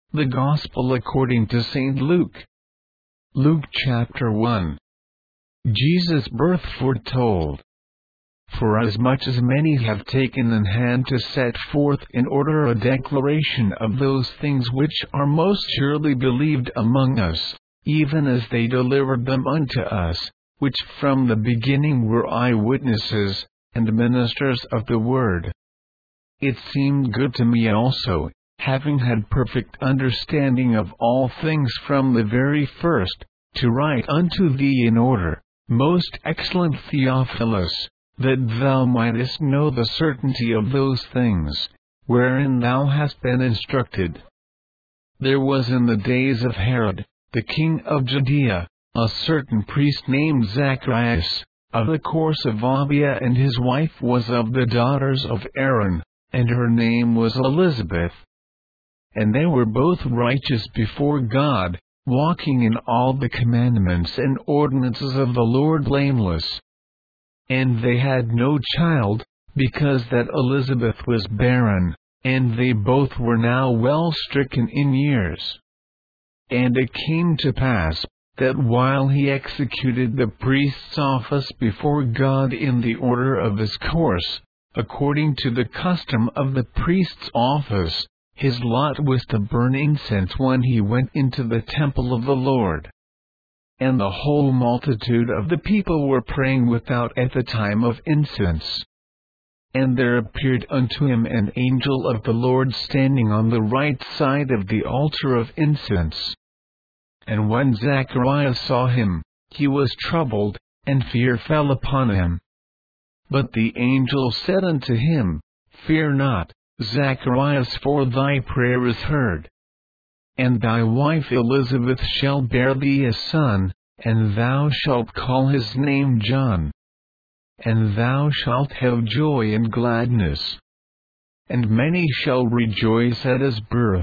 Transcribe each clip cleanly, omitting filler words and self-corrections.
The Gospel according to St. Luke. Luke chapter 1. Jesus' birth foretold. Forasmuch as many have taken in hand to set forth in order a declaration of those things which are most surely believed among us, even as they delivered them unto us, which from the beginning were eyewitnesses, and ministers of the word. It seemed good to me also, having had perfect understanding of all things from the very first, to write unto thee in order, most excellent Theophilus, that thou mightest know the certainty of those things, wherein thou hast been instructed. There was in the days of Herod, the king of Judea, a certain priest named Zacharias, of the course of Abia, and his wife was of the daughters of Aaron, and her name was Elizabeth. And they were both righteous before God, walking in all the commandments and ordinances of the Lord blameless. And they had no child, because that Elizabeth was barren, and they both were now well stricken in years. And it came to pass, that while he executed the priest's office before God in the order of his course, according to the custom of the priest's office, his lot was to burn incense when he went into the temple of the Lord. And the whole multitude of the people were praying without at the time of incense. And there appeared unto him an angel of the Lord standing on the right side of the altar of incense. And when Zacharias saw him, he was troubled, and fear fell upon him. But the angel said unto him, Fear not, Zacharias, for thy prayer is heard. And thy wife Elizabeth shall bear thee a son, and thou shalt call his name John. And thou shalt have joy and gladness. And many shall rejoice at his birth.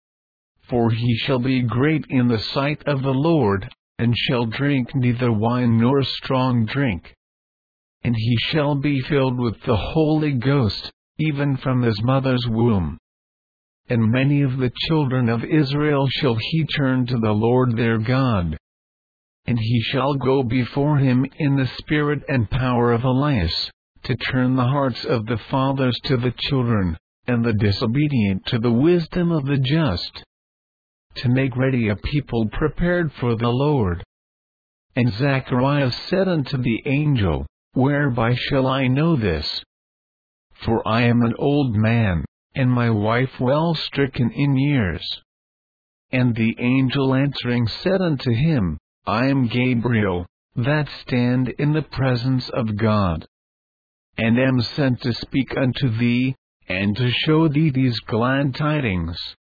For he shall be great in the sight of the Lord, and shall drink neither wine nor strong drink. And he shall be filled with the Holy Ghost, even from his mother's womb. And many of the children of Israel shall he turn to the Lord their God. And he shall go before him in the spirit and power of Elias, to turn the hearts of the fathers to the children, and the disobedient to the wisdom of the just, to make ready a people prepared for the Lord. And Zacharias said unto the angel, Whereby shall I know this? For I am an old man, and my wife well stricken in years. And the angel answering said unto him, I am Gabriel, that stand in the presence of God, and am sent to speak unto thee, and to show thee these glad tidings.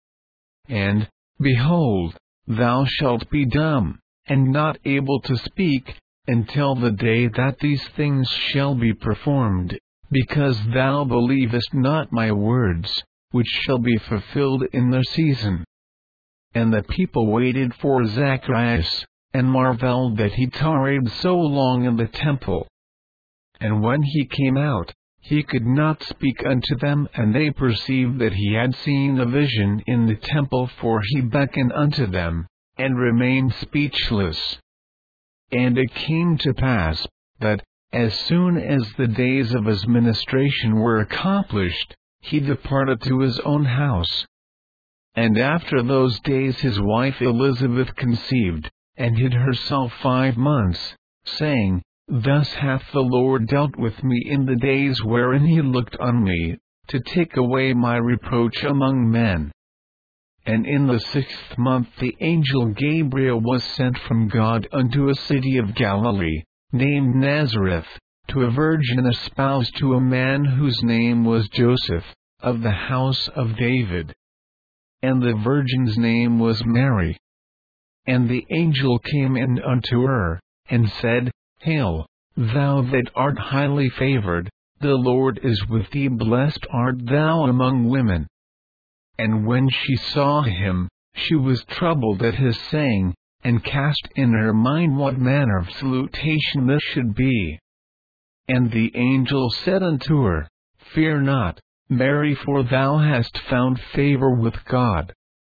And, behold, thou shalt be dumb, and not able to speak, until the day that these things shall be performed, because thou believest not my words, which shall be fulfilled in their season. And the people waited for Zacharias, and marveled that he tarried so long in the temple. And when he came out, he could not speak unto them, and they perceived that he had seen a vision in the temple, for he beckoned unto them, and remained speechless. And it came to pass, that, as soon as the days of his ministration were accomplished, he departed to his own house. And after those days his wife Elizabeth conceived, and hid herself 5 months, saying, Thus hath the Lord dealt with me in the days wherein he looked on me, to take away my reproach among men. And in the 6th month the angel Gabriel was sent from God unto a city of Galilee, named Nazareth, to a virgin espoused to a man whose name was Joseph, of the house of David. And the virgin's name was Mary. And the angel came in unto her, and said, Hail, thou that art highly favored, the Lord is with thee, blessed art thou among women. And when she saw him, she was troubled at his saying, and cast in her mind what manner of salutation this should be. And the angel said unto her, Fear not, Mary, for thou hast found favor with God.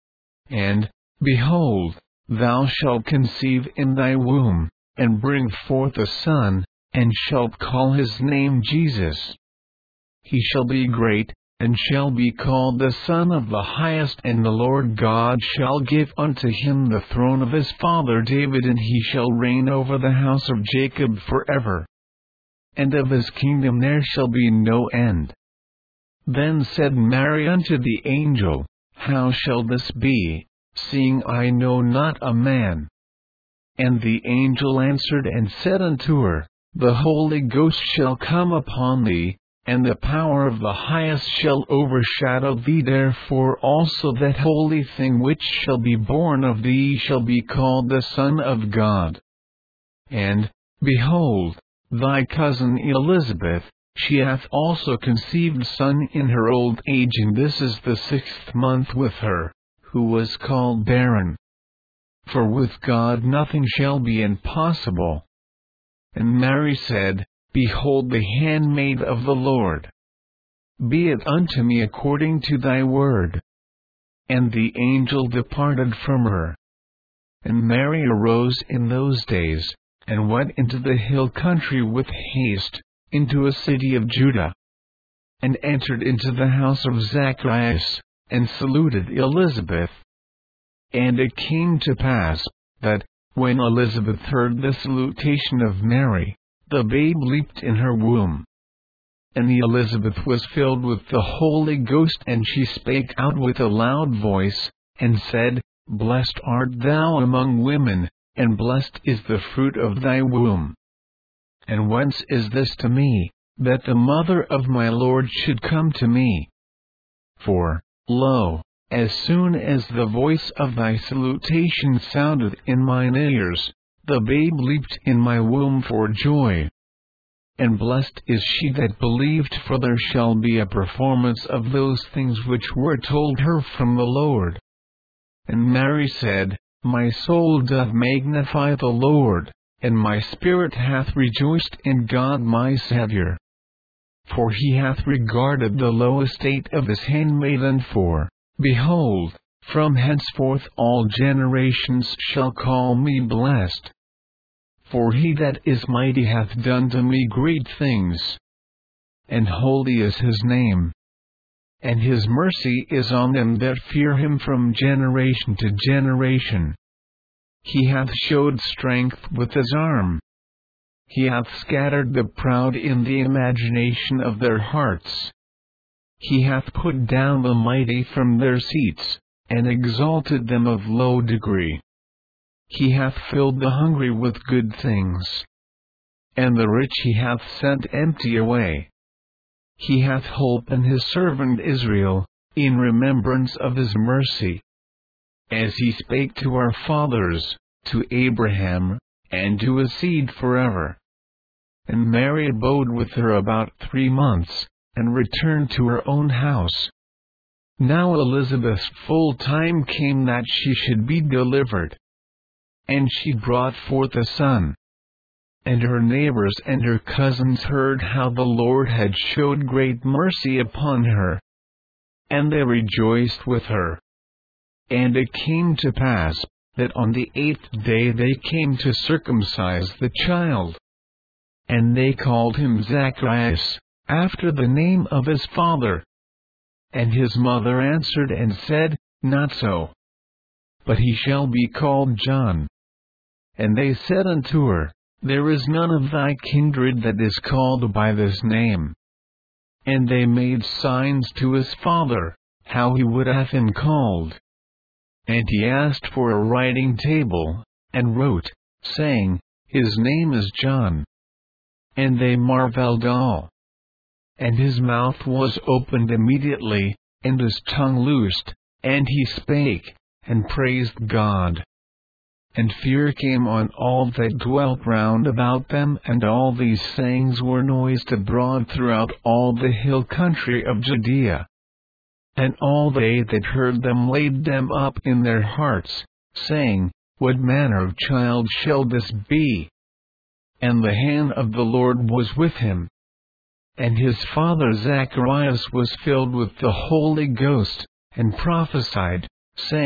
And, behold, thou shalt conceive in thy womb, and bring forth a son, and shalt call his name Jesus. He shall be great, and shall be called the Son of the Highest, and the Lord God shall give unto him the throne of his father David, and he shall reign over the house of Jacob forever. And of his kingdom there shall be no end. Then said Mary unto the angel, How shall this be, seeing I know not a man? And the angel answered and said unto her, The Holy Ghost shall come upon thee, and the power of the Highest shall overshadow thee. Therefore also that holy thing which shall be born of thee shall be called the Son of God. And, behold, thy cousin Elizabeth, she hath also conceived a son in her old age, and this is the 6th month with her, who was called barren. For with God nothing shall be impossible. And Mary said, Behold the handmaid of the Lord. Be it unto me according to thy word. And the angel departed from her. And Mary arose in those days, and went into the hill country with haste, into a city of Judah. And entered into the house of Zacharias, and saluted Elizabeth. And it came to pass, that, when Elizabeth heard the salutation of Mary, the babe leaped in her womb. And Elizabeth was filled with the Holy Ghost, and she spake out with a loud voice, and said, Blessed art thou among women, and blessed is the fruit of thy womb. And whence is this to me, that the mother of my Lord should come to me? For, lo, as soon as the voice of thy salutation sounded in mine ears, the babe leaped in my womb for joy. And blessed is she that believed, for there shall be a performance of those things which were told her from the Lord. And Mary said, My soul doth magnify the Lord, and my spirit hath rejoiced in God my Saviour. For he hath regarded the low estate of his handmaiden. For, behold, from henceforth all generations shall call me blessed. For he that is mighty hath done to me great things, and holy is his name. And his mercy is on them that fear him from generation to generation. He hath showed strength with his arm. He hath scattered the proud in the imagination of their hearts. He hath put down the mighty from their seats, and exalted them of low degree. He hath filled the hungry with good things, and the rich he hath sent empty away. He hath holpen his servant Israel, in remembrance of his mercy, as he spake to our fathers, to Abraham, and to his seed forever. And Mary abode with her about 3 months, and returned to her own house. Now Elizabeth's full time came that she should be delivered. And she brought forth a son. And her neighbors and her cousins heard how the Lord had showed great mercy upon her. And they rejoiced with her. And it came to pass, that on the 8th day they came to circumcise the child. And they called him Zacharias, after the name of his father. And his mother answered and said, Not so, but he shall be called John. And they said unto her, There is none of thy kindred that is called by this name. And they made signs to his father, how he would have him called. And he asked for a writing table, and wrote, saying, His name is John. And they marveled all. And his mouth was opened immediately, and his tongue loosed, and he spake, and praised God. And fear came on all that dwelt round about them, and all these sayings were noised abroad throughout all the hill country of Judea. And all they that heard them laid them up in their hearts, saying, What manner of child shall this be? And the hand of the Lord was with him. And his father Zacharias was filled with the Holy Ghost, and prophesied, saying,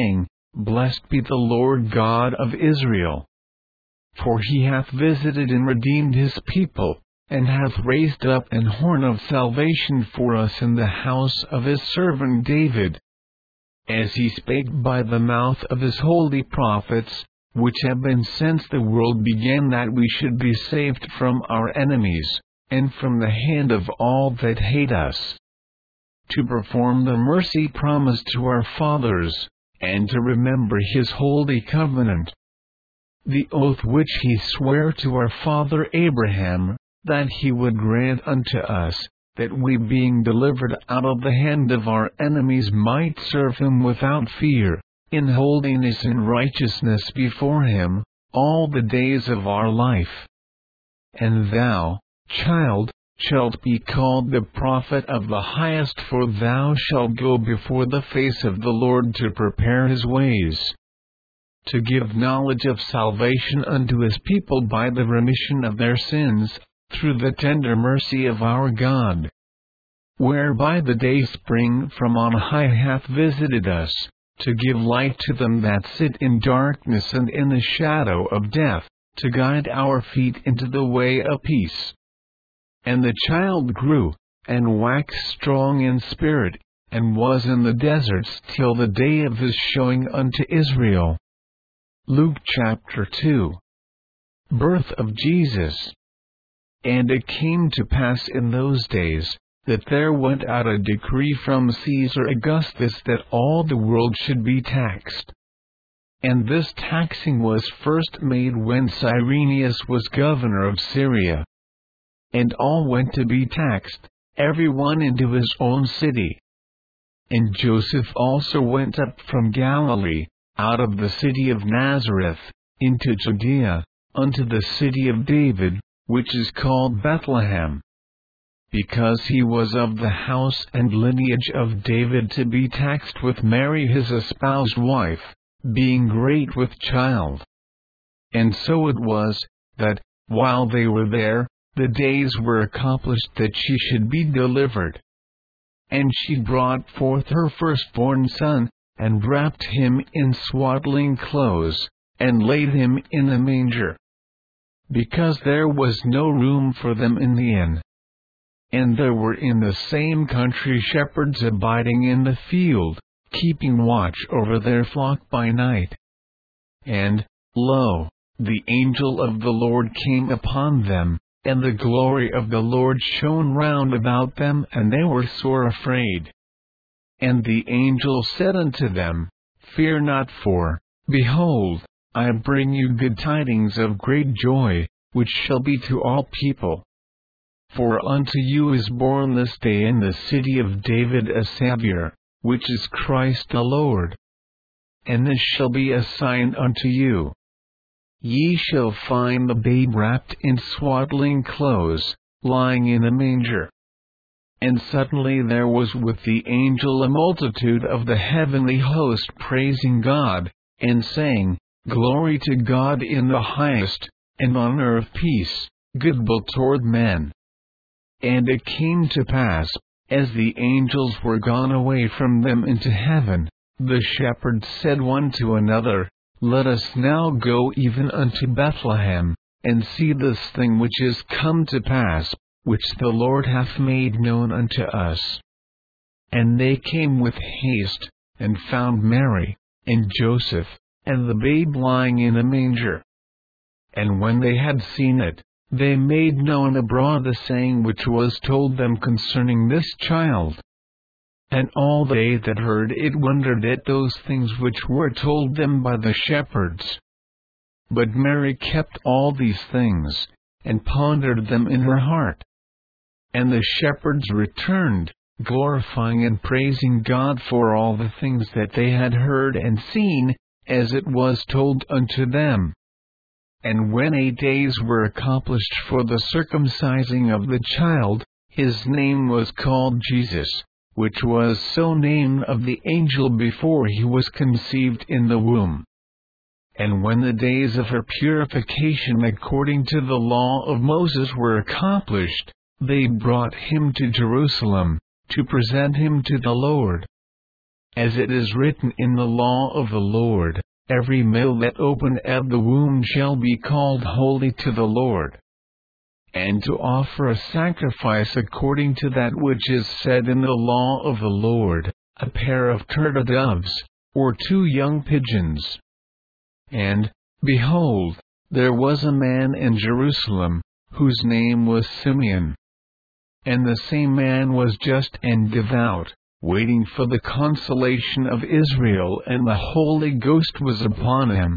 Blessed be the Lord God of Israel. For he hath visited and redeemed his people, and hath raised up an horn of salvation for us in the house of his servant David, as he spake by the mouth of his holy prophets, which have been since the world began, that we should be saved from our enemies, and from the hand of all that hate us, to perform the mercy promised to our fathers, and to remember his holy covenant, the oath which he sware to our father Abraham, that he would grant unto us, that we, being delivered out of the hand of our enemies, might serve him without fear, in holiness and righteousness before him, all the days of our life. And thou, child, shalt be called the prophet of the highest, for thou shalt go before the face of the Lord to prepare his ways, to give knowledge of salvation unto his people by the remission of their sins, through the tender mercy of our God, whereby the day spring from on high hath visited us, to give light to them that sit in darkness and in the shadow of death, to guide our feet into the way of peace. And the child grew, and waxed strong in spirit, and was in the deserts till the day of his showing unto Israel. Luke chapter 2. Birth of Jesus. And it came to pass in those days, that there went out a decree from Caesar Augustus, that all the world should be taxed. And this taxing was first made when Cyrenius was governor of Syria. And all went to be taxed, every one into his own city. And Joseph also went up from Galilee, out of the city of Nazareth, into Judea, unto the city of David, which is called Bethlehem, because he was of the house and lineage of David, to be taxed with Mary his espoused wife, being great with child. And so it was, that, while they were there, the days were accomplished that she should be delivered. And she brought forth her firstborn son, and wrapped him in swaddling clothes, and laid him in a manger, because there was no room for them in the inn. And there were in the same country shepherds abiding in the field, keeping watch over their flock by night. And, lo, the angel of the Lord came upon them, and the glory of the Lord shone round about them, and they were sore afraid. And the angel said unto them, Fear not, for, behold, I bring you good tidings of great joy, which shall be to all people. For unto you is born this day in the city of David a Saviour, which is Christ the Lord. And this shall be a sign unto you. Ye shall find the babe wrapped in swaddling clothes, lying in a manger. And suddenly there was with the angel a multitude of the heavenly host praising God, and saying, Glory to God in the highest, and on earth peace, goodwill toward men. And it came to pass, as the angels were gone away from them into heaven, the shepherds said one to another, Let us now go even unto Bethlehem, and see this thing which is come to pass, which the Lord hath made known unto us. And they came with haste, and found Mary, and Joseph, and the babe lying in a manger. And when they had seen it, they made known abroad the saying which was told them concerning this child. And all they that heard it wondered at those things which were told them by the shepherds. But Mary kept all these things, and pondered them in her heart. And the shepherds returned, glorifying and praising God for all the things that they had heard and seen, as it was told unto them. And when 8 days were accomplished for the circumcising of the child, his name was called Jesus, which was so named of the angel before he was conceived in the womb. And when the days of her purification according to the law of Moses were accomplished, they brought him to Jerusalem, to present him to the Lord. as it is written in the law of the Lord, every male that opened at the womb shall be called holy to the Lord. And to offer a sacrifice according to that which is said in the law of the Lord, a pair of turtle doves, or 2 young pigeons. And, behold, there was a man in Jerusalem, whose name was Simeon. And the same man was just and devout, waiting for the consolation of Israel, and the Holy Ghost was upon him.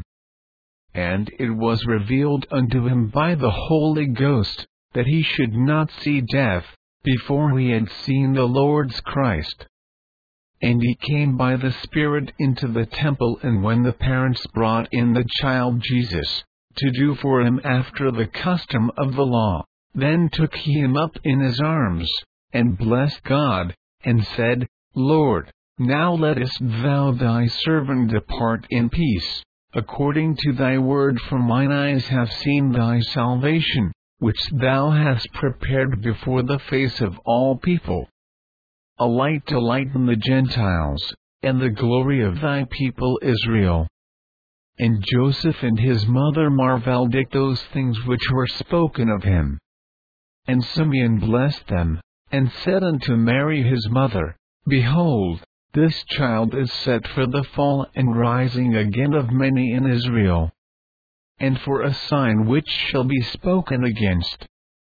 And it was revealed unto him by the Holy Ghost, that he should not see death, before he had seen the Lord's Christ. And he came by the Spirit into the temple, and when the parents brought in the child Jesus, to do for him after the custom of the law, then took he him up in his arms, and blessed God, and said, Lord, now lettest thou thy servant depart in peace, according to thy word, for mine eyes have seen thy salvation, which thou hast prepared before the face of all people, a light to lighten the Gentiles, and the glory of thy people Israel. And Joseph and his mother marveled at those things which were spoken of him. And Simeon blessed them, and said unto Mary his mother, Behold, this child is set for the fall and rising again of many in Israel, and for a sign which shall be spoken against.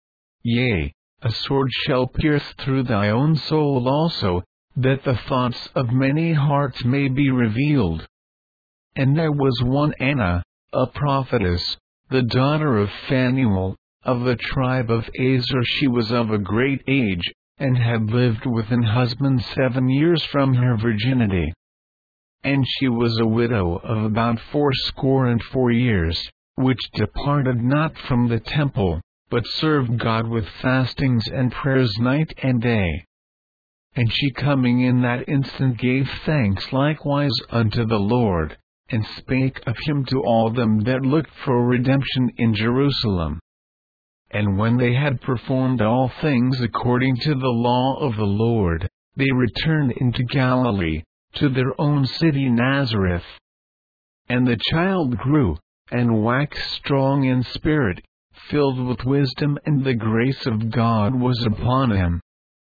Yea, a sword shall pierce through thy own soul also, that the thoughts of many hearts may be revealed. And there was one Anna, a prophetess, the daughter of Phanuel, of the tribe of Aser. She was of a great age, and had lived with an husband 7 years from her virginity. And she was a widow of about 84 years, which departed not from the temple, but served God with fastings and prayers night and day. And she coming in that instant gave thanks likewise unto the Lord, and spake of him to all them that looked for redemption in Jerusalem. And when they had performed all things according to the law of the Lord, they returned into Galilee, to their own city Nazareth. And the child grew, and waxed strong in spirit, filled with wisdom, and the grace of God was upon him.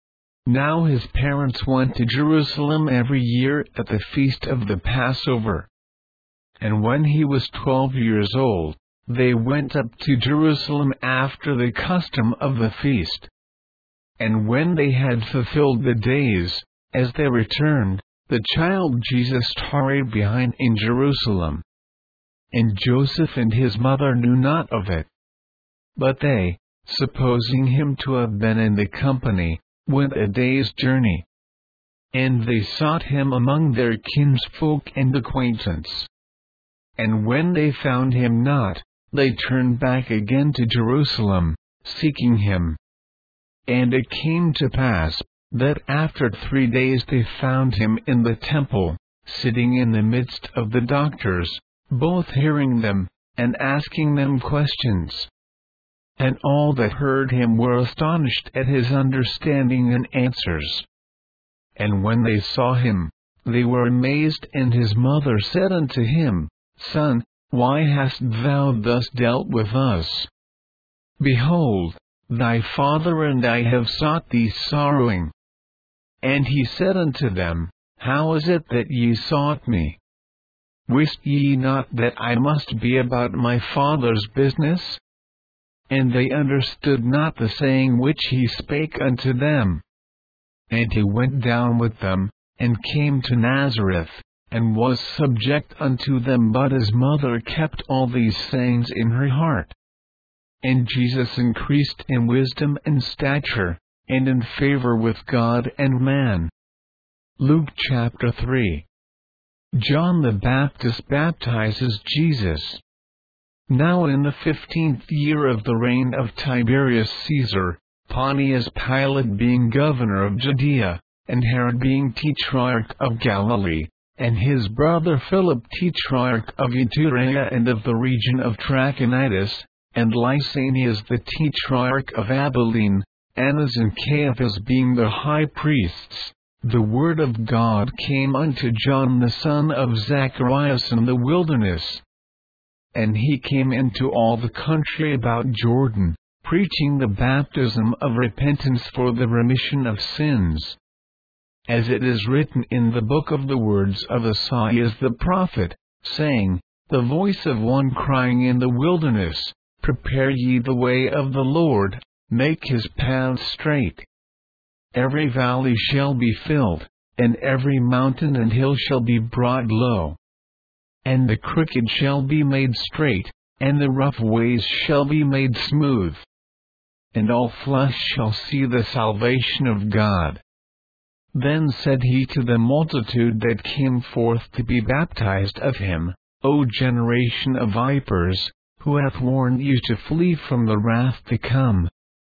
Now his parents went to Jerusalem every year at the feast of the Passover. And when he was 12 years old, they went up to Jerusalem after the custom of the feast. And when they had fulfilled the days, as they returned, the child Jesus tarried behind in Jerusalem. And Joseph and his mother knew not of it. But they, supposing him to have been in the company, went a day's journey. And they sought him among their kinsfolk and acquaintance. And when they found him not, they turned back again to Jerusalem, seeking him. And it came to pass, that after 3 days they found him in the temple, sitting in the midst of the doctors, both hearing them, and asking them questions. And all that heard him were astonished at his understanding and answers. And when they saw him, they were amazed, and his mother said unto him, Son, why hast thou thus dealt with us? Behold, thy father and I have sought thee sorrowing. And he said unto them, How is it that ye sought me? Wist ye not that I must be about my Father's business? And they understood not the saying which he spake unto them. And he went down with them, and came to Nazareth, and was subject unto them. But his mother kept all these sayings in her heart. And Jesus increased in wisdom and stature, and in favor with God and man. Luke chapter 3. John the Baptist baptizes Jesus. Now in the 15th year of the reign of Tiberius Caesar, Pontius Pilate being governor of Judea, and Herod being tetrarch of Galilee, and his brother Philip tetrarch of Iturea and of the region of Trachonitis, and Lysanias the tetrarch of Abilene, Annas and Caiaphas being the high priests, the word of God came unto John the son of Zacharias in the wilderness. And he came into all the country about Jordan, preaching the baptism of repentance for the remission of sins. As it is written in the book of the words of Isaiah the prophet, saying, The voice of one crying in the wilderness, Prepare ye the way of the Lord, make his paths straight. Every valley shall be filled, and every mountain and hill shall be brought low. And the crooked shall be made straight, and the rough ways shall be made smooth. And all flesh shall see the salvation of God. Then said he to the multitude that came forth to be baptized of him, O generation of vipers, who hath warned you to flee from the wrath to come?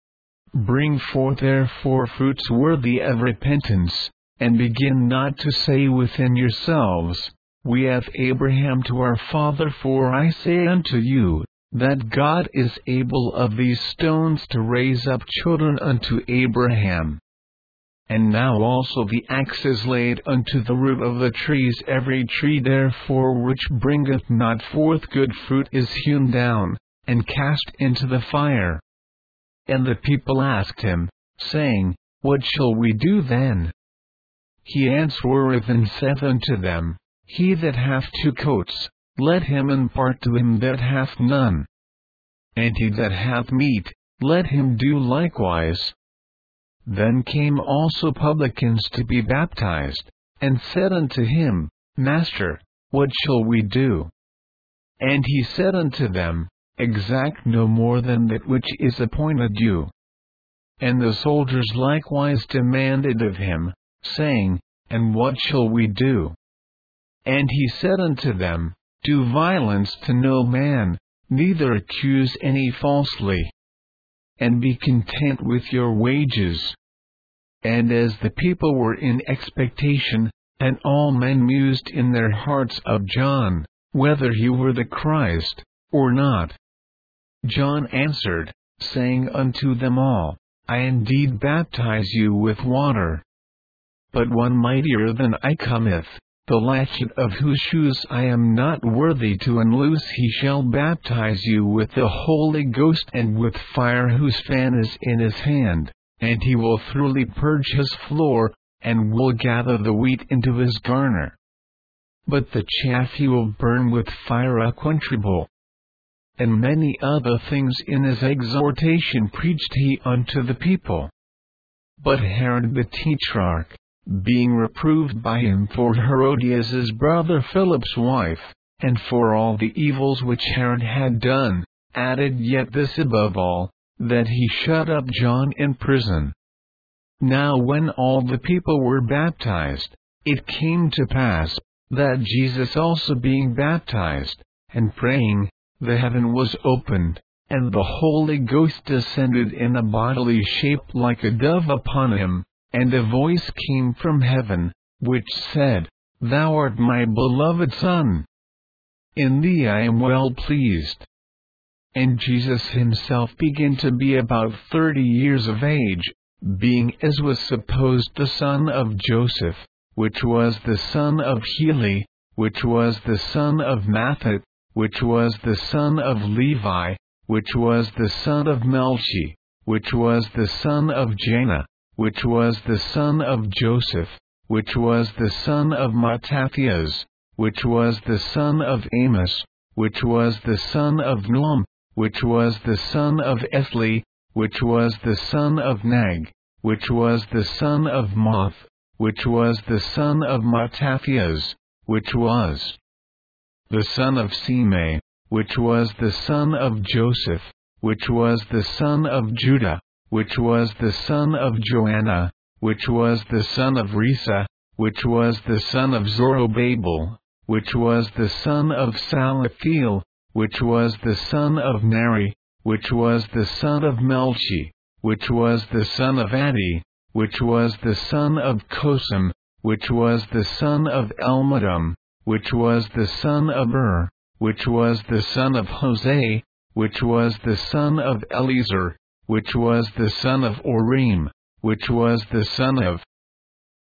Bring forth therefore fruits worthy of repentance, and begin not to say within yourselves, We have Abraham to our father, for I say unto you, that God is able of these stones to raise up children unto Abraham. And now also the axe is laid unto the root of the trees. Every tree therefore which bringeth not forth good fruit is hewn down, and cast into the fire. And the people asked him, saying, What shall we do then? He answereth and saith unto them, He that hath 2 coats, let him impart to him that hath none. And he that hath meat, let him do likewise. Then came also publicans to be baptized, and said unto him, Master, what shall we do? And he said unto them, Exact no more than that which is appointed you. And the soldiers likewise demanded of him, saying, And what shall we do? And he said unto them, Do violence to no man, neither accuse any falsely. And be content with your wages. And as the people were in expectation, and all men mused in their hearts of John, whether he were the Christ, or not, John answered, saying unto them all, I indeed baptize you with water. But one mightier than I cometh, the latchet of whose shoes I am not worthy to unloose. He shall baptize you with the Holy Ghost and with fire, whose fan is in his hand, and he will thoroughly purge his floor, and will gather the wheat into his garner. But the chaff he will burn with fire unquenchable. And many other things in his exhortation preached he unto the people. But Herod the Tetrarch, being reproved by him for Herodias' brother Philip's wife, and for all the evils which Herod had done, added yet this above all, that he shut up John in prison. Now when all the people were baptized, it came to pass, that Jesus also being baptized, and praying, the heaven was opened, and the Holy Ghost descended in a bodily shape like a dove upon him, and a voice came from heaven, which said, Thou art my beloved Son. In thee I am well pleased. And Jesus himself began to be about 30 years of age, being as was supposed the son of Joseph, which was the son of Heli, which was the son of Matthat, which was the son of Levi, which was the son of Melchi, which was the son of Janna, which was the son of Joseph, which was the son of Mattathias, which was the son of Amos, which was the son of Nahum, which was the son of Esli, which was the son of Nag, which was the son of Moth, which was the son of Mattathias, which was the son of Semei, which was the son of Joseph, which was the son of Judah, which was the son of Joanna, which was the son of Risa, which was the son of Zorobabel, which was the son of Salathiel, which was the son of Neri, which was the son of Melchi, which was the son of Addi, which was the son of Cosam, which was the son of Elmadam, which was the son of which was the son of Hosea, which was the son of Eliezer, which was the son of Orim, which was the son of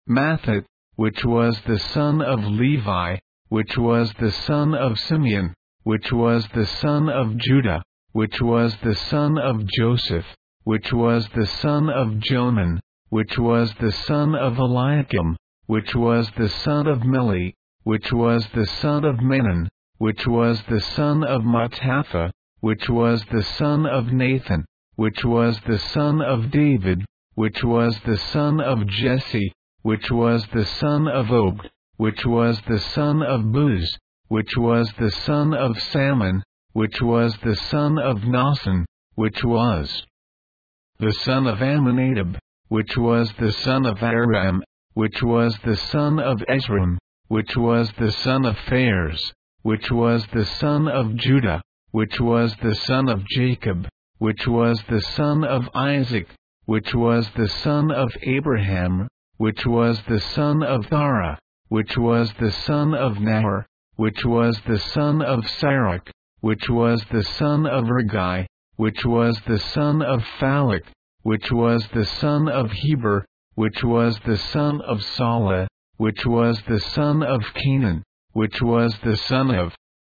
Mathat, which was the son of Levi, which was the son of Simeon, which was the son of Judah, which was the son of Joseph, which was the son of Jonan, which was the son of Eliakim, which was the son of Melchi, which was the son of Menon, which was the son of Mattatha, which was the son of Nathan, which was the son of David, which was the son of Jesse, which was the son of Obed, which was the son of Buz, which was the son of Salmon, which was the son of Naasson, which was the son of Amminadab, which was the son of Aram, which was the son of Esrom, which was the son of Phares, which was the son of Judah, which was the son of Jacob, which was the son of Isaac, which was the son of Abraham, which was the son of Thara, which was the son of Nahor, which was the son of Sirach, which was the son of Ragai, which was the son of Phalak, which was the son of Heber, which was the son of Salah, which was the son of Canaan, which was the son of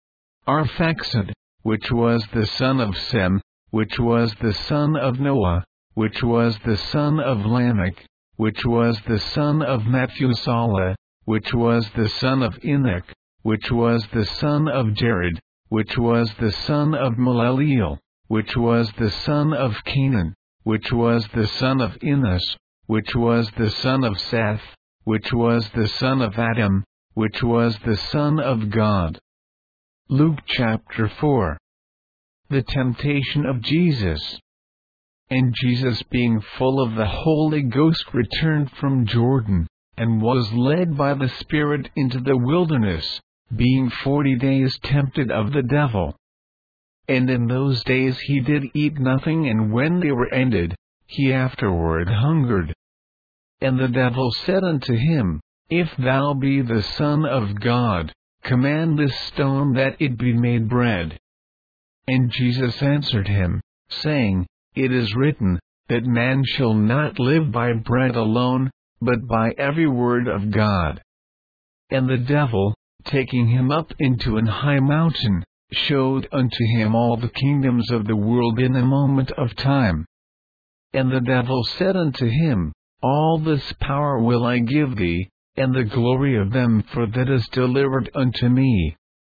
Arphaxad, which was the son of Sem, which was the son of Noah, which was the son of Lamech, which was the son of Methuselah, which was the son of Enoch, which was the son of Jared, which was the son of Maleleel, which was the son of Canaan, which was the son of Enos, which was the son of Seth, which was the son of Adam, which was the son of God. Luke chapter 4. The temptation of Jesus. And Jesus, being full of the Holy Ghost, returned from Jordan, and was led by the Spirit into the wilderness, being 40 days tempted of the devil. And in those days he did eat nothing, and when they were ended, he afterward hungered. And the devil said unto him, If thou be the Son of God, command this stone that it be made bread. And Jesus answered him, saying, It is written, that man shall not live by bread alone, but by every word of God. And the devil, taking him up into an high mountain, showed unto him all the kingdoms of the world in a moment of time. And the devil said unto him, All this power will I give thee, and the glory of them, for that is delivered unto me.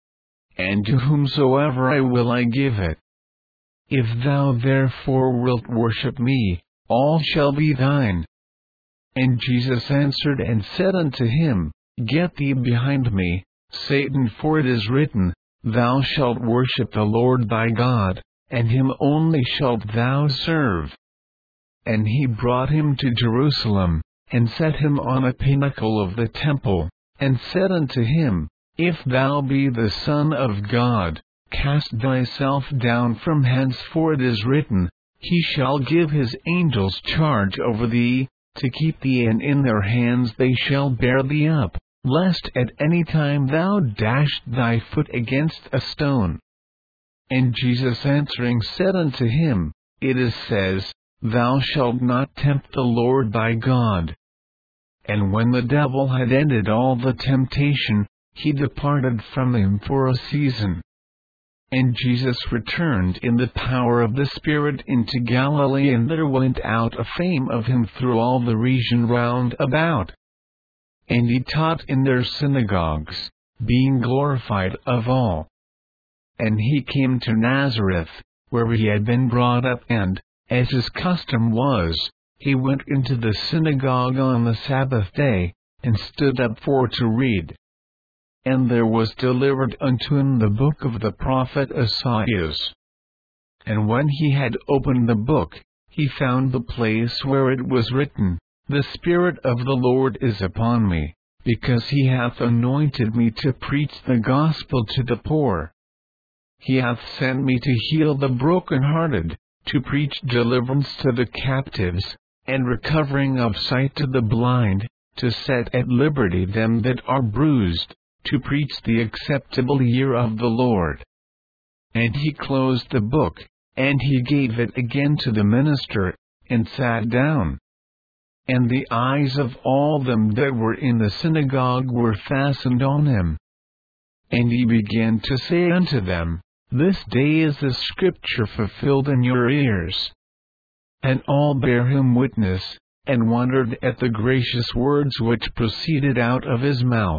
And to whomsoever I will I give it. If thou therefore wilt worship me, all shall be thine. And Jesus answered and said unto him, Get thee behind me, Satan, for it is written, Thou shalt worship the Lord thy God, and him only shalt thou serve. And he brought him to Jerusalem, and set him on a pinnacle of the temple, and said unto him, If thou be the Son of God, cast thyself down from hence, for it is written, He shall give his angels charge over thee, to keep thee, and in their hands they shall bear thee up, lest at any time thou dash thy foot against a stone. And Jesus answering said unto him, It is said, Thou shalt not tempt the Lord thy God. And when the devil had ended all the temptation, he departed from him for a season. And Jesus returned in the power of the Spirit into Galilee, and there went out a fame of him through all the region round about. And he taught in their synagogues, being glorified of all. And he came to Nazareth, where he had been brought up, and, as his custom was, he went into the synagogue on the Sabbath day, and stood up for to read. And there was delivered unto him the book of the prophet Esaias. And when he had opened the book, he found the place where it was written, The Spirit of the Lord is upon me, because he hath anointed me to preach the gospel to the poor. He hath sent me to heal the brokenhearted, to preach deliverance to the captives, and recovering of sight to the blind, to set at liberty them that are bruised, to preach the acceptable year of the Lord. And he closed the book, and he gave it again to the minister, and sat down. and the eyes of all them that were in the synagogue were fastened on him. And he began to say unto them, This day is the scripture fulfilled in your ears. And all bare him witness, and wondered at the gracious words which proceeded out of his mouth.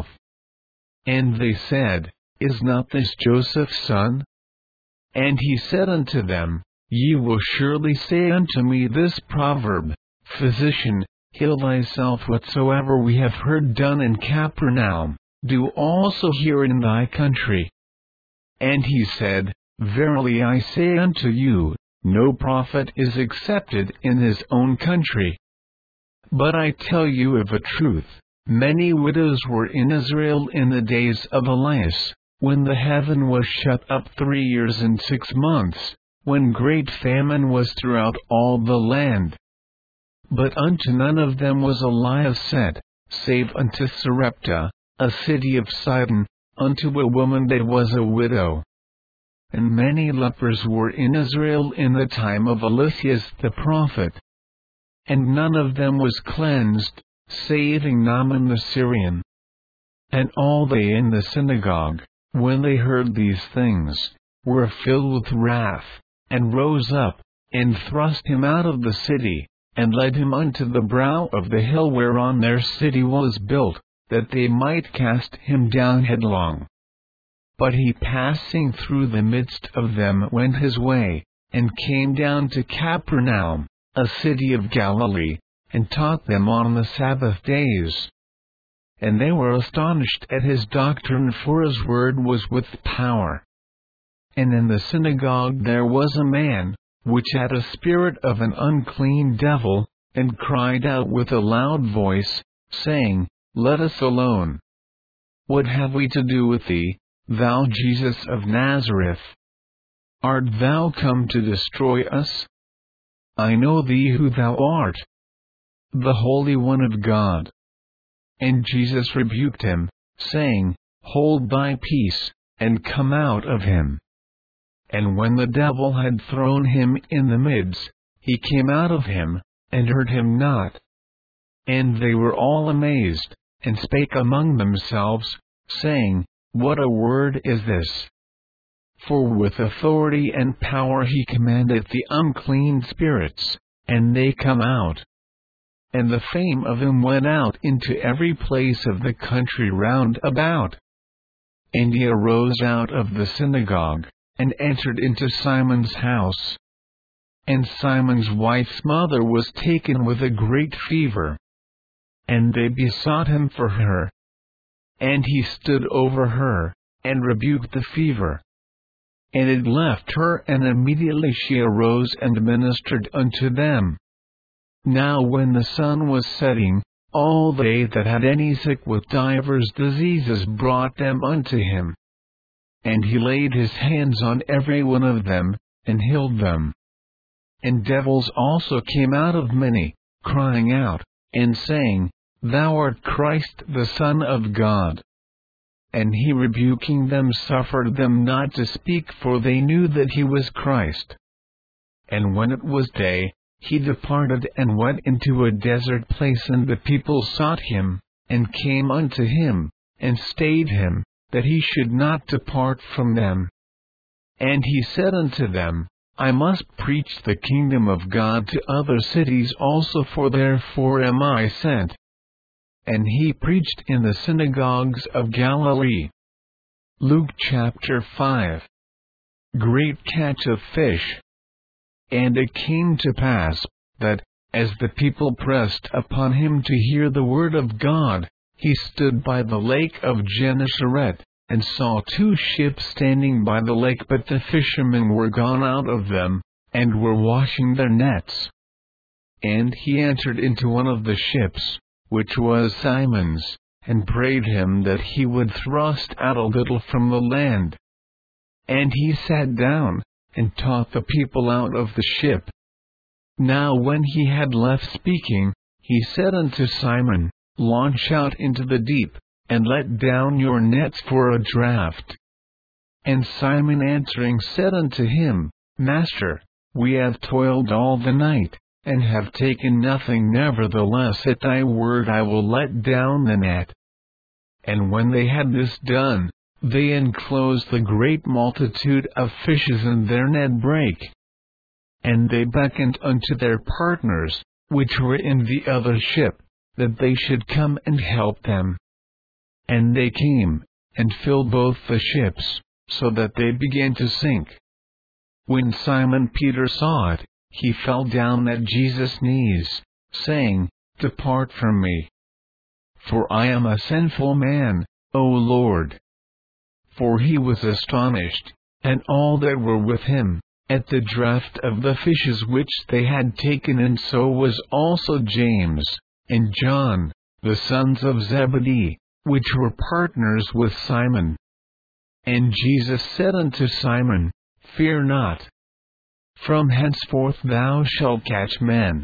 And they said, Is not this Joseph's son? And he said unto them, Ye will surely say unto me this proverb, Physician, heal thyself. Whatsoever we have heard done in Capernaum, do also here in thy country. And he said, Verily I say unto you, no prophet is accepted in his own country. But I tell you of a truth, many widows were in Israel in the days of Elias, when the heaven was shut up 3 years and 6 months, when great famine was throughout all the land. But unto none of them was Elias sent, save unto Sarepta, a city of Sidon, unto a woman that was a widow. And many lepers were in Israel in the time of Eliseus the prophet. And none of them was cleansed, saving Naaman the Syrian. And all they in the synagogue, when they heard these things, were filled with wrath, and rose up, and thrust him out of the city, and led him unto the brow of the hill whereon their city was built, that they might cast him down headlong. But he, passing through the midst of them, went his way, and came down to Capernaum, a city of Galilee, and taught them on the Sabbath days. And they were astonished at his doctrine, for his word was with power. And in the synagogue there was a man, which had a spirit of an unclean devil, and cried out with a loud voice, saying, Let us alone. What have we to do with thee, thou Jesus of Nazareth? Art thou come to destroy us? I know thee who thou art, the Holy One of God. And Jesus rebuked him, saying, Hold thy peace, and come out of him. And when the devil had thrown him in the midst, he came out of him, and hurt him not. And they were all amazed, and spake among themselves, saying, What a word is this! For with authority and power he commandeth the unclean spirits, and they come out. And the fame of him went out into every place of the country round about. And he arose out of the synagogue, and entered into Simon's house. And Simon's wife's mother was taken with a great fever. And they besought him for her. And he stood over her, and rebuked the fever. And it left her, and immediately she arose and ministered unto them. Now when the sun was setting, all they that had any sick with divers diseases brought them unto him. And he laid his hands on every one of them, and healed them. And devils also came out of many, crying out, and saying, Thou art Christ the Son of God. And he, rebuking them, suffered them not to speak, for they knew that he was Christ. And when it was day, he departed and went into a desert place, and the people sought him, and came unto him, and stayed him, that he should not depart from them. And he said unto them, I must preach the kingdom of God to other cities also, for therefore am I sent. And he preached in the synagogues of Galilee. Luke chapter 5. Great catch of fish. And it came to pass, that, as the people pressed upon him to hear the word of God, he stood by the lake of Gennesaret, and saw 2 ships standing by the lake, but the fishermen were gone out of them, and were washing their nets. And he entered into one of the ships, which was Simon's, and prayed him that he would thrust out a little from the land. And he sat down, and taught the people out of the ship. Now when he had left speaking, he said unto Simon, Launch out into the deep, and let down your nets for a draught. And Simon answering said unto him, Master, we have toiled all the night, and have taken nothing. Nevertheless at thy word I will let down the net. And when they had this done, they enclosed the great multitude of fishes, and their net brake. And they beckoned unto their partners, which were in the other ship, that they should come and help them. And they came, and filled both the ships, so that they began to sink. When Simon Peter saw it, he fell down at Jesus' knees, saying, Depart from me, for I am a sinful man, O Lord. For he was astonished, and all that were with him, at the draught of the fishes which they had taken, and so was also James, and John, the sons of Zebedee, which were partners with Simon. And Jesus said unto Simon, Fear not. From henceforth thou shalt catch men.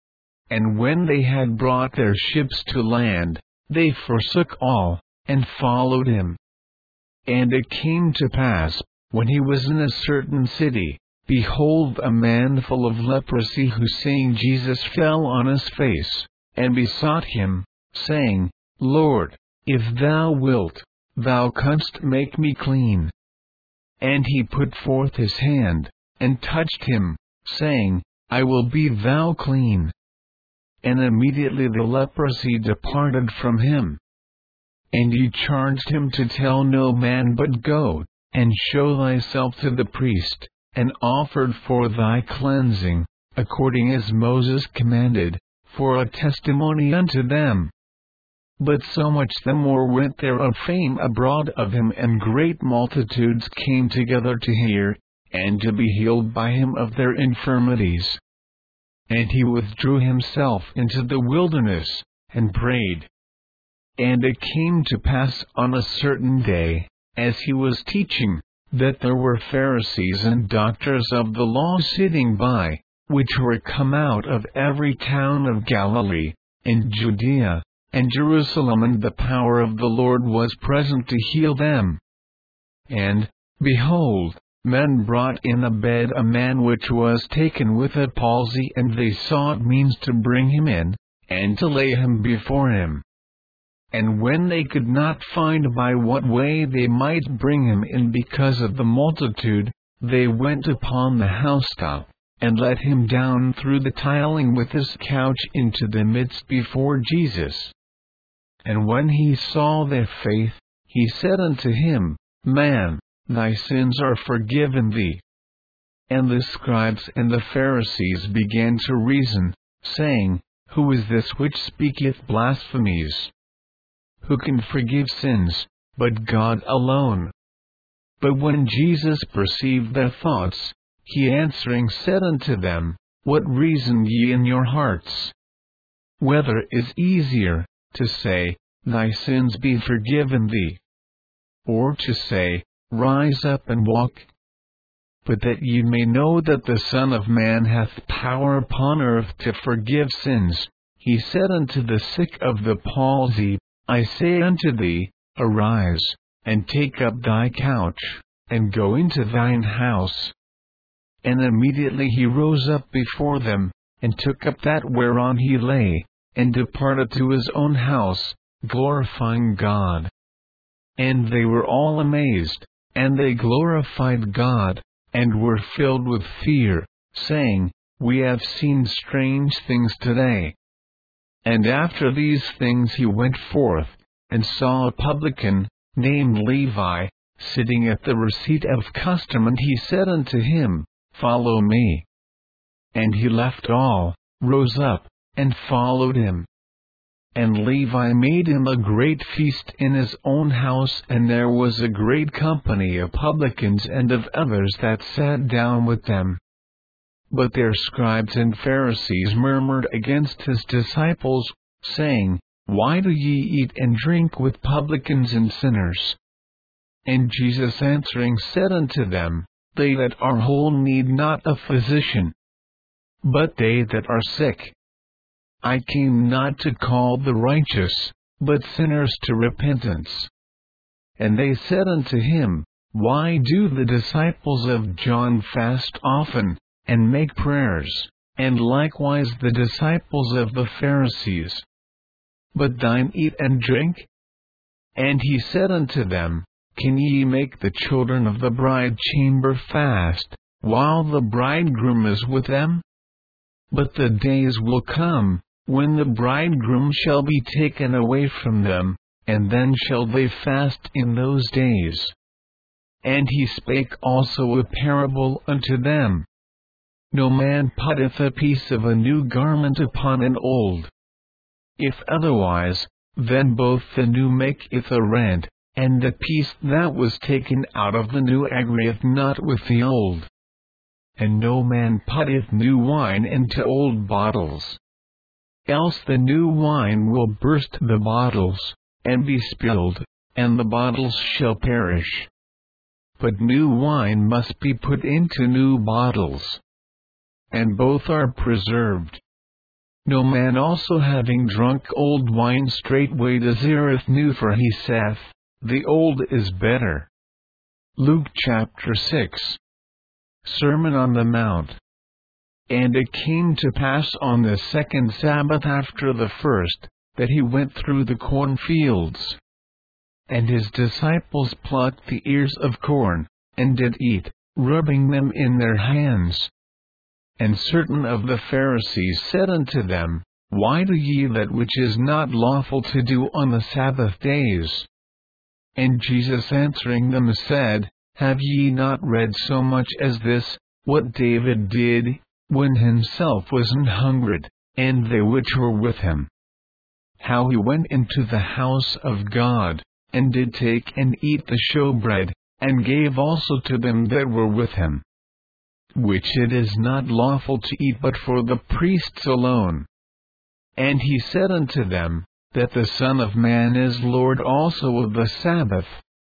And when they had brought their ships to land, they forsook all, and followed him. And it came to pass, when he was in a certain city, behold, a man full of leprosy, who seeing Jesus fell on his face, and besought him, saying, Lord, if thou wilt, thou canst make me clean. And he put forth his hand, and touched him, saying, I will be thou clean. And immediately the leprosy departed from him. And he charged him to tell no man, but go, and show thyself to the priest, and offered for thy cleansing, according as Moses commanded, for a testimony unto them. But so much the more went there of fame abroad of him, and great multitudes came together to hear, and to be healed by him of their infirmities. And he withdrew himself into the wilderness, and prayed. And it came to pass on a certain day, as he was teaching, that there were Pharisees and doctors of the law sitting by, which were come out of every town of Galilee, and Judea, and Jerusalem, and the power of the Lord was present to heal them. And, behold, men brought in a bed a man which was taken with a palsy, and they sought means to bring him in, and to lay him before him. And when they could not find by what way they might bring him in because of the multitude, they went upon the housetop, and let him down through the tiling with his couch into the midst before Jesus. And when he saw their faith, he said unto him, Man, thy sins are forgiven thee. And the scribes and the Pharisees began to reason, saying, Who is this which speaketh blasphemies? Who can forgive sins, but God alone? But when Jesus perceived their thoughts, he answering said unto them, What reason ye in your hearts? Whether is easier, to say, Thy sins be forgiven thee, or to say, Rise up and walk? But that ye may know that the Son of Man hath power upon earth to forgive sins, he said unto the sick of the palsy, I say unto thee, Arise, and take up thy couch, and go into thine house. And immediately he rose up before them, and took up that whereon he lay, and departed to his own house, glorifying God. And they were all amazed, and they glorified God, and were filled with fear, saying, We have seen strange things today. And after these things he went forth, and saw a publican, named Levi, sitting at the receipt of custom, and he said unto him, Follow me. And he left all, rose up, and followed him. And Levi made him a great feast in his own house, and there was a great company of publicans and of others that sat down with them. But their scribes and Pharisees murmured against his disciples, saying, Why do ye eat and drink with publicans and sinners? And Jesus answering said unto them, They that are whole need not a physician, but they that are sick. I came not to call the righteous, but sinners to repentance. And they said unto him, Why do the disciples of John fast often, and make prayers, and likewise the disciples of the Pharisees. But thine eat and drink? And he said unto them, Can ye make the children of the bride chamber fast, while the bridegroom is with them? But the days will come, when the bridegroom shall be taken away from them, and then shall they fast in those days. And he spake also a parable unto them. No man putteth a piece of a new garment upon an old. If otherwise, then both the new maketh a rent, and the piece that was taken out of the new agreeth not with the old. And no man putteth new wine into old bottles. Else the new wine will burst the bottles, and be spilled, and the bottles shall perish. But new wine must be put into new bottles, and both are preserved. No man also having drunk old wine straightway desireth new, for he saith, The old is better. Luke chapter 6. Sermon on the Mount. And it came to pass on the second Sabbath after the first, that he went through the cornfields. And his disciples plucked the ears of corn, and did eat, rubbing them in their hands. And certain of the Pharisees said unto them, Why do ye that which is not lawful to do on the Sabbath days? And Jesus answering them said, Have ye not read so much as this, what David did, when himself was an hungered, and they which were with him? How he went into the house of God, and did take and eat the showbread, and gave also to them that were with him. Which it is not lawful to eat but for the priests alone. And he said unto them, That the Son of Man is Lord also of the Sabbath.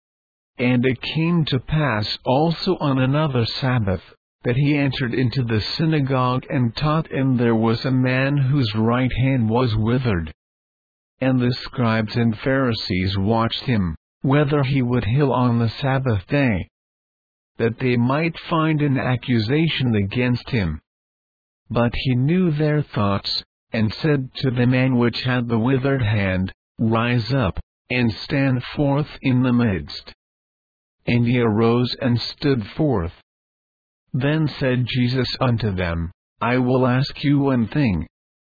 And it came to pass also on another Sabbath, that he entered into the synagogue and taught, and there was a man whose right hand was withered. And the scribes and Pharisees watched him, whether he would heal on the Sabbath day, that they might find an accusation against him. But he knew their thoughts, and said to the man which had the withered hand, Rise up, and stand forth in the midst. And he arose and stood forth. Then said Jesus unto them, I will ask you one thing.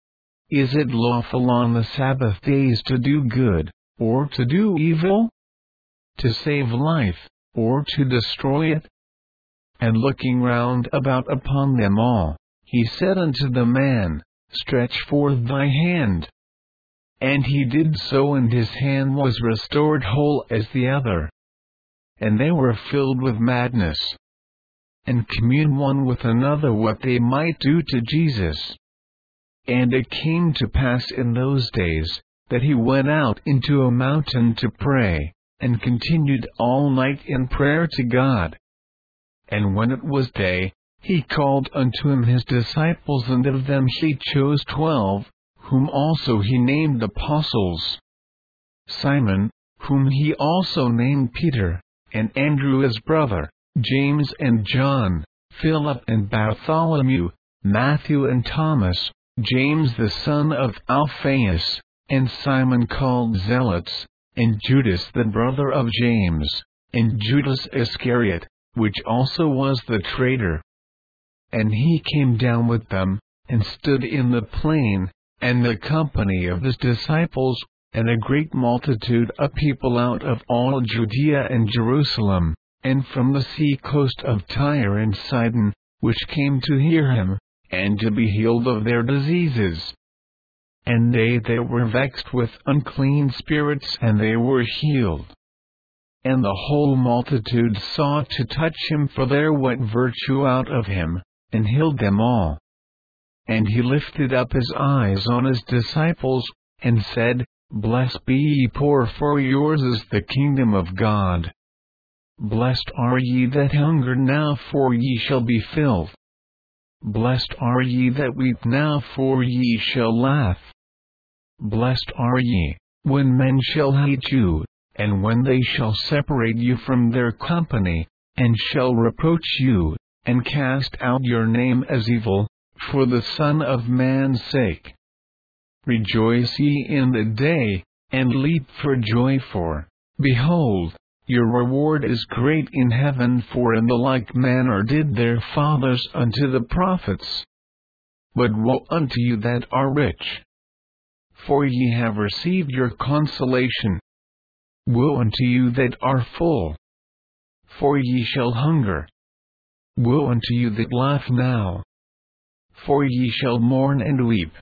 Is it lawful on the Sabbath days to do good, or to do evil? To save life, or to destroy it? And looking round about upon them all, he said unto the man, Stretch forth thy hand. And he did so, and his hand was restored whole as the other. And they were filled with madness, and communed one with another what they might do to Jesus. And it came to pass in those days, that he went out into a mountain to pray, and continued all night in prayer to God. And when it was day, he called unto him his disciples, and of them he chose 12, whom also he named apostles: Simon, whom he also named Peter, and Andrew his brother, James and John, Philip and Bartholomew, Matthew and Thomas, James the son of Alphaeus, and Simon called Zealots, and Judas the brother of James, and Judas Iscariot, which also was the traitor. And he came down with them, and stood in the plain, and the company of his disciples, and a great multitude of people out of all Judea and Jerusalem, and from the sea coast of Tyre and Sidon, which came to hear him, and to be healed of their diseases. And they that were vexed with unclean spirits, and they were healed. And the whole multitude sought to touch him, for there went virtue out of him, and healed them all. And he lifted up his eyes on his disciples, and said, Blessed be ye poor, for yours is the kingdom of God. Blessed are ye that hunger now, for ye shall be filled. Blessed are ye that weep now, for ye shall laugh. Blessed are ye, when men shall hate you, and when they shall separate you from their company, and shall reproach you, and cast out your name as evil, for the Son of Man's sake. Rejoice ye in the day, and leap for joy, for, behold, your reward is great in heaven, for in the like manner did their fathers unto the prophets. But woe unto you that are rich! For ye have received your consolation. Woe unto you that are full! For ye shall hunger. Woe unto you that laugh now! For ye shall mourn and weep.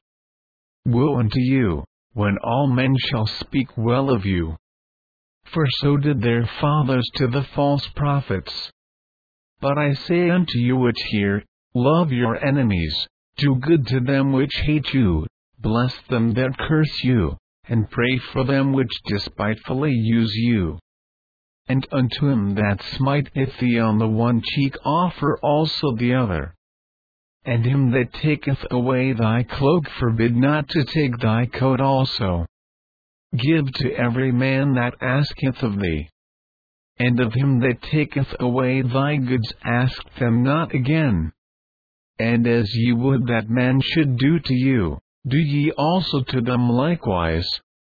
Woe unto you, when all men shall speak well of you! For so did their fathers to the false prophets. But I say unto you which hear, love your enemies, do good to them which hate you, bless them that curse you, and pray for them which despitefully use you. And unto him that smiteth thee on the one cheek offer also the other. And him that taketh away thy cloak forbid not to take thy coat also. Give to every man that asketh of thee. And of him that taketh away thy goods ask them not again. And as ye would that man should do to you, do ye also to them likewise.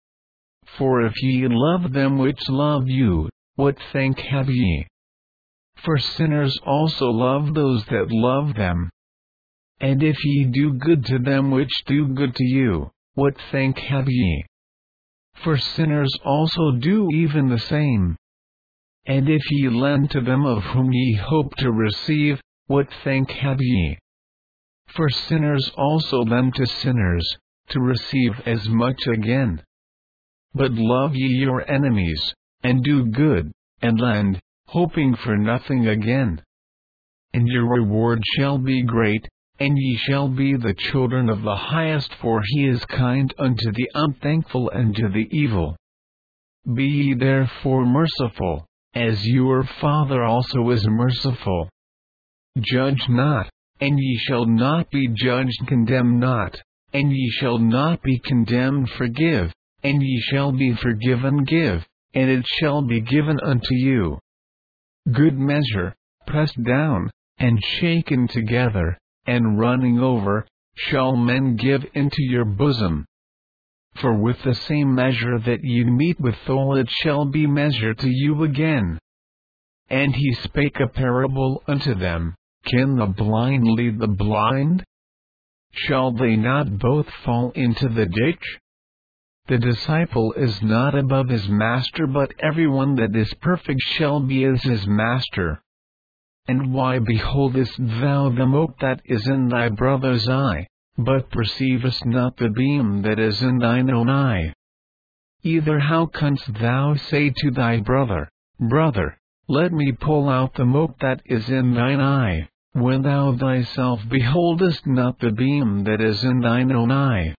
For if ye love them which love you, what thank have ye? For sinners also love those that love them. And if ye do good to them which do good to you, what thank have ye? For sinners also do even the same. And if ye lend to them of whom ye hope to receive, what thank have ye? For sinners also lend to sinners, to receive as much again. But love ye your enemies, and do good, and lend, hoping for nothing again. And your reward shall be great, and ye shall be the children of the highest, for he is kind unto the unthankful and to the evil. Be ye therefore merciful, as your Father also is merciful. Judge not, and ye shall not be judged. Condemn not, and ye shall not be condemned. Forgive, and ye shall be forgiven. Give, and it shall be given unto you. Good measure, pressed down, and shaken together, and running over, shall men give into your bosom. For with the same measure that ye mete withal it shall be measured to you again. And he spake a parable unto them, Can the blind lead the blind? Shall they not both fall into the ditch? The disciple is not above his master, but everyone that is perfect shall be as his master. And why beholdest thou the mote that is in thy brother's eye, but perceivest not the beam that is in thine own eye? Either how canst thou say to thy brother, Brother, let me pull out the mote that is in thine eye, when thou thyself beholdest not the beam that is in thine own eye?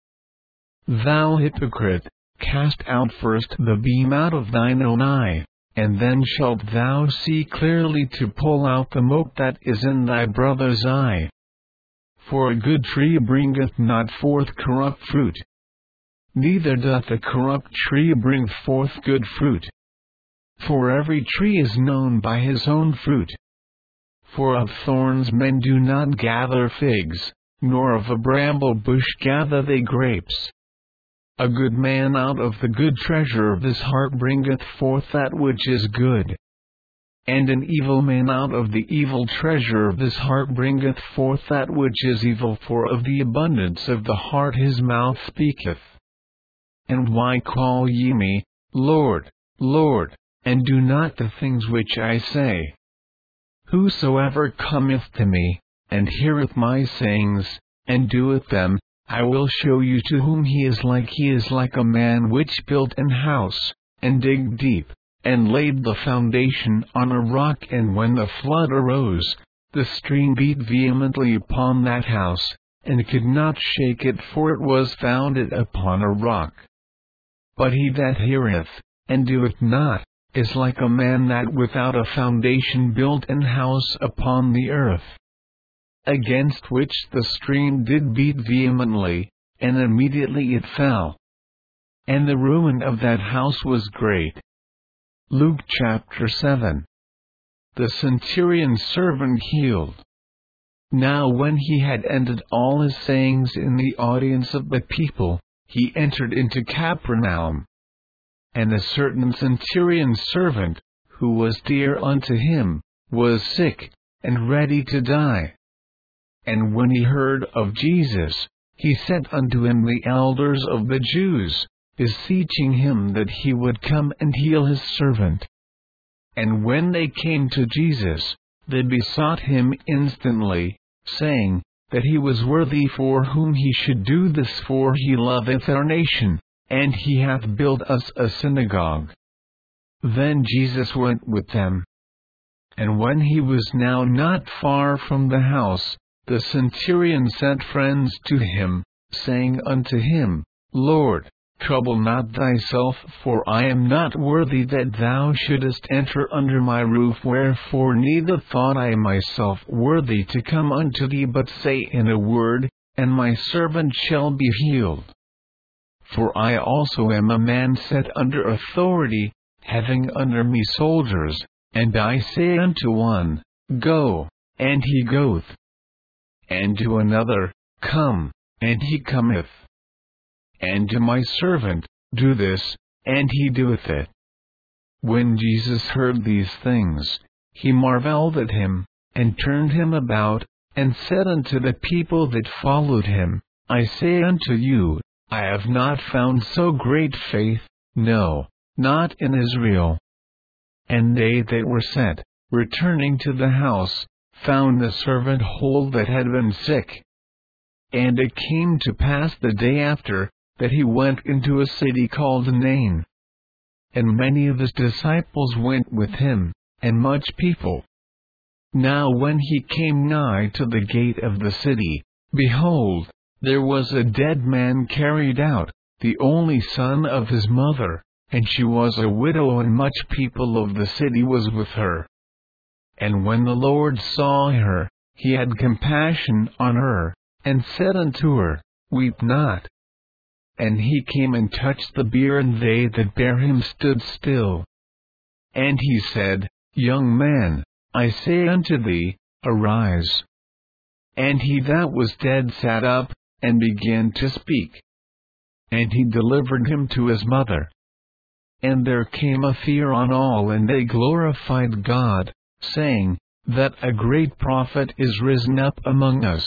Thou hypocrite, cast out first the beam out of thine own eye, and then shalt thou see clearly to pull out the mote that is in thy brother's eye. For a good tree bringeth not forth corrupt fruit, neither doth a corrupt tree bring forth good fruit. For every tree is known by his own fruit. For of thorns men do not gather figs, nor of a bramble bush gather they grapes. A good man out of the good treasure of his heart bringeth forth that which is good. And an evil man out of the evil treasure of his heart bringeth forth that which is evil, for of the abundance of the heart his mouth speaketh. And why call ye me, Lord, Lord, and do not the things which I say? Whosoever cometh to me, and heareth my sayings, and doeth them, I will show you to whom he is like. He is like a man which built an house, and digged deep, and laid the foundation on a rock. And when the flood arose, the stream beat vehemently upon that house, and could not shake it, for it was founded upon a rock. But he that heareth, and doeth not, is like a man that without a foundation built an house upon the earth, against which the stream did beat vehemently, and immediately it fell. And the ruin of that house was great. Luke chapter 7. The centurion's servant healed. Now when he had ended all his sayings in the audience of the people, he entered into Capernaum. And a certain centurion's servant, who was dear unto him, was sick, and ready to die. And when he heard of Jesus, he sent unto him the elders of the Jews, beseeching him that he would come and heal his servant. And when they came to Jesus, they besought him instantly, saying, that he was worthy for whom he should do this, for he loveth our nation, and he hath built us a synagogue. Then Jesus went with them. And when he was now not far from the house, the centurion sent friends to him, saying unto him, Lord, trouble not thyself, for I am not worthy that thou shouldest enter under my roof. Wherefore neither thought I myself worthy to come unto thee, but say in a word, and my servant shall be healed. For I also am a man set under authority, having under me soldiers, and I say unto one, Go, and he goeth. And to another, Come, and he cometh. And to my servant, Do this, and he doeth it. When Jesus heard these things, he marveled at him, and turned him about, and said unto the people that followed him, I say unto you, I have not found so great faith, no, not in Israel. And they that were sent, returning to the house, found the servant whole that had been sick. And it came to pass the day after, that he went into a city called Nain. And many of his disciples went with him, and much people. Now when he came nigh to the gate of the city, behold, there was a dead man carried out, the only son of his mother, and she was a widow, and much people of the city was with her. And when the Lord saw her, he had compassion on her, and said unto her, Weep not. And he came and touched the bier, and they that bare him stood still. And he said, Young man, I say unto thee, arise. And he that was dead sat up, and began to speak. And he delivered him to his mother. And there came a fear on all, and they glorified God, saying, that a great prophet is risen up among us.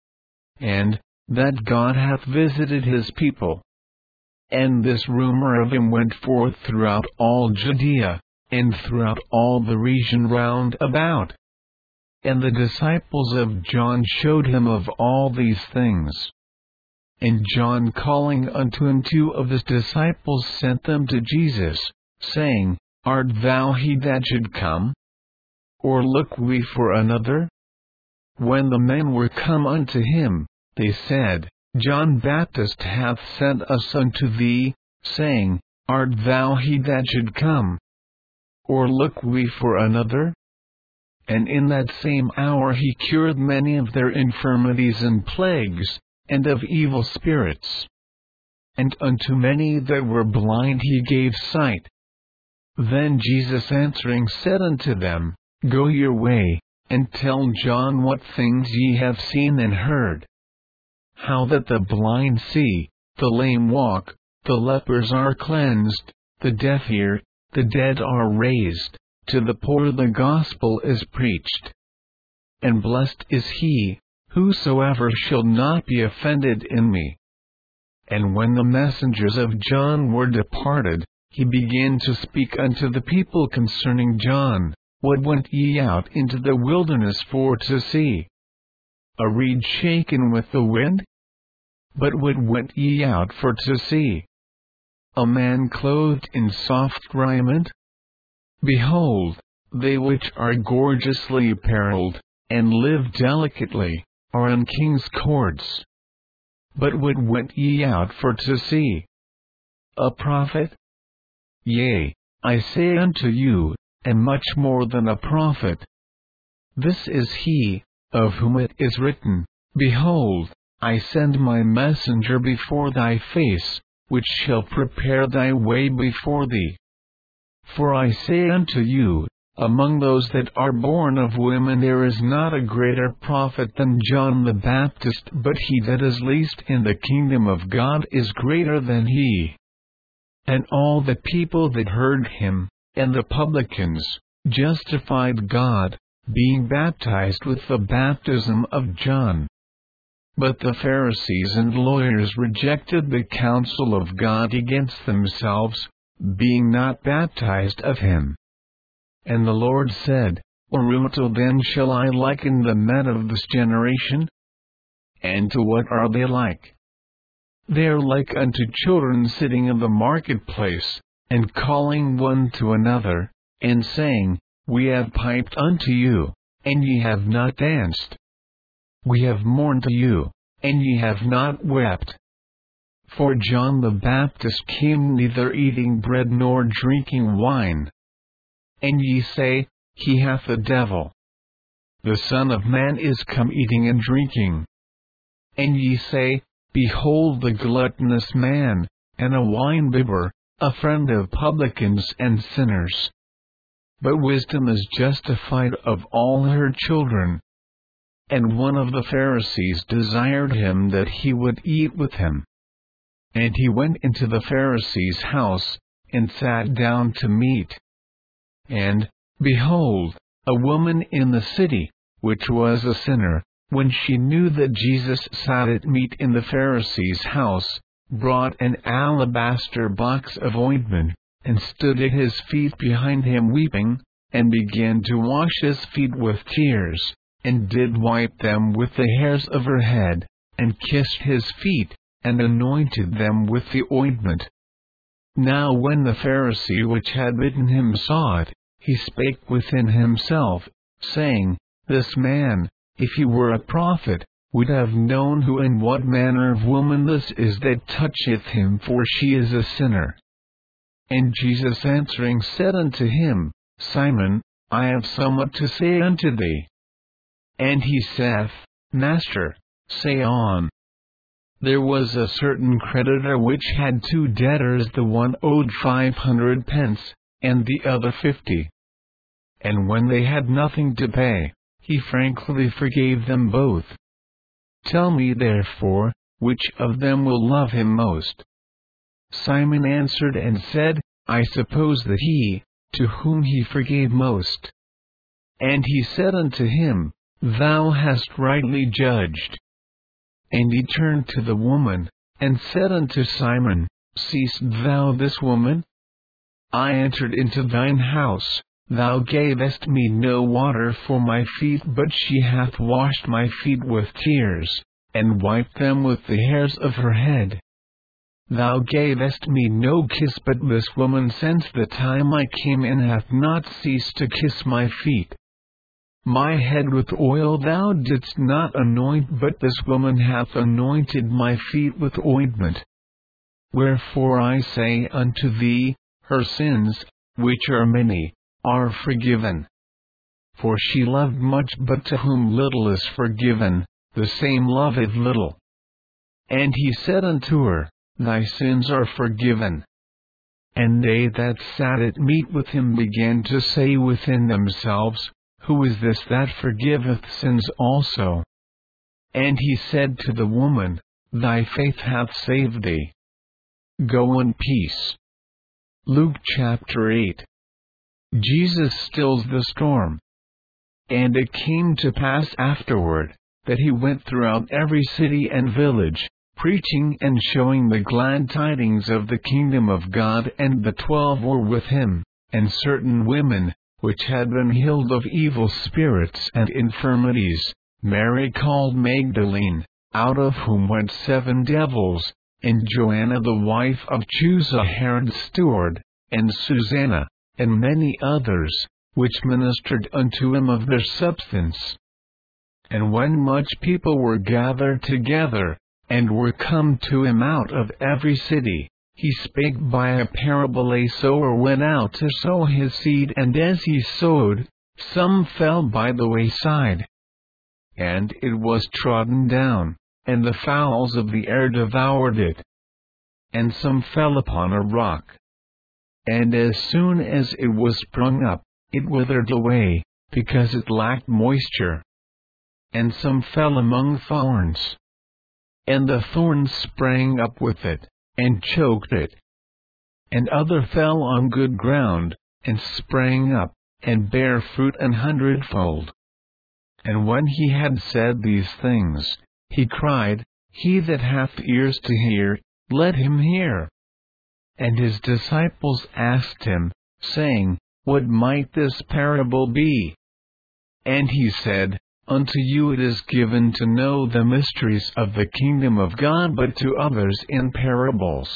And, that God hath visited his people. And this rumor of him went forth throughout all Judea, and throughout all the region round about. And the disciples of John showed him of all these things. And John, calling unto him 2 of his disciples, sent them to Jesus, saying, Art thou he that should come? Or look we for another? When the men were come unto him, they said, John Baptist hath sent us unto thee, saying, Art thou he that should come? Or look we for another? And in that same hour he cured many of their infirmities and plagues, and of evil spirits. And unto many that were blind he gave sight. Then Jesus answering said unto them, Go your way, and tell John what things ye have seen and heard. How that the blind see, the lame walk, the lepers are cleansed, the deaf hear, the dead are raised, to the poor the gospel is preached. And blessed is he, whosoever shall not be offended in me. And when the messengers of John were departed, he began to speak unto the people concerning John. What went ye out into the wilderness for to see? A reed shaken with the wind? But what went ye out for to see? A man clothed in soft raiment? Behold, they which are gorgeously apparelled, and live delicately, are in king's courts. But what went ye out for to see? A prophet? Yea, I say unto you, and much more than a prophet. This is he, of whom it is written, Behold, I send my messenger before thy face, which shall prepare thy way before thee. For I say unto you, Among those that are born of women there is not a greater prophet than John the Baptist, but he that is least in the kingdom of God is greater than he. And all the people that heard him, and the publicans, justified God, being baptized with the baptism of John. But the Pharisees and lawyers rejected the counsel of God against themselves, being not baptized of him. And the Lord said, Whereunto then shall I liken the men of this generation? And to what are they like? They are like unto children sitting in the marketplace, and calling one to another, and saying, We have piped unto you, and ye have not danced. We have mourned to you, and ye have not wept. For John the Baptist came neither eating bread nor drinking wine. And ye say, He hath a devil. The Son of Man is come eating and drinking. And ye say, Behold the gluttonous man, and a winebibber, a friend of publicans and sinners. But wisdom is justified of all her children. And one of the Pharisees desired him that he would eat with him. And he went into the Pharisee's house, and sat down to meat. And, behold, a woman in the city, which was a sinner, when she knew that Jesus sat at meat in the Pharisee's house, brought an alabaster box of ointment, and stood at his feet behind him weeping, and began to wash his feet with tears, and did wipe them with the hairs of her head, and kissed his feet, and anointed them with the ointment. Now when the Pharisee which had bidden him saw it, he spake within himself, saying, This man, if he were a prophet, would have known who and what manner of woman this is that toucheth him, for she is a sinner. And Jesus answering said unto him, Simon, I have somewhat to say unto thee. And he saith, Master, say on. There was a certain creditor which had 2 debtors, the one owed 500 pence, and the other 50. And when they had nothing to pay, he frankly forgave them both. Tell me therefore, which of them will love him most? Simon answered and said, I suppose that he, to whom he forgave most. And he said unto him, Thou hast rightly judged. And he turned to the woman, and said unto Simon, Seest thou this woman? I entered into thine house, thou gavest me no water for my feet, but she hath washed my feet with tears, and wiped them with the hairs of her head. Thou gavest me no kiss, but this woman since the time I came in hath not ceased to kiss my feet. My head with oil thou didst not anoint, but this woman hath anointed my feet with ointment. Wherefore I say unto thee, her sins, which are many, are forgiven. For she loved much, but to whom little is forgiven, the same loveth little. And he said unto her, Thy sins are forgiven. And they that sat at meat with him began to say within themselves, Who is this that forgiveth sins also? And he said to the woman, Thy faith hath saved thee. Go in peace. Luke chapter 8. Jesus stills the storm. And it came to pass afterward, that he went throughout every city and village, preaching and showing the glad tidings of the kingdom of God. And the 12 were with him, and certain women, which had been healed of evil spirits and infirmities, Mary called Magdalene, out of whom went 7 devils, and Joanna the wife of Chuza Herod's steward, and Susanna, and many others, which ministered unto him of their substance. And when much people were gathered together, and were come to him out of every city, he spake by a parable. A sower went out to sow his seed, and as he sowed, some fell by the wayside. And it was trodden down, and the fowls of the air devoured it. And some fell upon a rock. And as soon as it was sprung up, it withered away, because it lacked moisture. And some fell among thorns. And the thorns sprang up with it, and choked it. And other fell on good ground, and sprang up, and bare fruit 100-fold. And when he had said these things, he cried, He that hath ears to hear, let him hear. And his disciples asked him, saying, What might this parable be? And he said, Unto you it is given to know the mysteries of the kingdom of God, but to others in parables,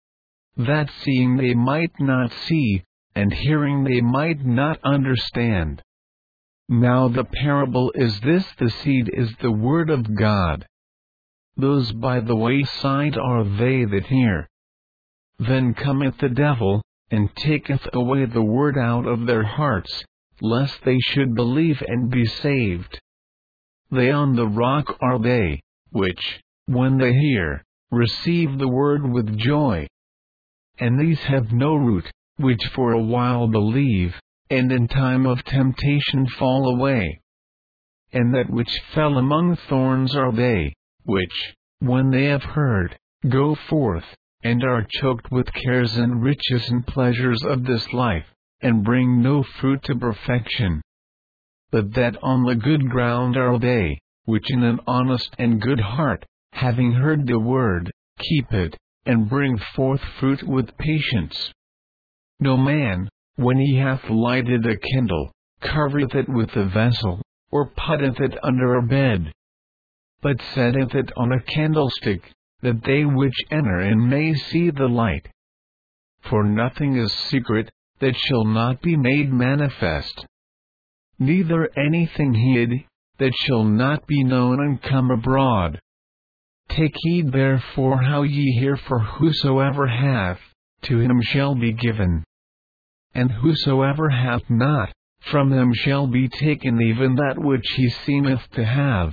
that seeing they might not see, and hearing they might not understand. Now the parable is this: the seed is the word of God. Those by the wayside are they that hear. Then cometh the devil, and taketh away the word out of their hearts, lest they should believe and be saved. They on the rock are they, which, when they hear, receive the word with joy. And these have no root, which for a while believe, and in time of temptation fall away. And that which fell among thorns are they, which, when they have heard, go forth, and are choked with cares and riches and pleasures of this life, and bring no fruit to perfection. But that on the good ground are they, which in an honest and good heart, having heard the word, keep it, and bring forth fruit with patience. No man, when he hath lighted a candle, covereth it with a vessel, or putteth it under a bed, but setteth it on a candlestick, that they which enter in may see the light. For nothing is secret, that shall not be made manifest, neither anything hid, that shall not be known and come abroad. Take heed therefore how ye hear, for whosoever hath, to him shall be given. And whosoever hath not, from him shall be taken even that which he seemeth to have.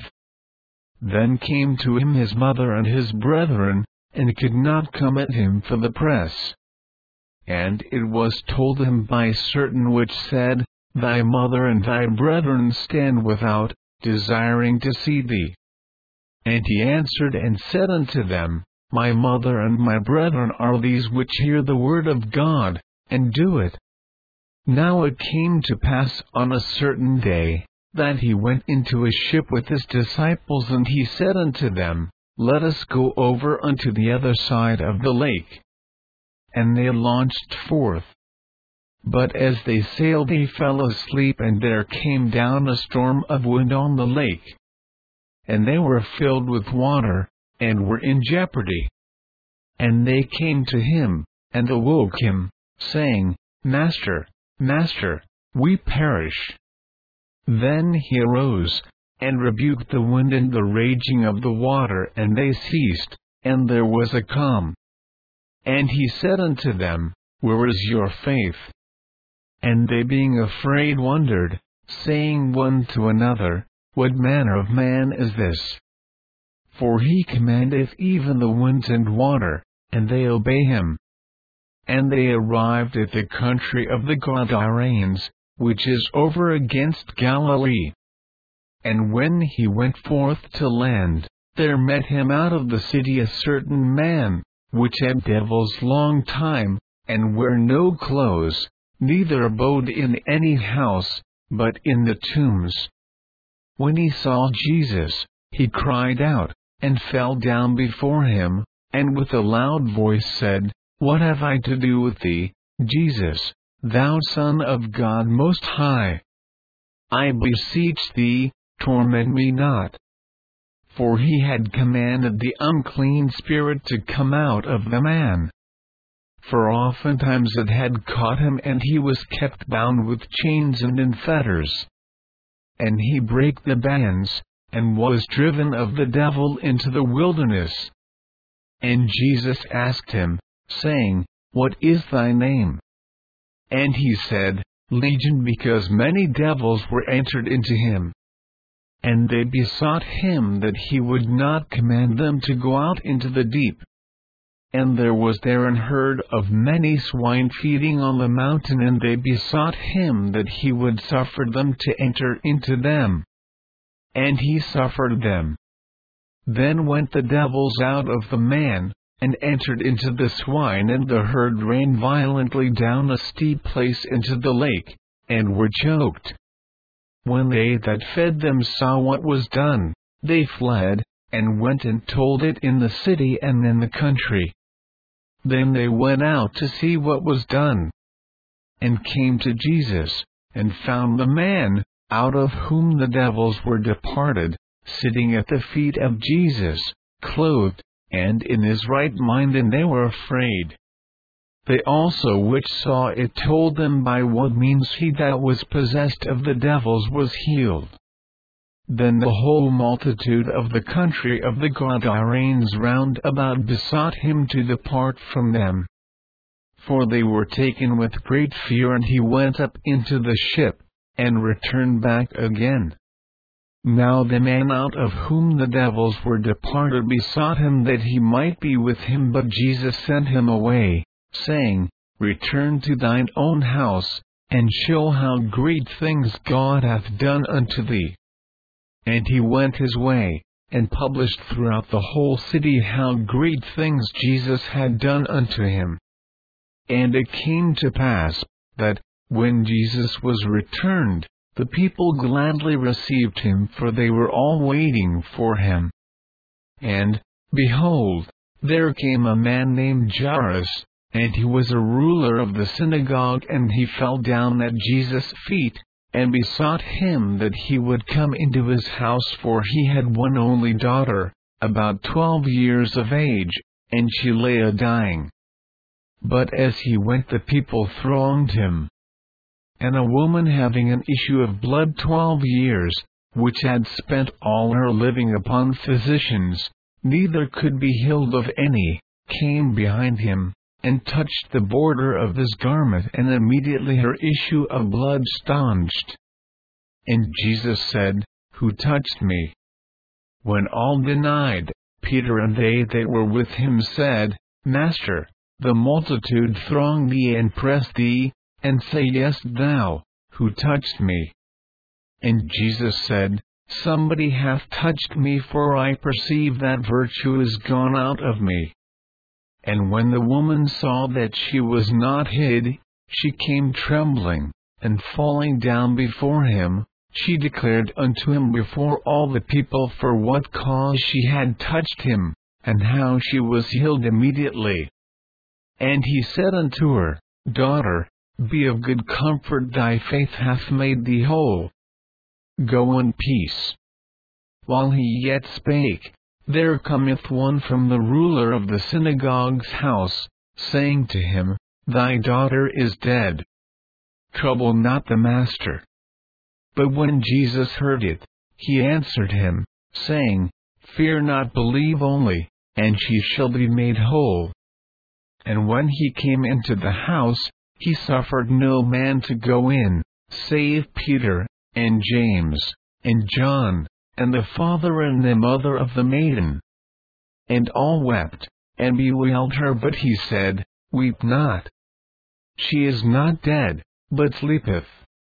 Then came to him his mother and his brethren, and could not come at him for the press. And it was told him by certain which said, Thy mother and thy brethren stand without, desiring to see thee. And he answered and said unto them, My mother and my brethren are these which hear the word of God, and do it. Now it came to pass on a certain day, that he went into a ship with his disciples, and he said unto them, Let us go over unto the other side of the lake. And they launched forth. But as they sailed they fell asleep, and there came down a storm of wind on the lake. And they were filled with water, and were in jeopardy. And they came to him, and awoke him, saying, Master, Master, we perish. Then he arose, and rebuked the wind and the raging of the water, and they ceased, and there was a calm. And he said unto them, Where is your faith? And they being afraid wondered, saying one to another, What manner of man is this? For he commandeth even the winds and water, and they obey him. And they arrived at the country of the Gadarenes, which is over against Galilee. And when he went forth to land, there met him out of the city a certain man, which had devils long time, and wear no clothes, neither abode in any house, but in the tombs. When he saw Jesus, he cried out, and fell down before him, and with a loud voice said, What have I to do with thee, Jesus, thou Son of God Most High? I beseech thee, torment me not. For he had commanded the unclean spirit to come out of the man. For oftentimes it had caught him, and he was kept bound with chains and in fetters. And he brake the bands, and was driven of the devil into the wilderness. And Jesus asked him, saying, What is thy name? And he said, Legion, because many devils were entered into him. And they besought him that he would not command them to go out into the deep. And there was there an herd of many swine feeding on the mountain, and they besought him that he would suffer them to enter into them. And he suffered them. Then went the devils out of the man, and entered into the swine, and the herd ran violently down a steep place into the lake, and were choked. When they that fed them saw what was done, they fled, and went and told it in the city and in the country. Then they went out to see what was done, and came to Jesus, and found the man, out of whom the devils were departed, sitting at the feet of Jesus, clothed, and in his right mind, and they were afraid. They also which saw it told them by what means he that was possessed of the devils was healed. Then the whole multitude of the country of the Gadarenes round about besought him to depart from them. For they were taken with great fear, and he went up into the ship, and returned back again. Now the man out of whom the devils were departed besought him that he might be with him, but Jesus sent him away, saying, Return to thine own house, and show how great things God hath done unto thee. And he went his way, and published throughout the whole city how great things Jesus had done unto him. And it came to pass, that, when Jesus was returned, the people gladly received him, for they were all waiting for him. And, behold, there came a man named Jairus, and he was a ruler of the synagogue, and he fell down at Jesus' feet, and besought him that he would come into his house, for he had one only daughter, about 12 years of age, and she lay a-dying. But as he went, the people thronged him. And a woman having an issue of blood 12 years, which had spent all her living upon physicians, neither could be healed of any, came behind him, and touched the border of his garment, and immediately her issue of blood staunched. And Jesus said, Who touched me? When all denied, Peter and they that were with him said, Master, the multitude throng thee and press thee, and sayest thou, Who touched me? And Jesus said, Somebody hath touched me, for I perceive that virtue is gone out of me. And when the woman saw that she was not hid, she came trembling, and falling down before him, she declared unto him before all the people for what cause she had touched him, and how she was healed immediately. And he said unto her, Daughter, be of good comfort, thy faith hath made thee whole. Go in peace. While he yet spake, there cometh one from the ruler of the synagogue's house, saying to him, Thy daughter is dead. Trouble not the master. But when Jesus heard it, he answered him, saying, Fear not, believe only, and she shall be made whole. And when he came into the house, he suffered no man to go in, save Peter, and James, and John, and the father and the mother of the maiden. And all wept, and bewailed her, but he said, Weep not. She is not dead, but sleepeth.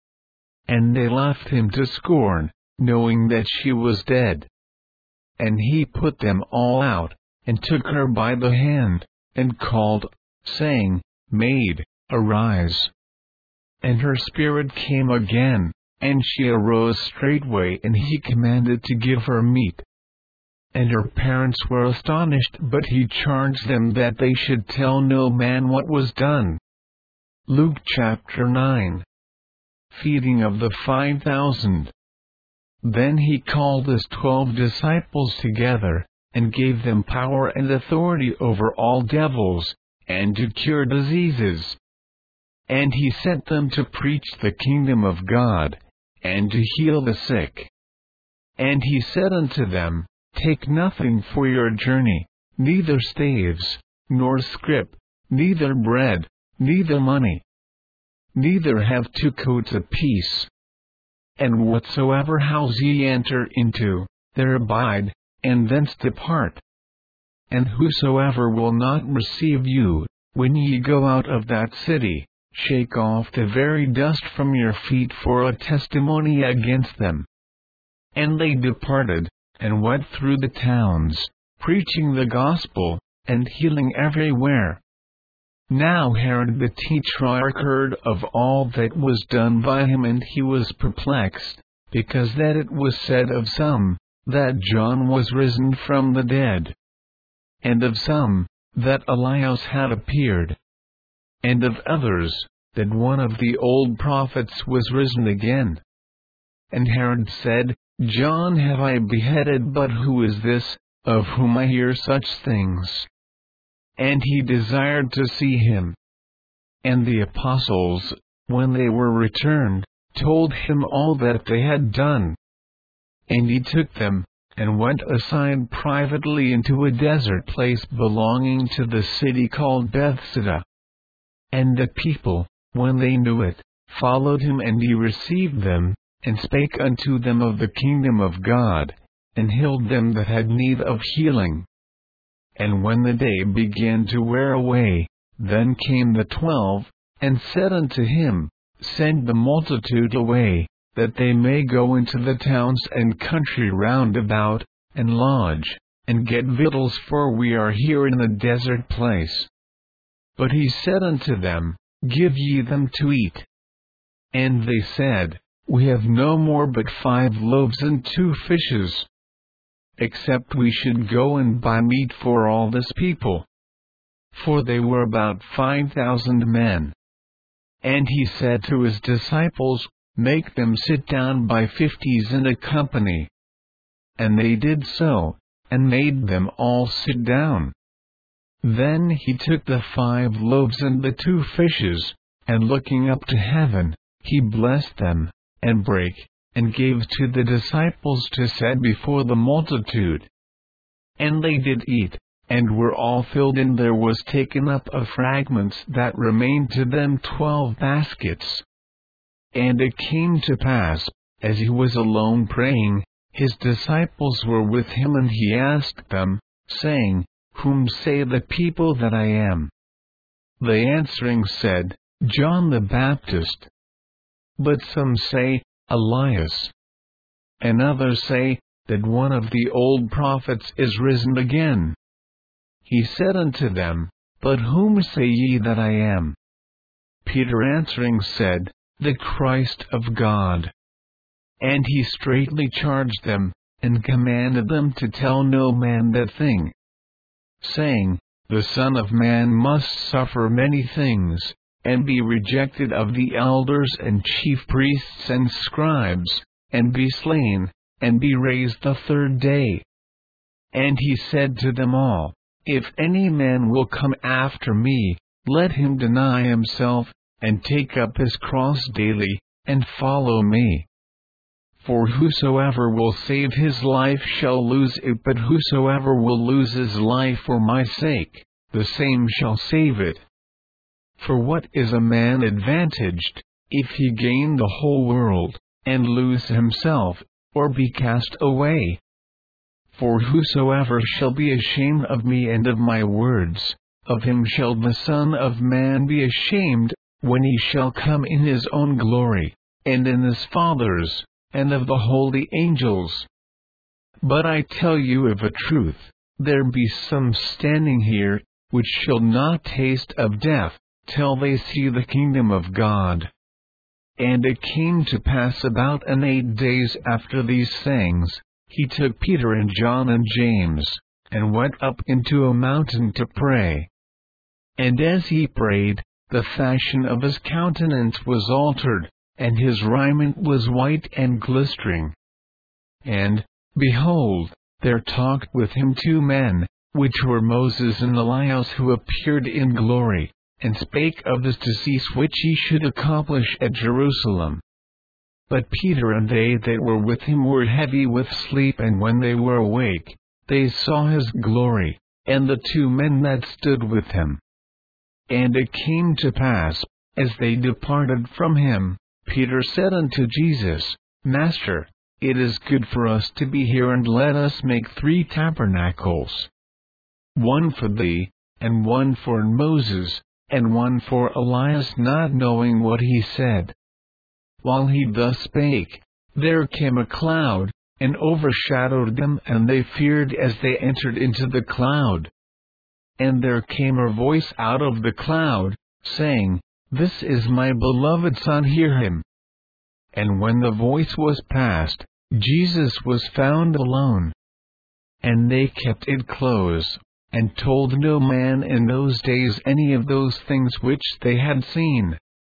And they laughed him to scorn, knowing that she was dead. And he put them all out, and took her by the hand, and called, saying, Maid, arise. And her spirit came again, and she arose straightway, and he commanded to give her meat. And her parents were astonished, but he charged them that they should tell no man what was done. Luke chapter 9. Feeding of the 5,000. Then he called his 12 disciples together, and gave them power and authority over all devils, and to cure diseases. And he sent them to preach the kingdom of God, and to heal the sick. And he said unto them, Take nothing for your journey, neither staves, nor scrip, neither bread, neither money. Neither have 2 coats apiece. And whatsoever house ye enter into, there abide, and thence depart. And whosoever will not receive you, when ye go out of that city, shake off the very dust from your feet for a testimony against them. And they departed, and went through the towns, preaching the gospel, and healing everywhere. Now Herod the Tetrarch heard of all that was done by him, and he was perplexed, because that it was said of some, that John was risen from the dead, and of some, that Elias had appeared, and of others, that one of the old prophets was risen again. And Herod said, John have I beheaded, but who is this, of whom I hear such things? And he desired to see him. And the apostles, when they were returned, told him all that they had done. And he took them, and went aside privately into a desert place belonging to the city called Bethsaida. And the people, when they knew it, followed him, and he received them, and spake unto them of the kingdom of God, and healed them that had need of healing. And when the day began to wear away, then came the 12, and said unto him, Send the multitude away, that they may go into the towns and country round about, and lodge, and get victuals, for we are here in a desert place. But he said unto them, Give ye them to eat. And they said, We have no more but 5 loaves and 2 fishes. Except we should go and buy meat for all this people. For they were about 5,000 men. And he said to his disciples, Make them sit down by 50s in a company. And they did so, and made them all sit down. Then he took the 5 loaves and the 2 fishes, and looking up to heaven, he blessed them, and brake, and gave to the disciples to set before the multitude. And they did eat, and were all filled, and there was taken up of fragments that remained to them 12 baskets. And it came to pass, as he was alone praying, his disciples were with him, and he asked them, saying, Whom say the people that I am? They answering said, John the Baptist. But some say, Elias. And others say, that one of the old prophets is risen again. He said unto them, But whom say ye that I am? Peter answering said, The Christ of God. And he straitly charged them, and commanded them to tell no man that thing, saying, The Son of Man must suffer many things, and be rejected of the elders and chief priests and scribes, and be slain, and be raised the 3rd day. And he said to them all, If any man will come after me, let him deny himself, and take up his cross daily, and follow me. For whosoever will save his life shall lose it, but whosoever will lose his life for my sake, the same shall save it. For what is a man advantaged, if he gain the whole world, and lose himself, or be cast away? For whosoever shall be ashamed of me and of my words, of him shall the Son of Man be ashamed, when he shall come in his own glory, and in his Father's, and of the holy angels. But I tell you of a truth, there be some standing here, which shall not taste of death, till they see the kingdom of God. And it came to pass about 8 days after these sayings, he took Peter and John and James, and went up into a mountain to pray. And as he prayed, the fashion of his countenance was altered, and his raiment was white and glistering. And, behold, there talked with him 2 men, which were Moses and Elias, who appeared in glory, and spake of this decease which he should accomplish at Jerusalem. But Peter and they that were with him were heavy with sleep, and when they were awake, they saw his glory, and the 2 men that stood with him. And it came to pass, as they departed from him, Peter said unto Jesus, Master, it is good for us to be here, and let us make 3 tabernacles, one for thee, and one for Moses, and one for Elias, not knowing what he said. While he thus spake, there came a cloud, and overshadowed them, and they feared as they entered into the cloud. And there came a voice out of the cloud, saying, This is my beloved Son, hear him. And when the voice was past, Jesus was found alone. And they kept it close, and told no man in those days any of those things which they had seen.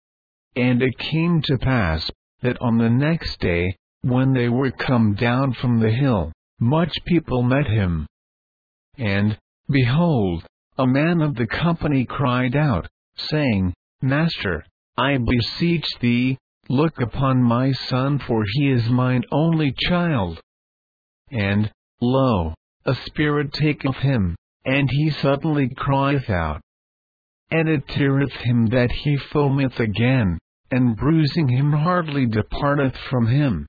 And it came to pass, that on the next day, when they were come down from the hill, much people met him. And, behold, a man of the company cried out, saying, Master, I beseech thee, look upon my son, for he is mine only child. And, lo, a spirit taketh him, and he suddenly crieth out. And it teareth him that he foameth again, and bruising him hardly departeth from him.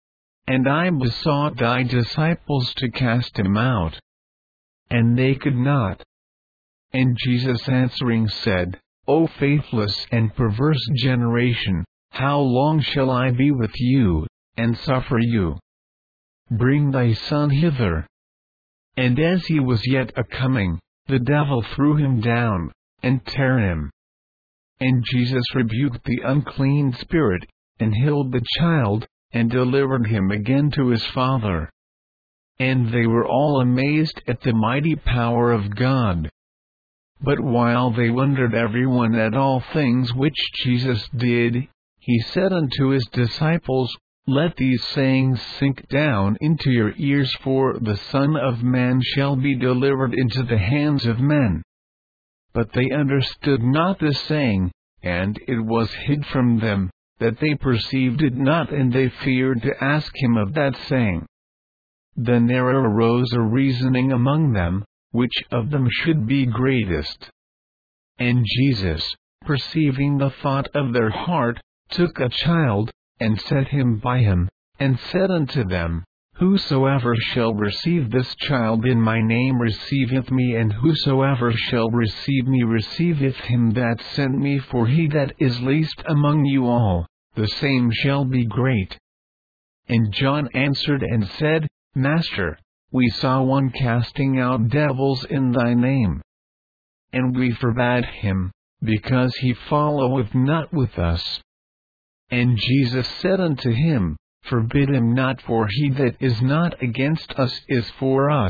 And I besought thy disciples to cast him out, and they could not. And Jesus answering said, O faithless and perverse generation, how long shall I be with you, and suffer you? Bring thy son hither. And as he was yet a-coming, the devil threw him down, and tare him. And Jesus rebuked the unclean spirit, and healed the child, and delivered him again to his father. And they were all amazed at the mighty power of God. But while they wondered every one at all things which Jesus did, he said unto his disciples, Let these sayings sink down into your ears, for the Son of Man shall be delivered into the hands of men. But they understood not this saying, and it was hid from them, that they perceived it not, and they feared to ask him of that saying. Then there arose a reasoning among them, which of them should be greatest. And Jesus, perceiving the thought of their heart, took a child, and set him by him, and said unto them, Whosoever shall receive this child in my name receiveth me, and whosoever shall receive me receiveth him that sent me. For he that is least among you all, the same shall be great. And John answered and said, Master, we saw one casting out devils in thy name. And we forbade him, because he followeth not with us. And Jesus said unto him, Forbid him not, for he that is not against us is for us.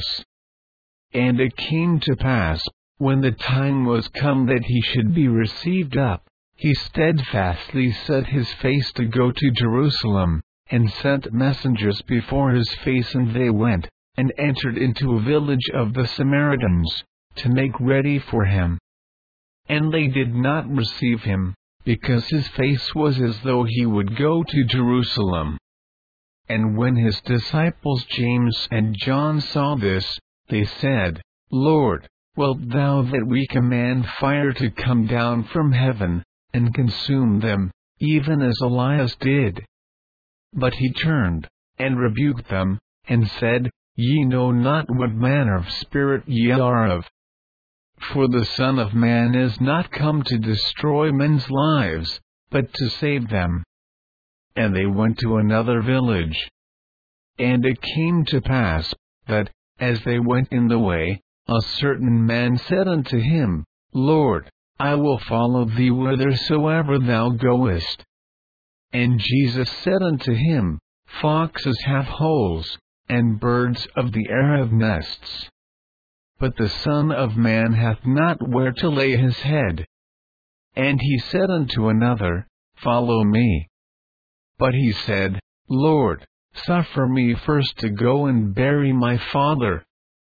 And it came to pass, when the time was come that he should be received up, he steadfastly set his face to go to Jerusalem, and sent messengers before his face, and they went, and entered into a village of the Samaritans, to make ready for him. And they did not receive him, because his face was as though he would go to Jerusalem. And when his disciples James and John saw this, they said, Lord, wilt thou that we command fire to come down from heaven, and consume them, even as Elias did? But he turned, and rebuked them, and said, Ye know not what manner of spirit ye are of. For the Son of Man is not come to destroy men's lives, but to save them. And they went to another village. And it came to pass, that, as they went in the way, a certain man said unto him, Lord, I will follow thee whithersoever thou goest. And Jesus said unto him, Foxes have holes, and birds of the air have nests, but the Son of Man hath not where to lay his head. And he said unto another, Follow me. But he said, Lord, suffer me first to go and bury my father.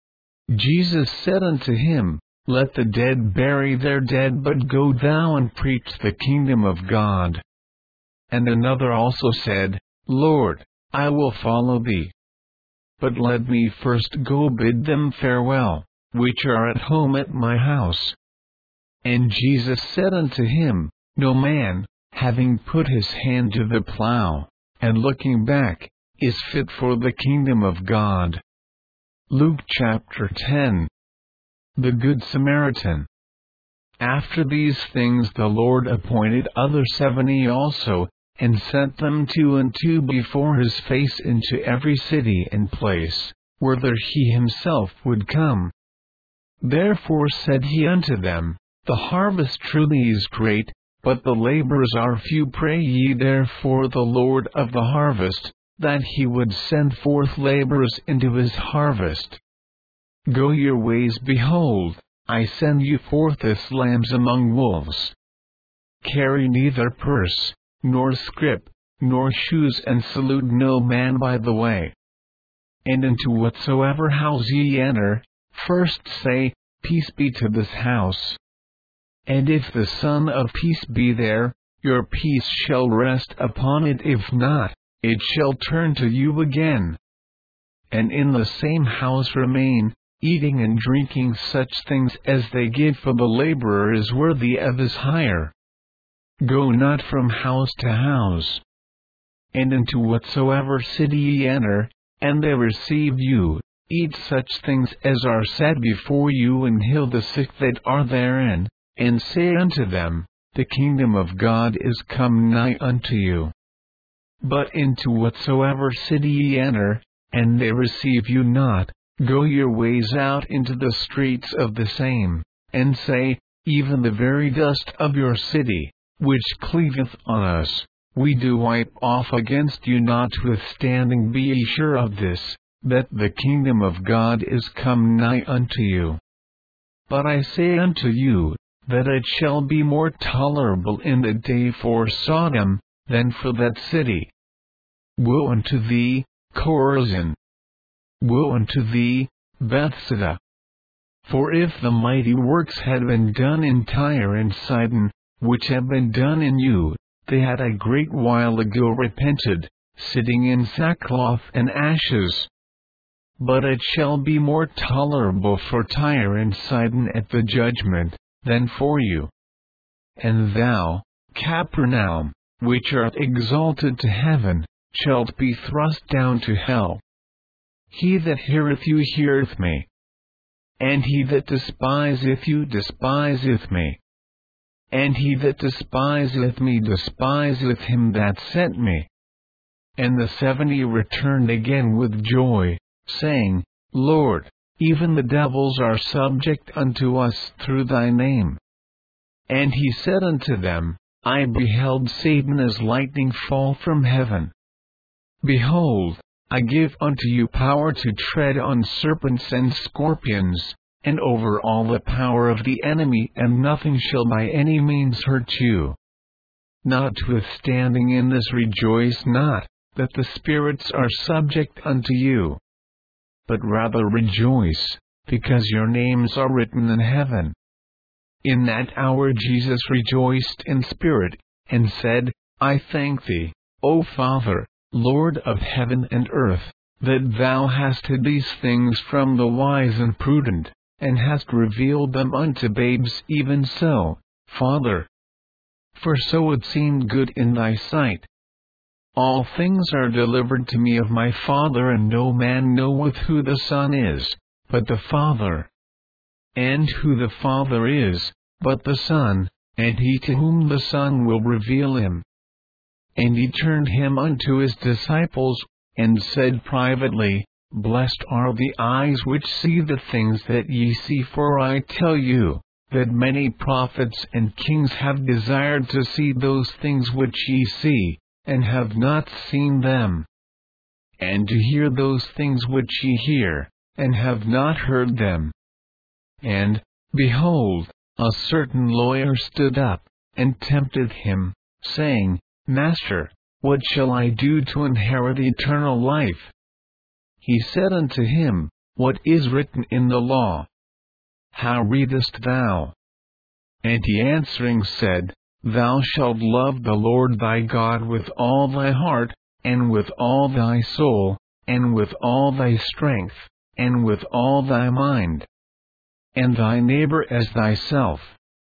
Jesus said unto him, Let the dead bury their dead, but go thou and preach the kingdom of God. And another also said, Lord, I will follow thee. But let me first go bid them farewell, which are at home at my house. And Jesus said unto him, No man, having put his hand to the plow, and looking back, is fit for the kingdom of God. Luke chapter 10. The Good Samaritan. After these things the Lord appointed other 70 also, and sent them 2 and 2 before his face into every city and place, whither he himself would come. Therefore said he unto them, The harvest truly is great, but the laborers are few. Pray ye therefore the Lord of the harvest, that he would send forth laborers into his harvest. Go your ways, behold, I send you forth as lambs among wolves. Carry neither purse, nor scrip, nor shoes, and salute no man by the way. And into whatsoever house ye enter, first say, Peace be to this house. And if the Son of Peace be there, your peace shall rest upon it. If not, it shall turn to you again. And in the same house remain, eating and drinking such things as they give, for the laborer is worthy of his hire. Go not from house to house. And into whatsoever city ye enter, and they receive you, eat such things as are set before you, and heal the sick that are therein, and say unto them, The kingdom of God is come nigh unto you. But into whatsoever city ye enter, and they receive you not, go your ways out into the streets of the same, and say, Even the very dust of your city, which cleaveth on us, we do wipe off against you. Notwithstanding be ye sure of this, that the kingdom of God is come nigh unto you. But I say unto you, that it shall be more tolerable in the day for Sodom, than for that city. Woe unto thee, Chorazin! Woe unto thee, Bethsaida! For if the mighty works had been done in Tyre and Sidon, which have been done in you, they had a great while ago repented, sitting in sackcloth and ashes. But it shall be more tolerable for Tyre and Sidon at the judgment, than for you. And thou, Capernaum, which art exalted to heaven, shalt be thrust down to hell. He that heareth you heareth me. And he that despiseth you despiseth me. And he that despiseth me despiseth him that sent me. And the 70 returned again with joy, saying, Lord, even the devils are subject unto us through thy name. And he said unto them, I beheld Satan as lightning fall from heaven. Behold, I give unto you power to tread on serpents and scorpions, and over all the power of the enemy, and nothing shall by any means hurt you. Notwithstanding in this rejoice not, that the spirits are subject unto you, but rather rejoice, because your names are written in heaven. In that hour Jesus rejoiced in spirit, and said, I thank thee, O Father, Lord of heaven and earth, that thou hast hid these things from the wise and prudent, and hast revealed them unto babes. Even so, Father. For so it seemed good in thy sight. All things are delivered to me of my Father, and no man knoweth who the Son is, but the Father. And who the Father is, but the Son, and he to whom the Son will reveal him. And he turned him unto his disciples, and said privately, Blessed are the eyes which see the things that ye see. For I tell you, that many prophets and kings have desired to see those things which ye see, and have not seen them, and to hear those things which ye hear, and have not heard them. And, behold, a certain lawyer stood up, and tempted him, saying, Master, what shall I do to inherit eternal life? He said unto him, What is written in the law? How readest thou? And he answering said, Thou shalt love the Lord thy God with all thy heart, and with all thy soul, and with all thy strength, and with all thy mind, and thy neighbor as thyself.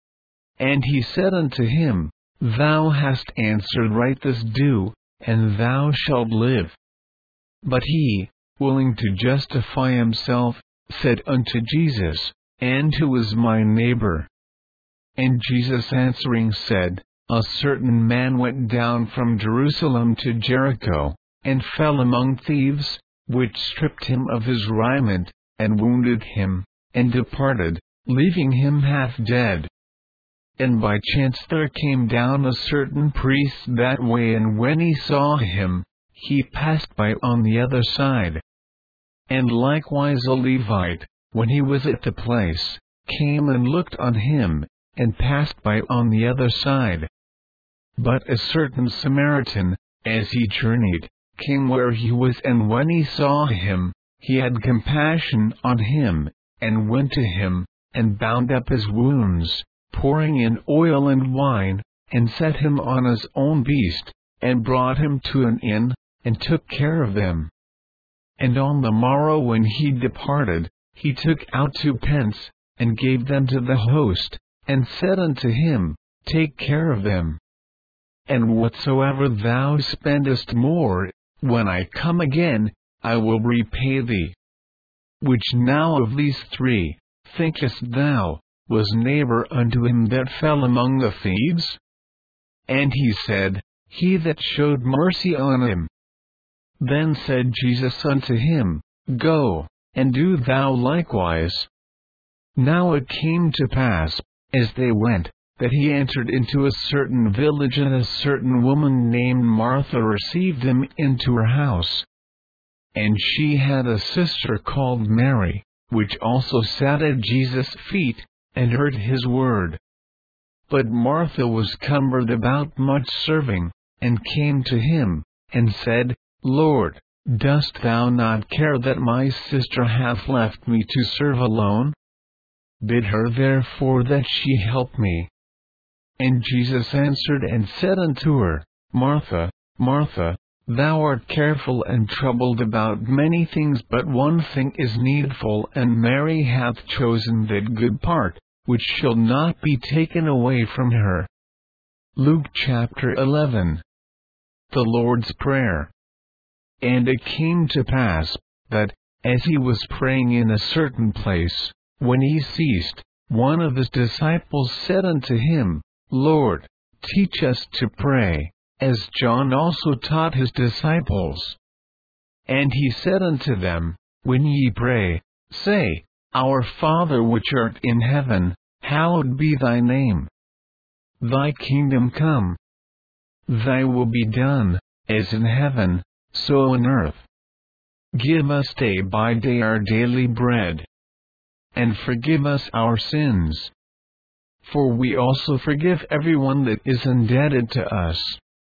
And he said unto him, Thou hast answered right, this do, and thou shalt live. But he, willing to justify himself, said unto Jesus, And who is my neighbor? And Jesus answering said, A certain man went down from Jerusalem to Jericho, and fell among thieves, which stripped him of his raiment, and wounded him, and departed, leaving him half dead. And by chance there came down a certain priest that way, and when he saw him, he passed by on the other side. And likewise a Levite, when he was at the place, came and looked on him, and passed by on the other side. But a certain Samaritan, as he journeyed, came where he was, and when he saw him, he had compassion on him, and went to him, and bound up his wounds, pouring in oil and wine, and set him on his own beast, and brought him to an inn, and took care of them. And on the morrow when he departed, he took out 2 pence, and gave them to the host, and said unto him, Take care of them. And whatsoever thou spendest more, when I come again, I will repay thee. Which now of these 3, thinkest thou, was neighbor unto him that fell among the thieves? And he said, He that showed mercy on him. Then said Jesus unto him, Go, and do thou likewise. Now it came to pass, as they went, that he entered into a certain village, and a certain woman named Martha received him into her house. And she had a sister called Mary, which also sat at Jesus' feet, and heard his word. But Martha was cumbered about much serving, and came to him, and said, Lord, dost thou not care that my sister hath left me to serve alone? Bid her therefore that she help me. And Jesus answered and said unto her, Martha, Martha, thou art careful and troubled about many things, but one thing is needful, and Mary hath chosen that good part, which shall not be taken away from her. Luke chapter 11. The Lord's Prayer. And it came to pass, that, as he was praying in a certain place, when he ceased, one of his disciples said unto him, Lord, teach us to pray, as John also taught his disciples. And he said unto them, When ye pray, say, Our Father which art in heaven, hallowed be thy name. Thy kingdom come. Thy will be done, as in heaven, so on earth. Give us day by day our daily bread. And forgive us our sins. For we also forgive everyone that is indebted to us.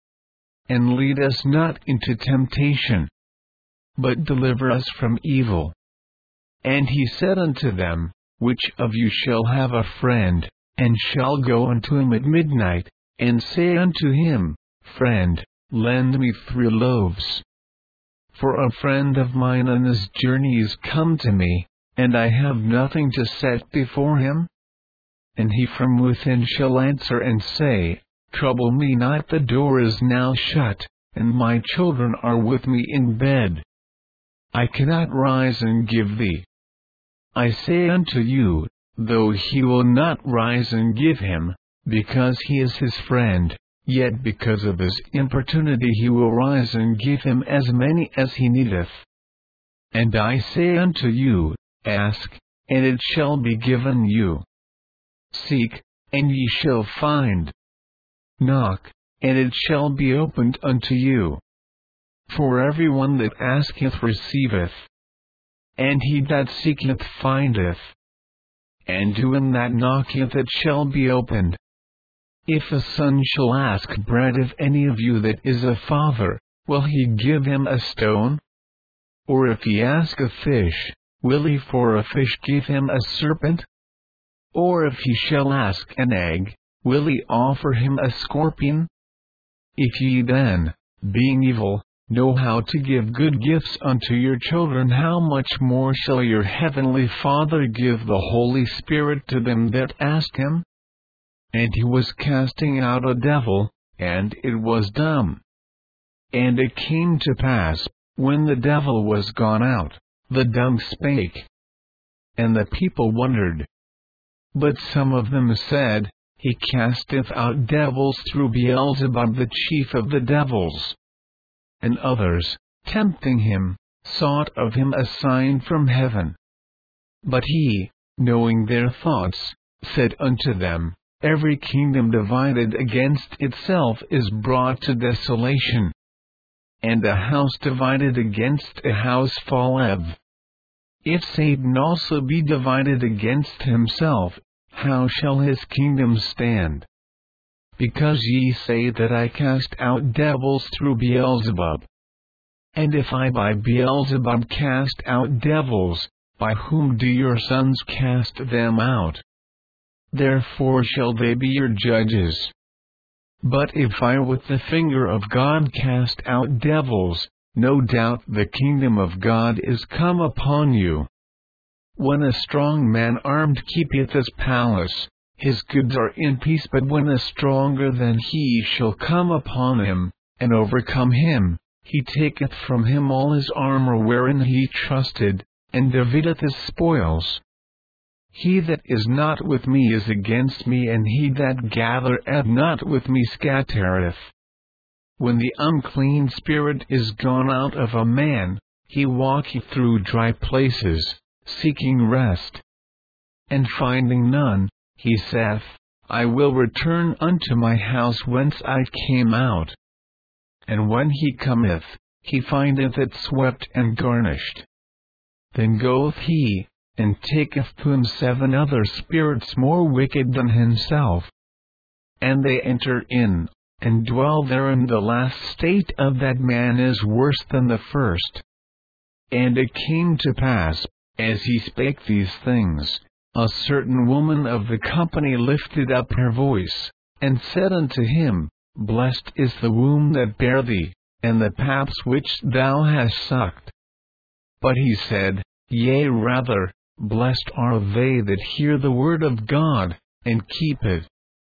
And lead us not into temptation, but deliver us from evil. And he said unto them, Which of you shall have a friend, and shall go unto him at midnight, and say unto him, Friend, lend me 3 loaves? For a friend of mine on his journey is come to me, and I have nothing to set before him? And he from within shall answer and say, Trouble me not, the door is now shut, and my children are with me in bed. I cannot rise and give thee. I say unto you, though he will not rise and give him, because he is his friend, yet because of his importunity he will rise and give him as many as he needeth. And I say unto you, Ask, and it shall be given you. Seek, and ye shall find. Knock, and it shall be opened unto you. For everyone that asketh receiveth, and he that seeketh findeth, and to him that knocketh it shall be opened. If a son shall ask bread of any of you that is a father, will he give him a stone? Or if he ask a fish, will he for a fish give him a serpent? Or if he shall ask an egg, will he offer him a scorpion? If ye then, being evil, know how to give good gifts unto your children, how much more shall your heavenly Father give the Holy Spirit to them that ask him? And he was casting out a devil, and it was dumb. And it came to pass, when the devil was gone out, the dumb spake. And the people wondered, But some of them said, He casteth out devils through Beelzebub the chief of the devils. And others, tempting him, sought of him a sign from heaven. But he, knowing their thoughts, said unto them, Every kingdom divided against itself is brought to desolation. And a house divided against a house falleth. If Satan also be divided against himself, how shall his kingdom stand? Because ye say that I cast out devils through Beelzebub. And if I by Beelzebub cast out devils, by whom do your sons cast them out? Therefore shall they be your judges. But if I with the finger of God cast out devils, no doubt the kingdom of God is come upon you. When a strong man armed keepeth his palace, his goods are in peace. But when a stronger than he shall come upon him, and overcome him, he taketh from him all his armor wherein he trusted, and divideth his spoils. He that is not with me is against me, and he that gathereth not with me scattereth. When the unclean spirit is gone out of a man, he walketh through dry places, seeking rest. And finding none, he saith, I will return unto my house whence I came out. And when he cometh, he findeth it swept and garnished. Then goeth he, and taketh to him 7 other spirits more wicked than himself. And they enter in, and dwell there, and the last state of that man is worse than the first. And it came to pass, as he spake these things, a certain woman of the company lifted up her voice, and said unto him, Blessed is the womb that bare thee, and the paps which thou hast sucked. But he said, Yea rather, blessed are they that hear the word of God, and keep it.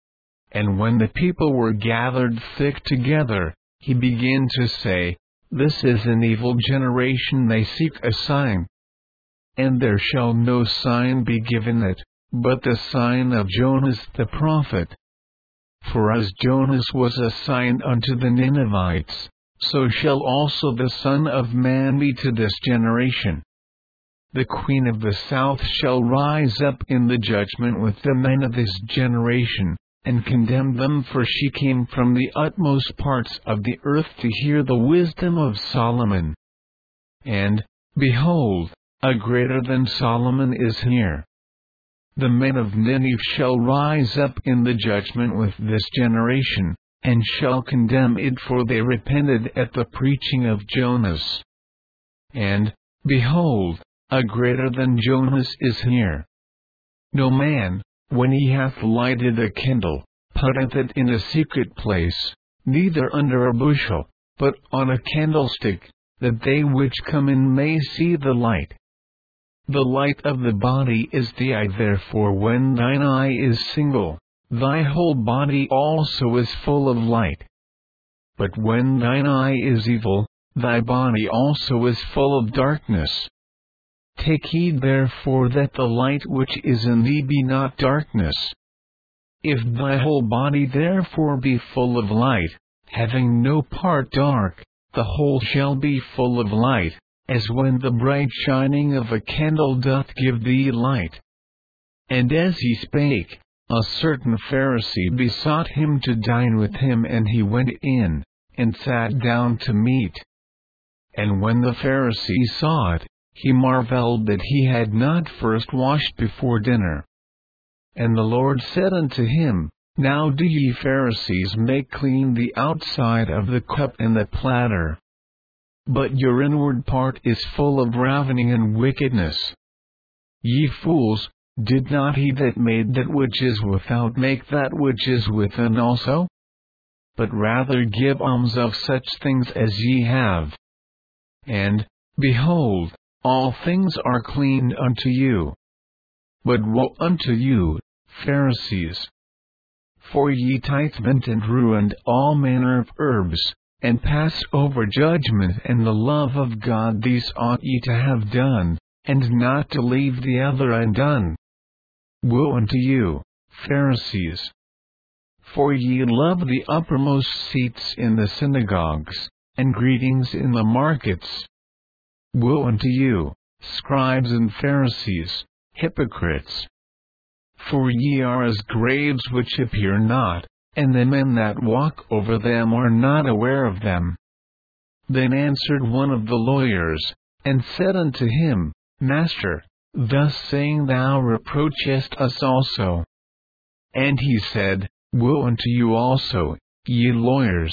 And when the people were gathered thick together, he began to say, This is an evil generation, they seek a sign. And there shall no sign be given it, but the sign of Jonas the prophet. For as Jonas was a sign unto the Ninevites, so shall also the Son of Man be to this generation. The queen of the south shall rise up in the judgment with the men of this generation, and condemn them, for she came from the utmost parts of the earth to hear the wisdom of Solomon. And, behold, a greater than Solomon is here. The men of Nineveh shall rise up in the judgment with this generation, and shall condemn it, for they repented at the preaching of Jonas. And, behold, a greater than Jonas is here. No man, when he hath lighted a candle, putteth it in a secret place, neither under a bushel, but on a candlestick, that they which come in may see the light. The light of the body is the eye. Therefore when thine eye is single, thy whole body also is full of light. But when thine eye is evil, thy body also is full of darkness. Take heed therefore that the light which is in thee be not darkness. If thy whole body therefore be full of light, having no part dark, the whole shall be full of light, as when the bright shining of a candle doth give thee light. And as he spake, a certain Pharisee besought him to dine with him, and he went in, and sat down to meat. And when the Pharisee saw it, he marveled that he had not first washed before dinner. And the Lord said unto him, Now do ye Pharisees make clean the outside of the cup and the platter, but your inward part is full of ravening and wickedness. Ye fools, did not he that made that which is without make that which is within also? But rather give alms of such things as ye have. And, behold, all things are clean unto you. But woe unto you, Pharisees! For ye tithe mint and rue and all manner of herbs, and pass over judgment and the love of God. These ought ye to have done, and not to leave the other undone. Woe unto you, Pharisees! For ye love the uppermost seats in the synagogues, and greetings in the markets. Woe unto you, scribes and Pharisees, hypocrites! For ye are as graves which appear not, and the men that walk over them are not aware of them. Then answered one of the lawyers, and said unto him, Master, thus saying thou reproachest us also. And he said, Woe unto you also, ye lawyers!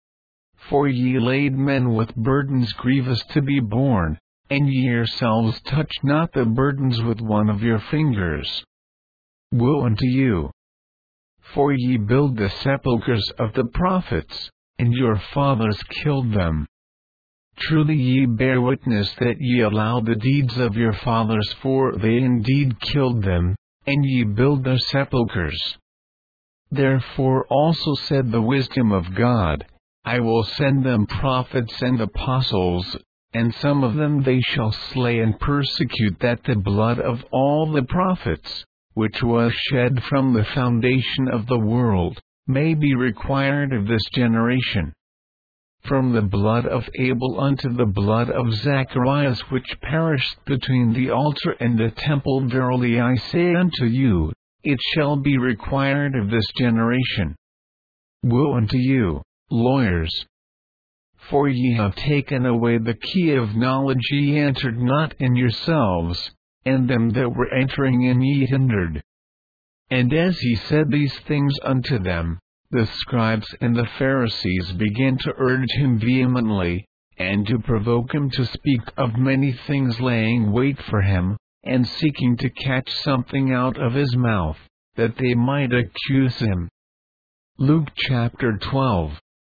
For ye lade men with burdens grievous to be borne, and ye yourselves touch not the burdens with one of your fingers. Woe unto you! For ye build the sepulchres of the prophets, and your fathers killed them. Truly ye bear witness that ye allow the deeds of your fathers, for they indeed killed them, and ye build their sepulchres. Therefore also said the wisdom of God, I will send them prophets and apostles, and some of them they shall slay and persecute, that the blood of all the prophets, which was shed from the foundation of the world, may be required of this generation. From the blood of Abel unto the blood of Zacharias, which perished between the altar and the temple, verily I say unto you, it shall be required of this generation. Woe unto you, lawyers! For ye have taken away the key of knowledge, ye entered not in yourselves, and them that were entering in ye hindered. And as he said these things unto them, the scribes and the Pharisees began to urge him vehemently, and to provoke him to speak of many things, laying wait for him, and seeking to catch something out of his mouth, that they might accuse him. Luke chapter 12.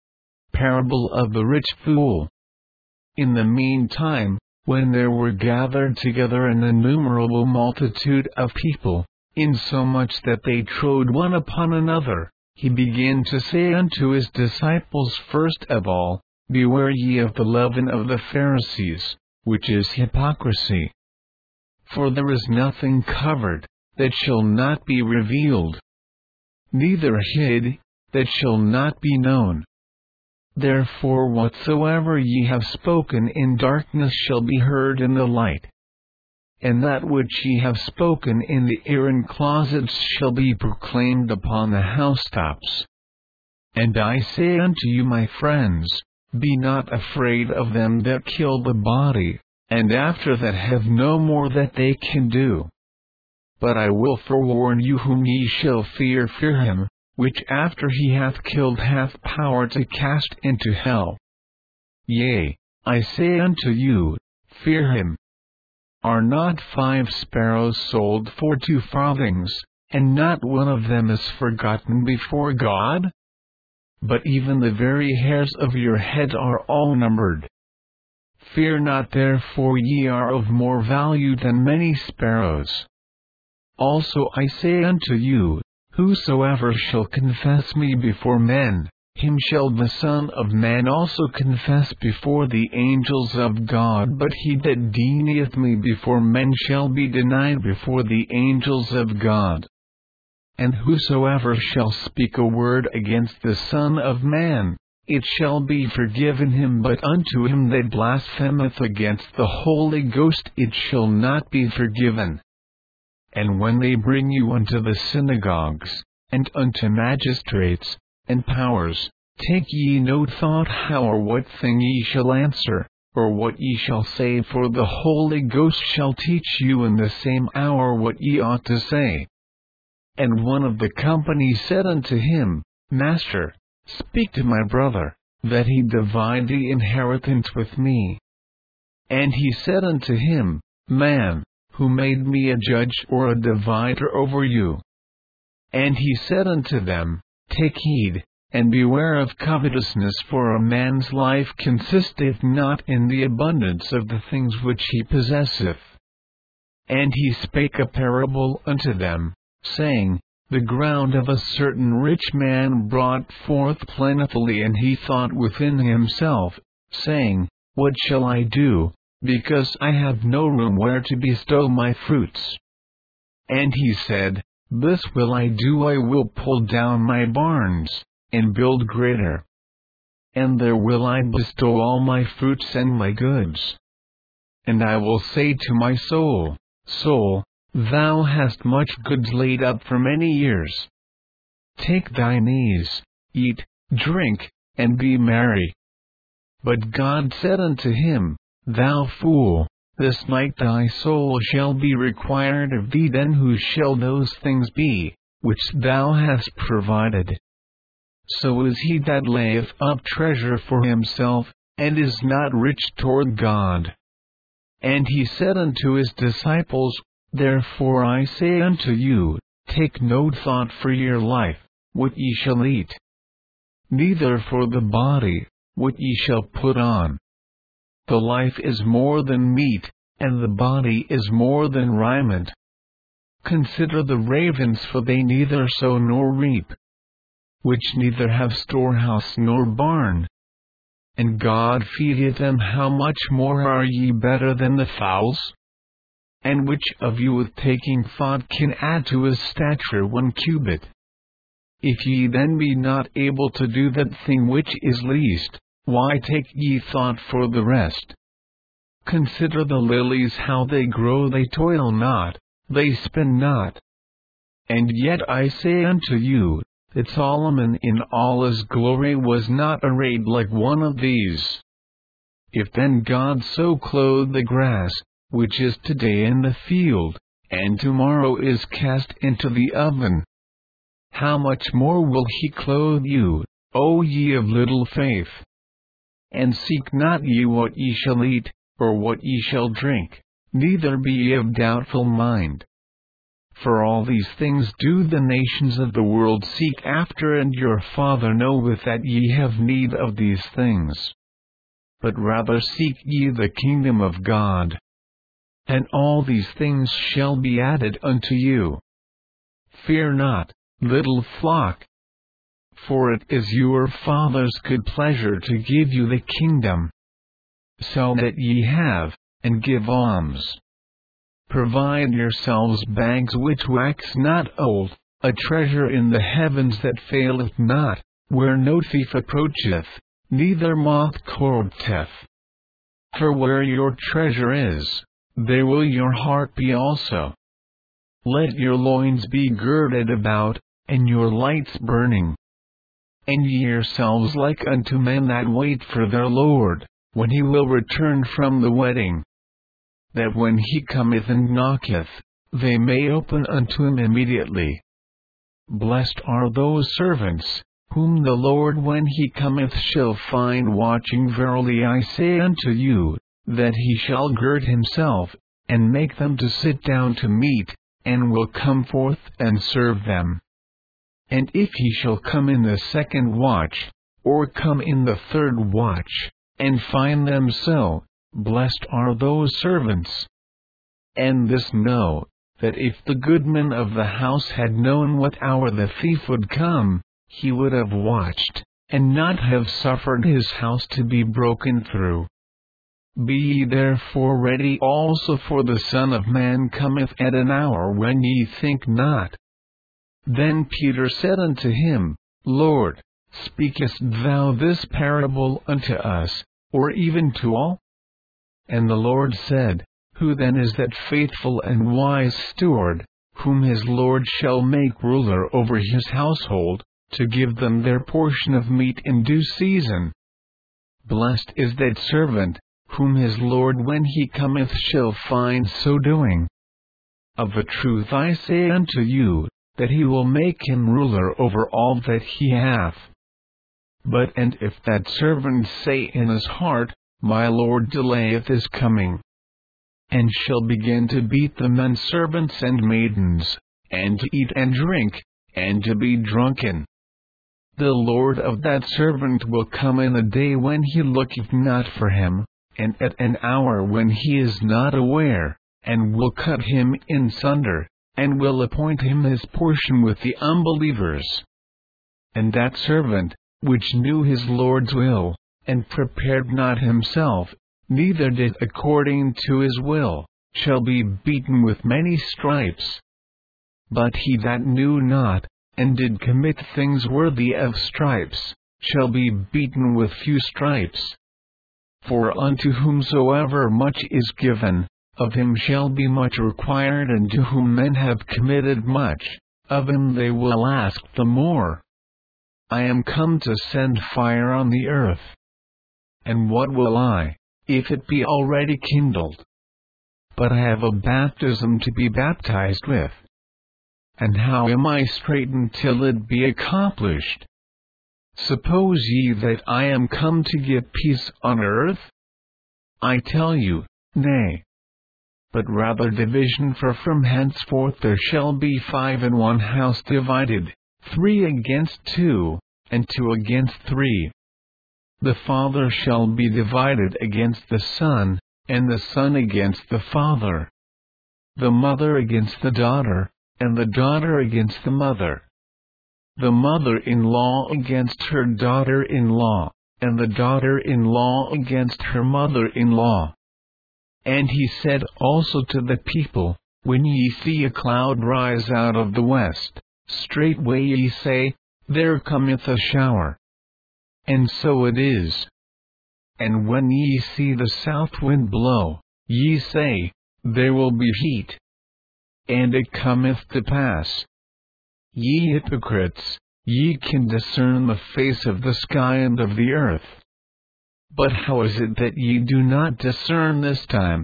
Parable of the Rich Fool. In the meantime, when there were gathered together an innumerable multitude of people, insomuch that they trode one upon another, he began to say unto his disciples, First of all, beware ye of the leaven of the Pharisees, which is hypocrisy. For there is nothing covered, that shall not be revealed, neither hid, that shall not be known. Therefore whatsoever ye have spoken in darkness shall be heard in the light, and that which ye have spoken in the inner closets shall be proclaimed upon the housetops. And I say unto you, my friends, be not afraid of them that kill the body, and after that have no more that they can do. But I will forewarn you, whom ye shall fear him, which after he hath killed hath power to cast into hell. Yea, I say unto you, fear him. Are not 5 sparrows sold for 2 farthings, and not one of them is forgotten before God? But even the very hairs of your head are all numbered. Fear not, therefore, ye are of more value than many sparrows. Also I say unto you, whosoever shall confess me before men, him shall the Son of Man also confess before the angels of God. But he that denieth me before men shall be denied before the angels of God. And whosoever shall speak a word against the Son of Man, it shall be forgiven him, but unto him that blasphemeth against the Holy Ghost it shall not be forgiven. And when they bring you unto the synagogues, and unto magistrates, and powers, take ye no thought how or what thing ye shall answer, or what ye shall say, for the Holy Ghost shall teach you in the same hour what ye ought to say. And one of the company said unto him, Master, speak to my brother, that he divide the inheritance with me. And he said unto him, Man, who made me a judge or a divider over you? And he said unto them, Take heed, and beware of covetousness, for a man's life consisteth not in the abundance of the things which he possesseth. And he spake a parable unto them, saying, The ground of a certain rich man brought forth plentifully, and he thought within himself, saying, What shall I do, because I have no room where to bestow my fruits? And he said, This will I do, I will pull down my barns, and build greater. And there will I bestow all my fruits and my goods. And I will say to my soul, Soul, thou hast much goods laid up for many years. Take thine ease, eat, drink, and be merry. But God said unto him, Thou fool, this night thy soul shall be required of thee. Then whose shall those things be, which thou hast provided? So is he that layeth up treasure for himself, and is not rich toward God. And he said unto his disciples, Therefore I say unto you, take no thought for your life, what ye shall eat, neither for the body, what ye shall put on. The life is more than meat, and the body is more than raiment. Consider the ravens, for they neither sow nor reap, which neither have storehouse nor barn, and God feedeth them. How much more are ye better than the fowls? And which of you with taking thought can add to his stature 1 cubit? If ye then be not able to do that thing which is least, why take ye thought for the rest? Consider the lilies, how they grow, they toil not, they spin not. And yet I say unto you, that Solomon in all his glory was not arrayed like one of these. If then God so clothe the grass, which is today in the field, and tomorrow is cast into the oven, how much more will he clothe you, O ye of little faith? And seek not ye what ye shall eat, or what ye shall drink, neither be ye of doubtful mind. For all these things do the nations of the world seek after, and your Father knoweth that ye have need of these things. But rather seek ye the kingdom of God, and all these things shall be added unto you. Fear not, little flock, for it is your Father's good pleasure to give you the kingdom. Sell that ye have, and give alms. Provide yourselves bags which wax not old, a treasure in the heavens that faileth not, where no thief approacheth, neither moth corrupteth. For where your treasure is, there will your heart be also. Let your loins be girded about, and your lights burning. And ye yourselves like unto men that wait for their Lord, when he will return from the wedding, that when he cometh and knocketh, they may open unto him immediately. Blessed are those servants, whom the Lord when he cometh shall find watching. Verily I say unto you, that he shall gird himself, and make them to sit down to meat, and will come forth and serve them. And if he shall come in the 2nd watch, or come in the 3rd watch, and find them so, blessed are those servants. And this know, that if the goodman of the house had known what hour the thief would come, he would have watched, and not have suffered his house to be broken through. Be ye therefore ready also, for the Son of Man cometh at an hour when ye think not. Then Peter said unto him, Lord, speakest thou this parable unto us, or even to all? And the Lord said, Who then is that faithful and wise steward, whom his Lord shall make ruler over his household, to give them their portion of meat in due season? Blessed is that servant, whom his Lord when he cometh shall find so doing. Of a truth I say unto you, that he will make him ruler over all that he hath. But and if that servant say in his heart, My Lord delayeth his coming, and shall begin to beat the men servants and maidens, and to eat and drink, and to be drunken, the Lord of that servant will come in a day when he looketh not for him, and at an hour when he is not aware, and will cut him in sunder, and will appoint him his portion with the unbelievers. And that servant, which knew his Lord's will, and prepared not himself, neither did according to his will, shall be beaten with many stripes. But he that knew not, and did commit things worthy of stripes, shall be beaten with few stripes. For unto whomsoever much is given, of him shall be much required, and to whom men have committed much, of him they will ask the more. I am come to send fire on the earth. And what will I, if it be already kindled? But I have a baptism to be baptized with. And how am I straitened till it be accomplished? Suppose ye that I am come to give peace on earth? I tell you, nay. But rather division, for from henceforth there shall be 5 in one house divided, 3 against 2, and 2 against 3. The father shall be divided against the son, and the son against the father. The mother against the daughter, and the daughter against the mother. The mother-in-law against her daughter-in-law, and the daughter-in-law against her mother-in-law. And he said also to the people, When ye see a cloud rise out of the west, straightway ye say, There cometh a shower. And so it is. And when ye see the south wind blow, ye say, There will be heat. And it cometh to pass. Ye hypocrites, ye can discern the face of the sky and of the earth. But how is it that ye do not discern this time?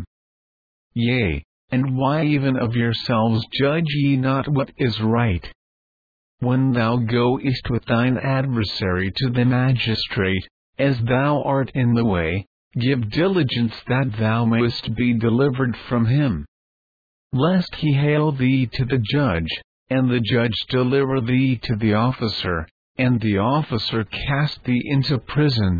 Yea, and why even of yourselves judge ye not what is right? When thou goest with thine adversary to the magistrate, as thou art in the way, give diligence that thou mayest be delivered from him. Lest he hale thee to the judge, and the judge deliver thee to the officer, and the officer cast thee into prison.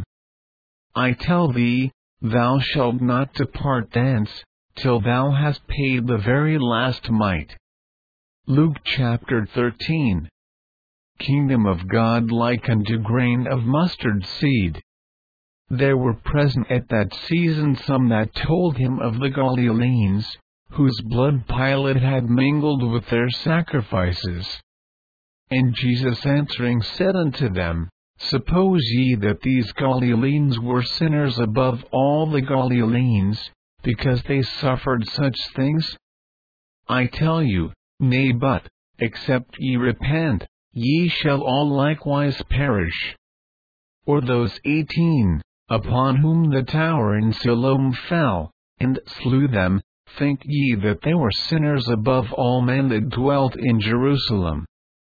I tell thee, thou shalt not depart thence, till thou hast paid the very last mite. Luke chapter 13. Kingdom of God like unto grain of mustard seed. There were present at that season some that told him of the Galileans, whose blood Pilate had mingled with their sacrifices. And Jesus answering said unto them, Suppose ye that these Galileans were sinners above all the Galileans, because they suffered such things? I tell you, nay, but, except ye repent, ye shall all likewise perish. Or those 18, upon whom the tower in Siloam fell, and slew them, think ye that they were sinners above all men that dwelt in Jerusalem?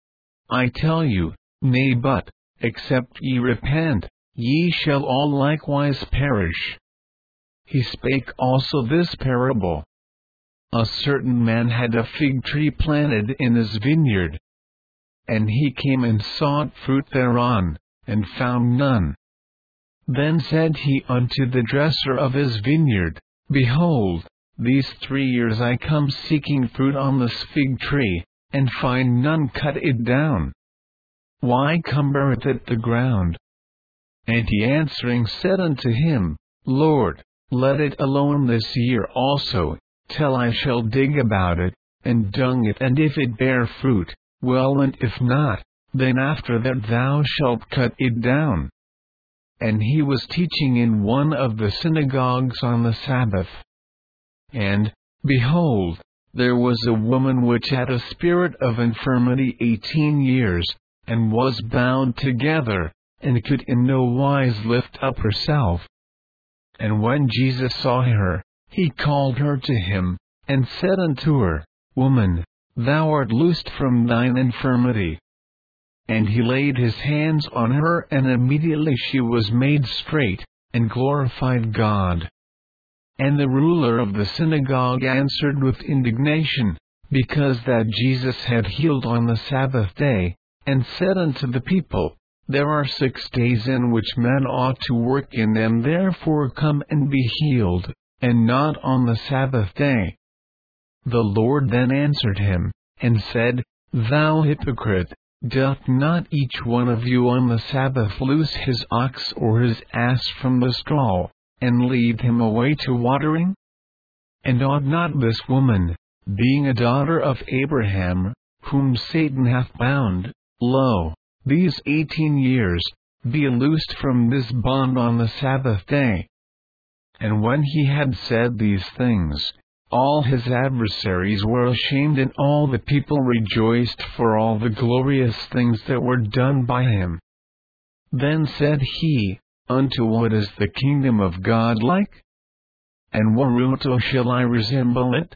I tell you, nay, but, except ye repent, ye shall all likewise perish. He spake also this parable. A certain man had a fig tree planted in his vineyard. And he came and sought fruit thereon, and found none. Then said he unto the dresser of his vineyard, Behold, these 3 years I come seeking fruit on this fig tree, and find none. Cut it down. Why cumbereth it the ground? And he answering said unto him, Lord, let it alone this year also, till I shall dig about it, and dung it, and if it bear fruit, well, and if not, then after that thou shalt cut it down. And he was teaching in one of the synagogues on the Sabbath. And, behold, there was a woman which had a spirit of infirmity 18 years, and was bound together, and could in no wise lift up herself. And when Jesus saw her, he called her to him, and said unto her, Woman, thou art loosed from thine infirmity. And he laid his hands on her, and immediately she was made straight, and glorified God. And the ruler of the synagogue answered with indignation, because that Jesus had healed on the Sabbath day, and said unto the people, There are 6 days in which men ought to work in them, therefore come and be healed, and not on the Sabbath day. The Lord then answered him, and said, Thou hypocrite, doth not each one of you on the Sabbath loose his ox or his ass from the stall, and lead him away to watering? And ought not this woman, being a daughter of Abraham, whom Satan hath bound, lo, these 18 years, be loosed from this bond on the Sabbath day. And when he had said these things, all his adversaries were ashamed, and all the people rejoiced for all the glorious things that were done by him. Then said he, Unto what is the kingdom of God like? And whereunto shall I resemble it?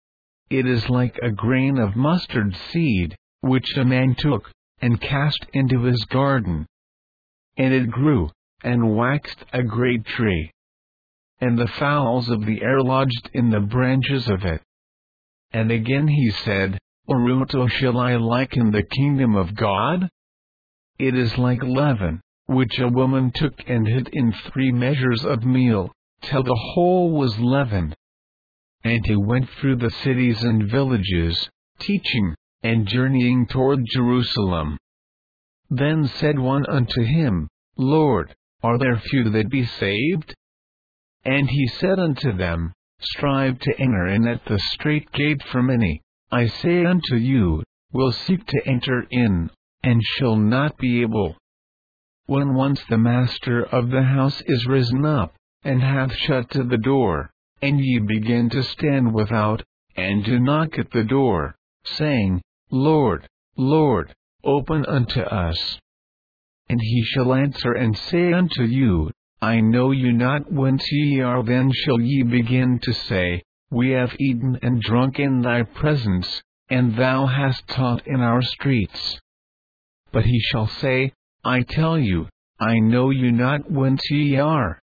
It is like a grain of mustard seed, which a man took, and cast into his garden. And it grew, and waxed a great tree. And the fowls of the air lodged in the branches of it. And again he said, Whereunto shall I liken the kingdom of God? It is like leaven, which a woman took and hid in 3 measures of meal, till the whole was leavened. And he went through the cities and villages, teaching, and journeying toward Jerusalem. Then said one unto him, Lord, are there few that be saved? And he said unto them, Strive to enter in at the strait gate, for many, I say unto you, will seek to enter in, and shall not be able. When once the master of the house is risen up, and hath shut to the door, and ye begin to stand without, and to knock at the door, saying, Lord, Lord, open unto us. And he shall answer and say unto you, I know you not whence ye are. Then shall ye begin to say, We have eaten and drunk in thy presence, and thou hast taught in our streets. But he shall say, I tell you, I know you not whence ye are.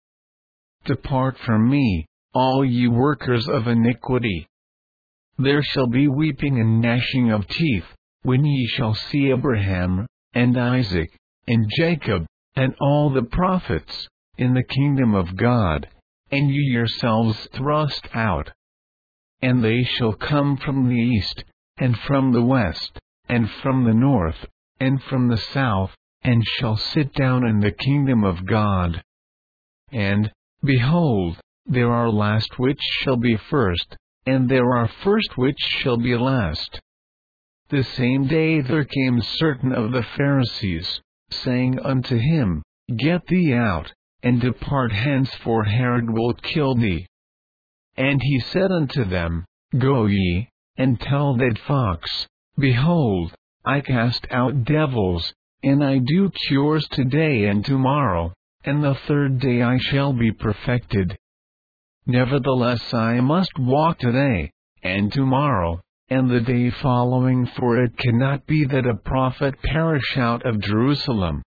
Depart from me, all ye workers of iniquity. There shall be weeping and gnashing of teeth, when ye shall see Abraham, and Isaac, and Jacob, and all the prophets, in the kingdom of God, and you yourselves thrust out. And they shall come from the east, and from the west, and from the north, and from the south, and shall sit down in the kingdom of God. And, behold, there are last which shall be first, and there are first which shall be last. The same day there came certain of the Pharisees, saying unto him, Get thee out, and depart hence, for Herod will kill thee. And he said unto them, Go ye, and tell that fox, Behold, I cast out devils, and I do cures today and tomorrow, and the 3rd day I shall be perfected. Nevertheless I must walk today, and tomorrow, and the day following, for it cannot be that a prophet perish out of Jerusalem.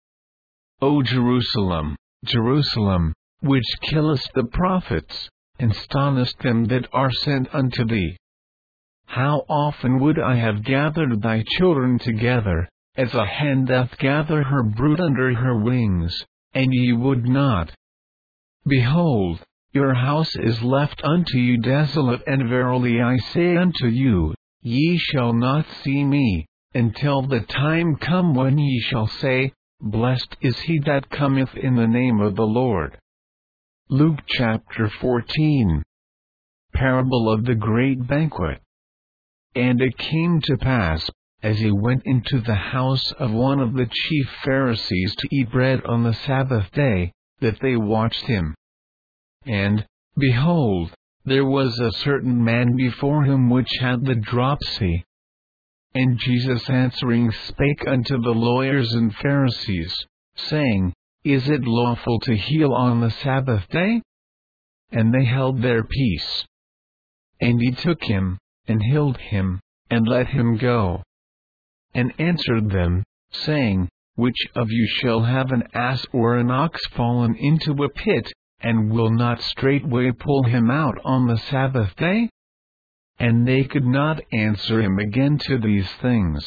O Jerusalem, Jerusalem, which killest the prophets, and stonest them that are sent unto thee. How often would I have gathered thy children together, as a hen doth gather her brood under her wings, and ye would not. Behold, your house is left unto you desolate, and verily I say unto you, ye shall not see me, until the time come when ye shall say, Blessed is he that cometh in the name of the Lord. Luke chapter 14. Parable of the Great Banquet. And it came to pass, as he went into the house of one of the chief Pharisees to eat bread on the Sabbath day, that they watched him. And, behold, there was a certain man before him which had the dropsy. And Jesus answering spake unto the lawyers and Pharisees, saying, Is it lawful to heal on the Sabbath day? And they held their peace. And he took him, and healed him, and let him go. And answered them, saying, Which of you shall have an ass or an ox fallen into a pit, and will not straightway pull him out on the Sabbath day? And they could not answer him again to these things.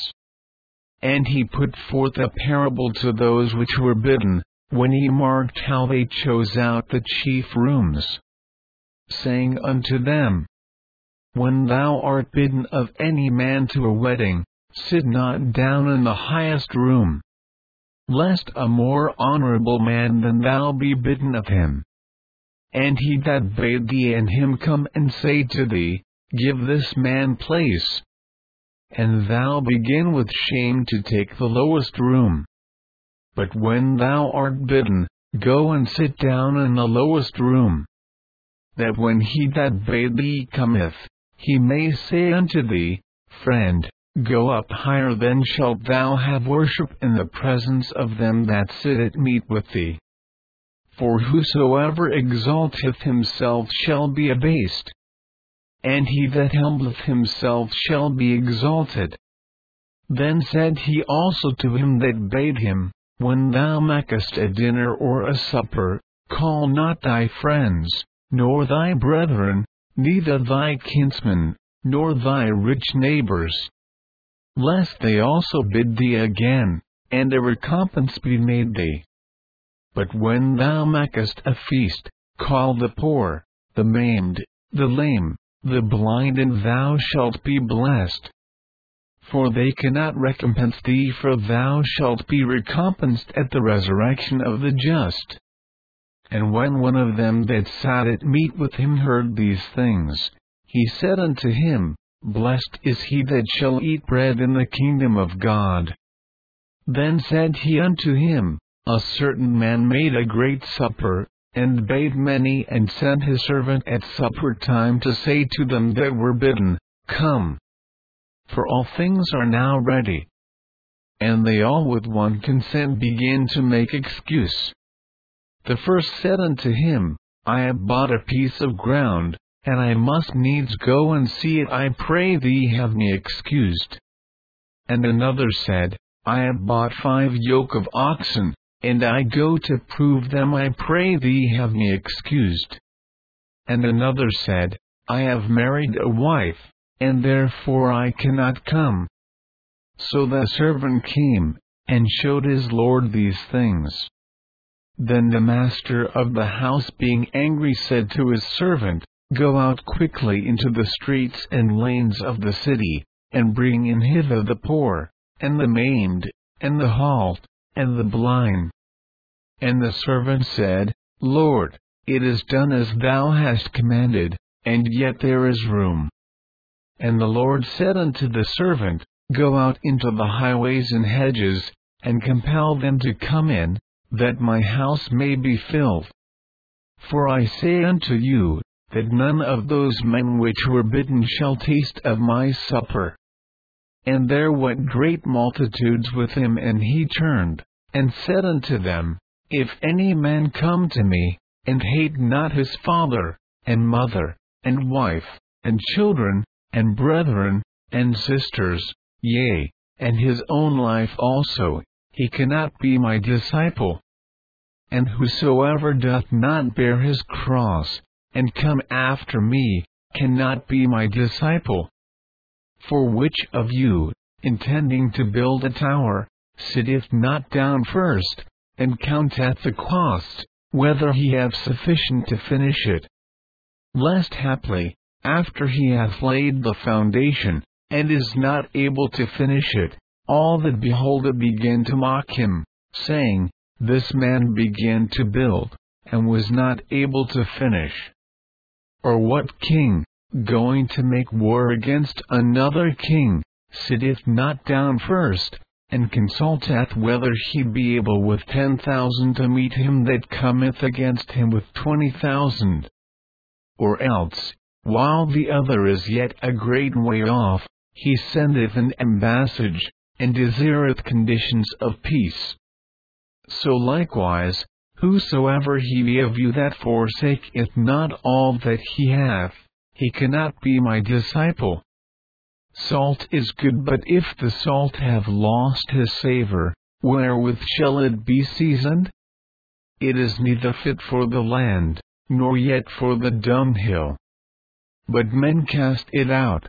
And he put forth a parable to those which were bidden, when he marked how they chose out the chief rooms, saying unto them, When thou art bidden of any man to a wedding, sit not down in the highest room, lest a more honorable man than thou be bidden of him. And he that bade thee and him come and say to thee, Give this man place, and thou begin with shame to take the lowest room. But when thou art bidden, go and sit down in the lowest room, that when he that bade thee cometh, he may say unto thee, Friend, go up higher, then shalt thou have worship in the presence of them that sit at meat with thee. For whosoever exalteth himself shall be abased, and he that humbleth himself shall be exalted. Then said he also to him that bade him, When thou makest a dinner or a supper, call not thy friends, nor thy brethren, neither thy kinsmen, nor thy rich neighbors, lest they also bid thee again, and a recompense be made thee. But when thou makest a feast, call the poor, the maimed, the lame, the blind, and thou shalt be blessed. For they cannot recompense thee, for thou shalt be recompensed at the resurrection of the just. And when one of them that sat at meat with him heard these things, he said unto him, Blessed is he that shall eat bread in the kingdom of God. Then said he unto him, A certain man made a great supper, and bade many, and sent his servant at supper time to say to them that were bidden, Come, for all things are now ready. And they all with one consent began to make excuse. The first said unto him, I have bought a piece of ground, and I must needs go and see it, I pray thee have me excused. And another said, I have bought 5 yoke of oxen, and I go to prove them, I pray thee have me excused. And another said, I have married a wife, and therefore I cannot come. So the servant came, and showed his lord these things. Then the master of the house, being angry, said to his servant, Go out quickly into the streets and lanes of the city, and bring in hither the poor, and the maimed, and the halt, and the blind. And the servant said, Lord, it is done as thou hast commanded, and yet there is room. And the Lord said unto the servant, Go out into the highways and hedges, and compel them to come in, that my house may be filled. For I say unto you, that none of those men which were bidden shall taste of my supper. And there went great multitudes with him, and he turned, and said unto them, If any man come to me, and hate not his father, and mother, and wife, and children, and brethren, and sisters, yea, and his own life also, he cannot be my disciple. And whosoever doth not bear his cross, and come after me, cannot be my disciple. For which of you, intending to build a tower, sitteth not down first, and counteth the cost, whether he have sufficient to finish it? Lest haply, after he hath laid the foundation, and is not able to finish it, all that behold it begin to mock him, saying, This man began to build, and was not able to finish. Or what king, going to make war against another king, sitteth not down first, and consulteth whether he be able with 10,000 to meet him that cometh against him with 20,000? Or else, while the other is yet a great way off, he sendeth an ambassage, and desireth conditions of peace. So likewise, whosoever he be of you that forsaketh not all that he hath, he cannot be my disciple. Salt is good, but if the salt have lost his savor, wherewith shall it be seasoned? It is neither fit for the land, nor yet for the dunghill. But men cast it out.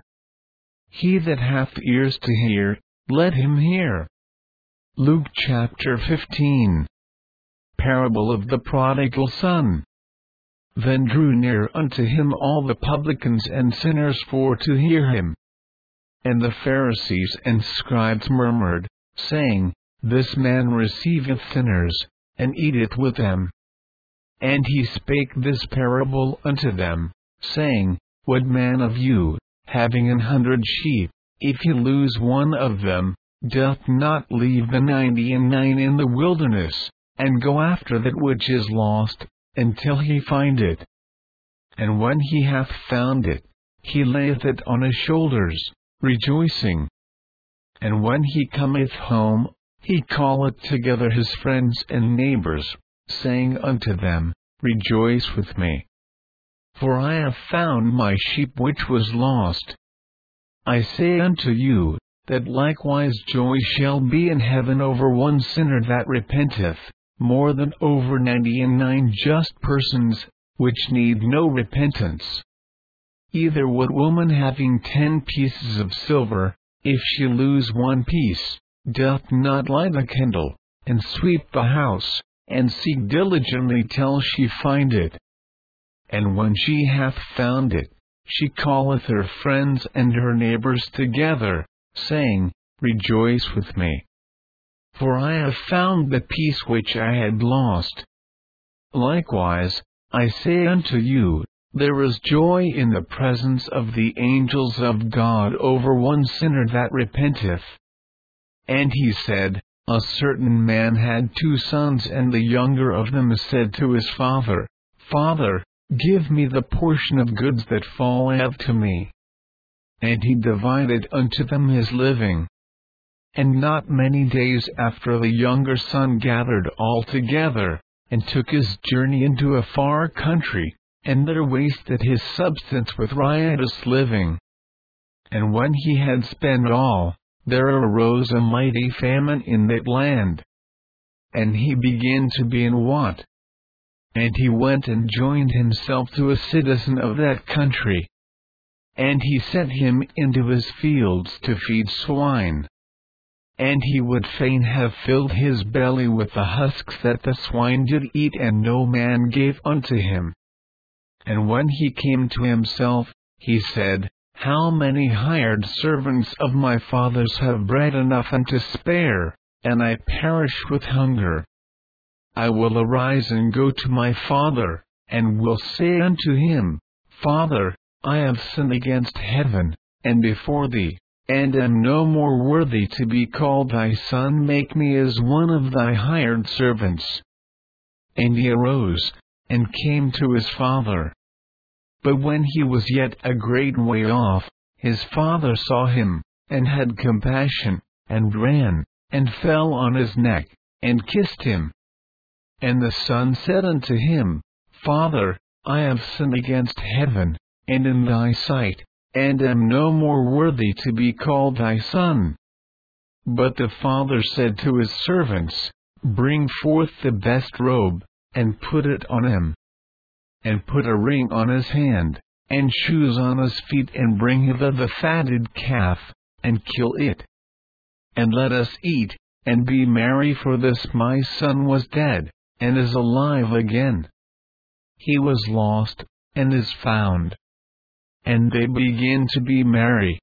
He that hath ears to hear, let him hear. Luke chapter 15. Parable of the prodigal son. Then drew near unto him all the publicans and sinners for to hear him. And the Pharisees and scribes murmured, saying, This man receiveth sinners, and eateth with them. And he spake this parable unto them, saying, What man of you, having 100 sheep, if he lose one of them, doth not leave the 99 in the wilderness, and go after that which is lost, until he find it. And when he hath found it, he layeth it on his shoulders, rejoicing. And when he cometh home, he calleth together his friends and neighbors, saying unto them, Rejoice with me. For I have found my sheep which was lost. I say unto you, that likewise joy shall be in heaven over one sinner that repenteth, more than over 99 just persons, which need no repentance. Either what woman having 10 pieces of silver, if she lose one piece, doth not light a candle, and sweep the house, and seek diligently till she find it? And when she hath found it, she calleth her friends and her neighbors together, saying, Rejoice with me. For I have found the piece which I had lost. Likewise, I say unto you, there is joy in the presence of the angels of God over one sinner that repenteth. And he said, A certain man had 2 sons, and the younger of them said to his father, Father, give me the portion of goods that falleth to me. And he divided unto them his living. And not many days after, the younger son gathered all together, and took his journey into a far country, and there wasted his substance with riotous living. And when he had spent all, there arose a mighty famine in that land. And he began to be in want. And he went and joined himself to a citizen of that country. And he sent him into his fields to feed swine. And he would fain have filled his belly with the husks that the swine did eat, and no man gave unto him. And when he came to himself, he said, How many hired servants of my father's have bread enough and to spare, and I perish with hunger? I will arise and go to my father, and will say unto him, Father, I have sinned against heaven, and before thee, and am no more worthy to be called thy son. Make me as one of thy hired servants. And he arose, and came to his father. But when he was yet a great way off, his father saw him, and had compassion, and ran, and fell on his neck, and kissed him. And the son said unto him, Father, I have sinned against heaven, and in thy sight, and am no more worthy to be called thy son. But the father said to his servants, Bring forth the best robe, and put it on him. And put a ring on his hand, and shoes on his feet, and bring hither the fatted calf, and kill it. And let us eat, and be merry, for this my son was dead, and is alive again. He was lost, and is found. And they began to be merry.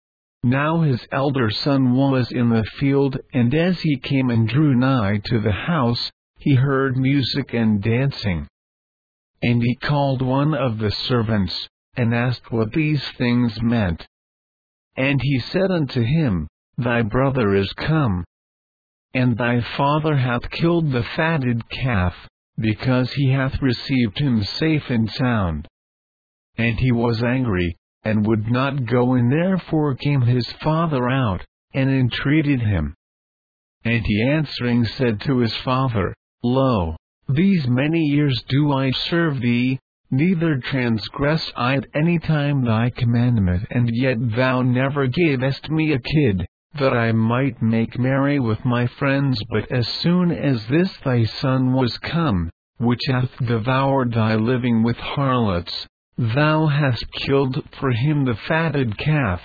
Now his elder son was in the field, and as he came and drew nigh to the house, he heard music and dancing. And he called one of the servants, and asked what these things meant. And he said unto him, Thy brother is come, and thy father hath killed the fatted calf, because he hath received him safe and sound. And he was angry, and would not go, and therefore came his father out, and entreated him. And he answering said to his father, Lo, these many years do I serve thee, neither transgressed I at any time thy commandment, and yet thou never gavest me a kid, that I might make merry with my friends. But as soon as this thy son was come, which hath devoured thy living with harlots, thou hast killed for him the fatted calf.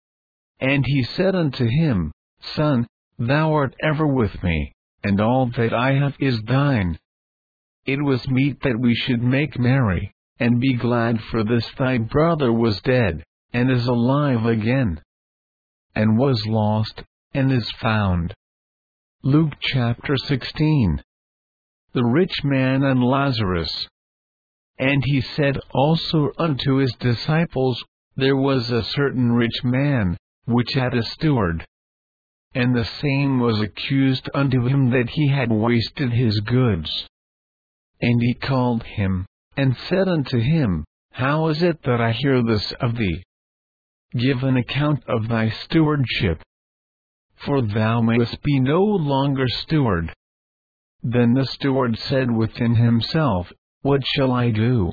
And he said unto him, Son, thou art ever with me, and all that I have is thine. It was meet that we should make merry, and be glad, for this thy brother was dead, and is alive again, and was lost, and is found. Luke chapter 16. The rich man and Lazarus. And he said also unto his disciples, There was a certain rich man, which had a steward. And the same was accused unto him that he had wasted his goods. And he called him, and said unto him, How is it that I hear this of thee? Give an account of thy stewardship. For thou mayest be no longer steward. Then the steward said within himself, What shall I do?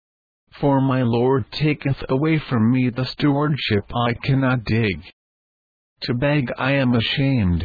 For my Lord taketh away from me the stewardship I cannot dig. To beg I am ashamed.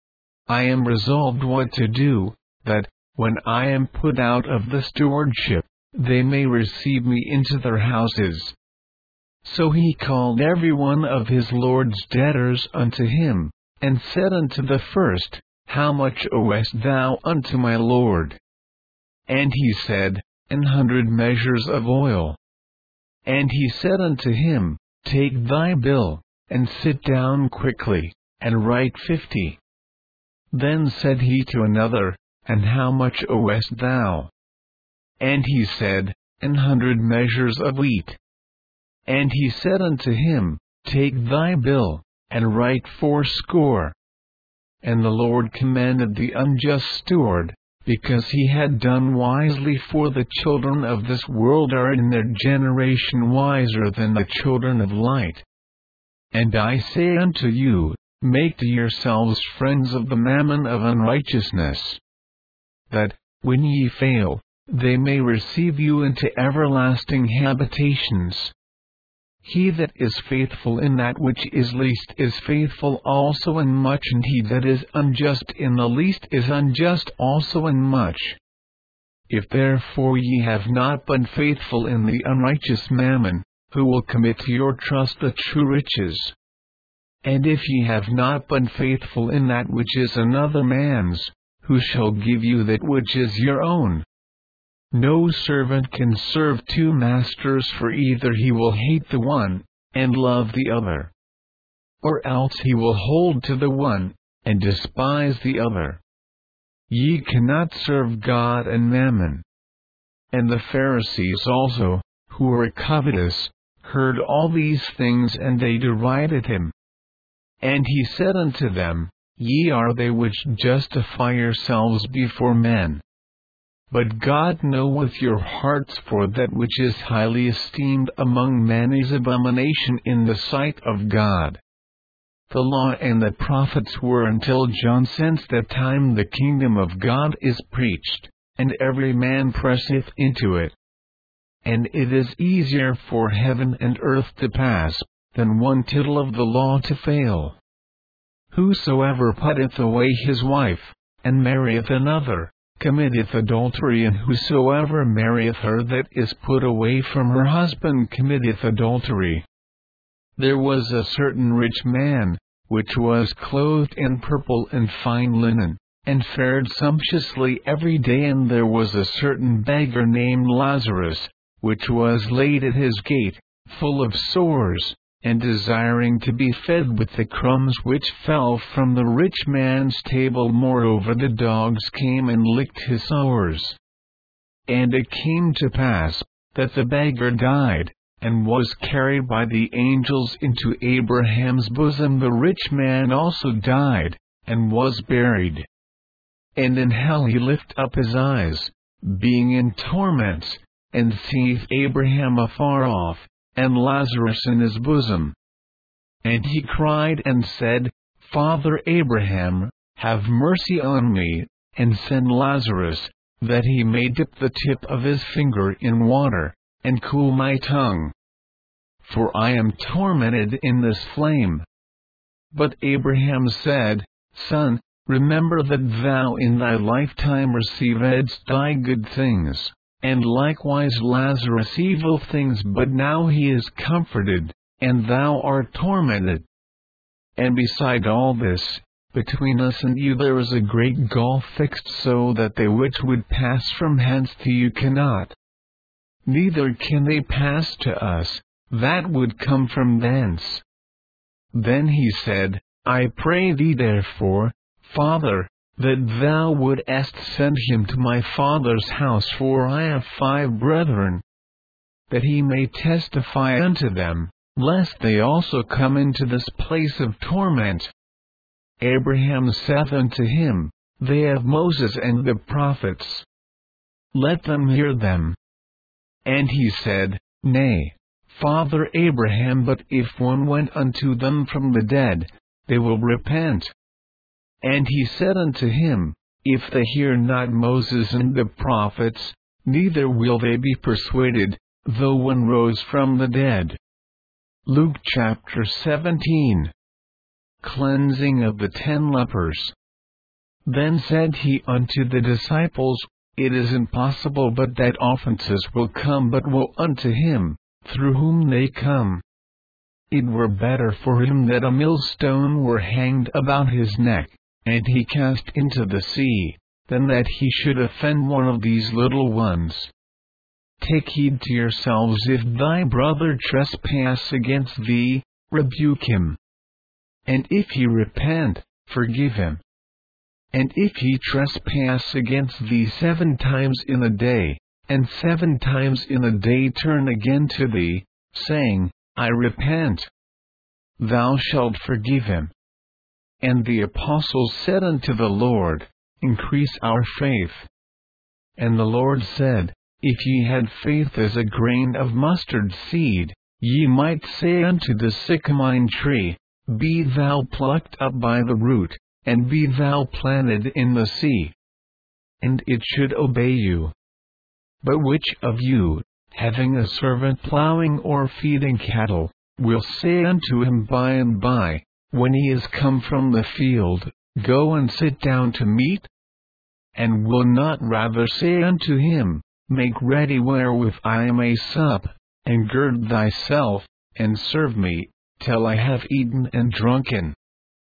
I am resolved what to do, that, when I am put out of the stewardship, they may receive me into their houses. So he called every one of his Lord's debtors unto him, and said unto the first, How much owest thou unto my Lord? And he said, 100 measures of oil. And he said unto him, Take thy bill, and sit down quickly, and write 50. Then said he to another, And how much owest thou? And he said, 100 measures of wheat. And he said unto him, Take thy bill, and write 80. And the Lord commanded the unjust steward, because he had done wisely, for the children of this world are in their generation wiser than the children of light. And I say unto you, Make to yourselves friends of the mammon of unrighteousness, that, when ye fail, they may receive you into everlasting habitations. He that is faithful in that which is least is faithful also in much, and he that is unjust in the least is unjust also in much. If therefore ye have not been faithful in the unrighteous mammon, who will commit to your trust the true riches? And if ye have not been faithful in that which is another man's, who shall give you that which is your own? No servant can serve 2 masters, for either he will hate the one, and love the other, or else he will hold to the one, and despise the other. Ye cannot serve God and mammon. And the Pharisees also, who were covetous, heard all these things, and they derided him. And he said unto them, Ye are they which justify yourselves before men. But God knoweth your hearts, for that which is highly esteemed among men is abomination in the sight of God. The law and the prophets were until John. Since that time the kingdom of God is preached, and every man presseth into it. And it is easier for heaven and earth to pass, than one tittle of the law to fail. Whosoever putteth away his wife, and marrieth another, committeth adultery, and whosoever marrieth her that is put away from her husband committeth adultery. There was a certain rich man, which was clothed in purple and fine linen, and fared sumptuously every day. And there was a certain beggar named Lazarus, which was laid at his gate, full of sores, and desiring to be fed with the crumbs which fell from the rich man's table. Moreover, the dogs came and licked his sores. And it came to pass, that the beggar died, and was carried by the angels into Abraham's bosom. The rich man also died, and was buried. And in hell he lift up his eyes, being in torments, and seeth Abraham afar off, and Lazarus in his bosom. And he cried and said, Father Abraham, have mercy on me, and send Lazarus, that he may dip the tip of his finger in water, and cool my tongue. For I am tormented in this flame. But Abraham said, Son, remember that thou in thy lifetime receivedst thy good things, and likewise Lazarus evil things, but now he is comforted, and thou art tormented. And beside all this, between us and you there is a great gulf fixed, so that they which would pass from hence to you cannot. Neither can they pass to us, that would come from thence. Then he said, I pray thee therefore, Father, that thou wouldest send him to my father's house, for I have 5 brethren, that he may testify unto them, lest they also come into this place of torment. Abraham saith unto him, They have Moses and the prophets. Let them hear them. And he said, Nay, Father Abraham, but if one went unto them from the dead, they will repent. And he said unto him, If they hear not Moses and the prophets, neither will they be persuaded, though one rose from the dead. Luke chapter 17. Cleansing of the 10 lepers. Then said he unto the disciples, It is impossible but that offenses will come, but woe unto him, through whom they come. It were better for him that a millstone were hanged about his neck, and he cast into the sea, than that he should offend one of these little ones. Take heed to yourselves. If thy brother trespass against thee, rebuke him. And if he repent, forgive him. And if he trespass against thee 7 times in a day, and 7 times in a day turn again to thee, saying, I repent, thou shalt forgive him. And the apostles said unto the Lord, Increase our faith. And the Lord said, If ye had faith as a grain of mustard seed, ye might say unto the sycamore tree, Be thou plucked up by the root, and be thou planted in the sea. And it should obey you. But which of you, having a servant plowing or feeding cattle, will say unto him by and by, when he is come from the field, Go and sit down to meat? And will not rather say unto him, Make ready wherewith I may sup, and gird thyself, and serve me, till I have eaten and drunken?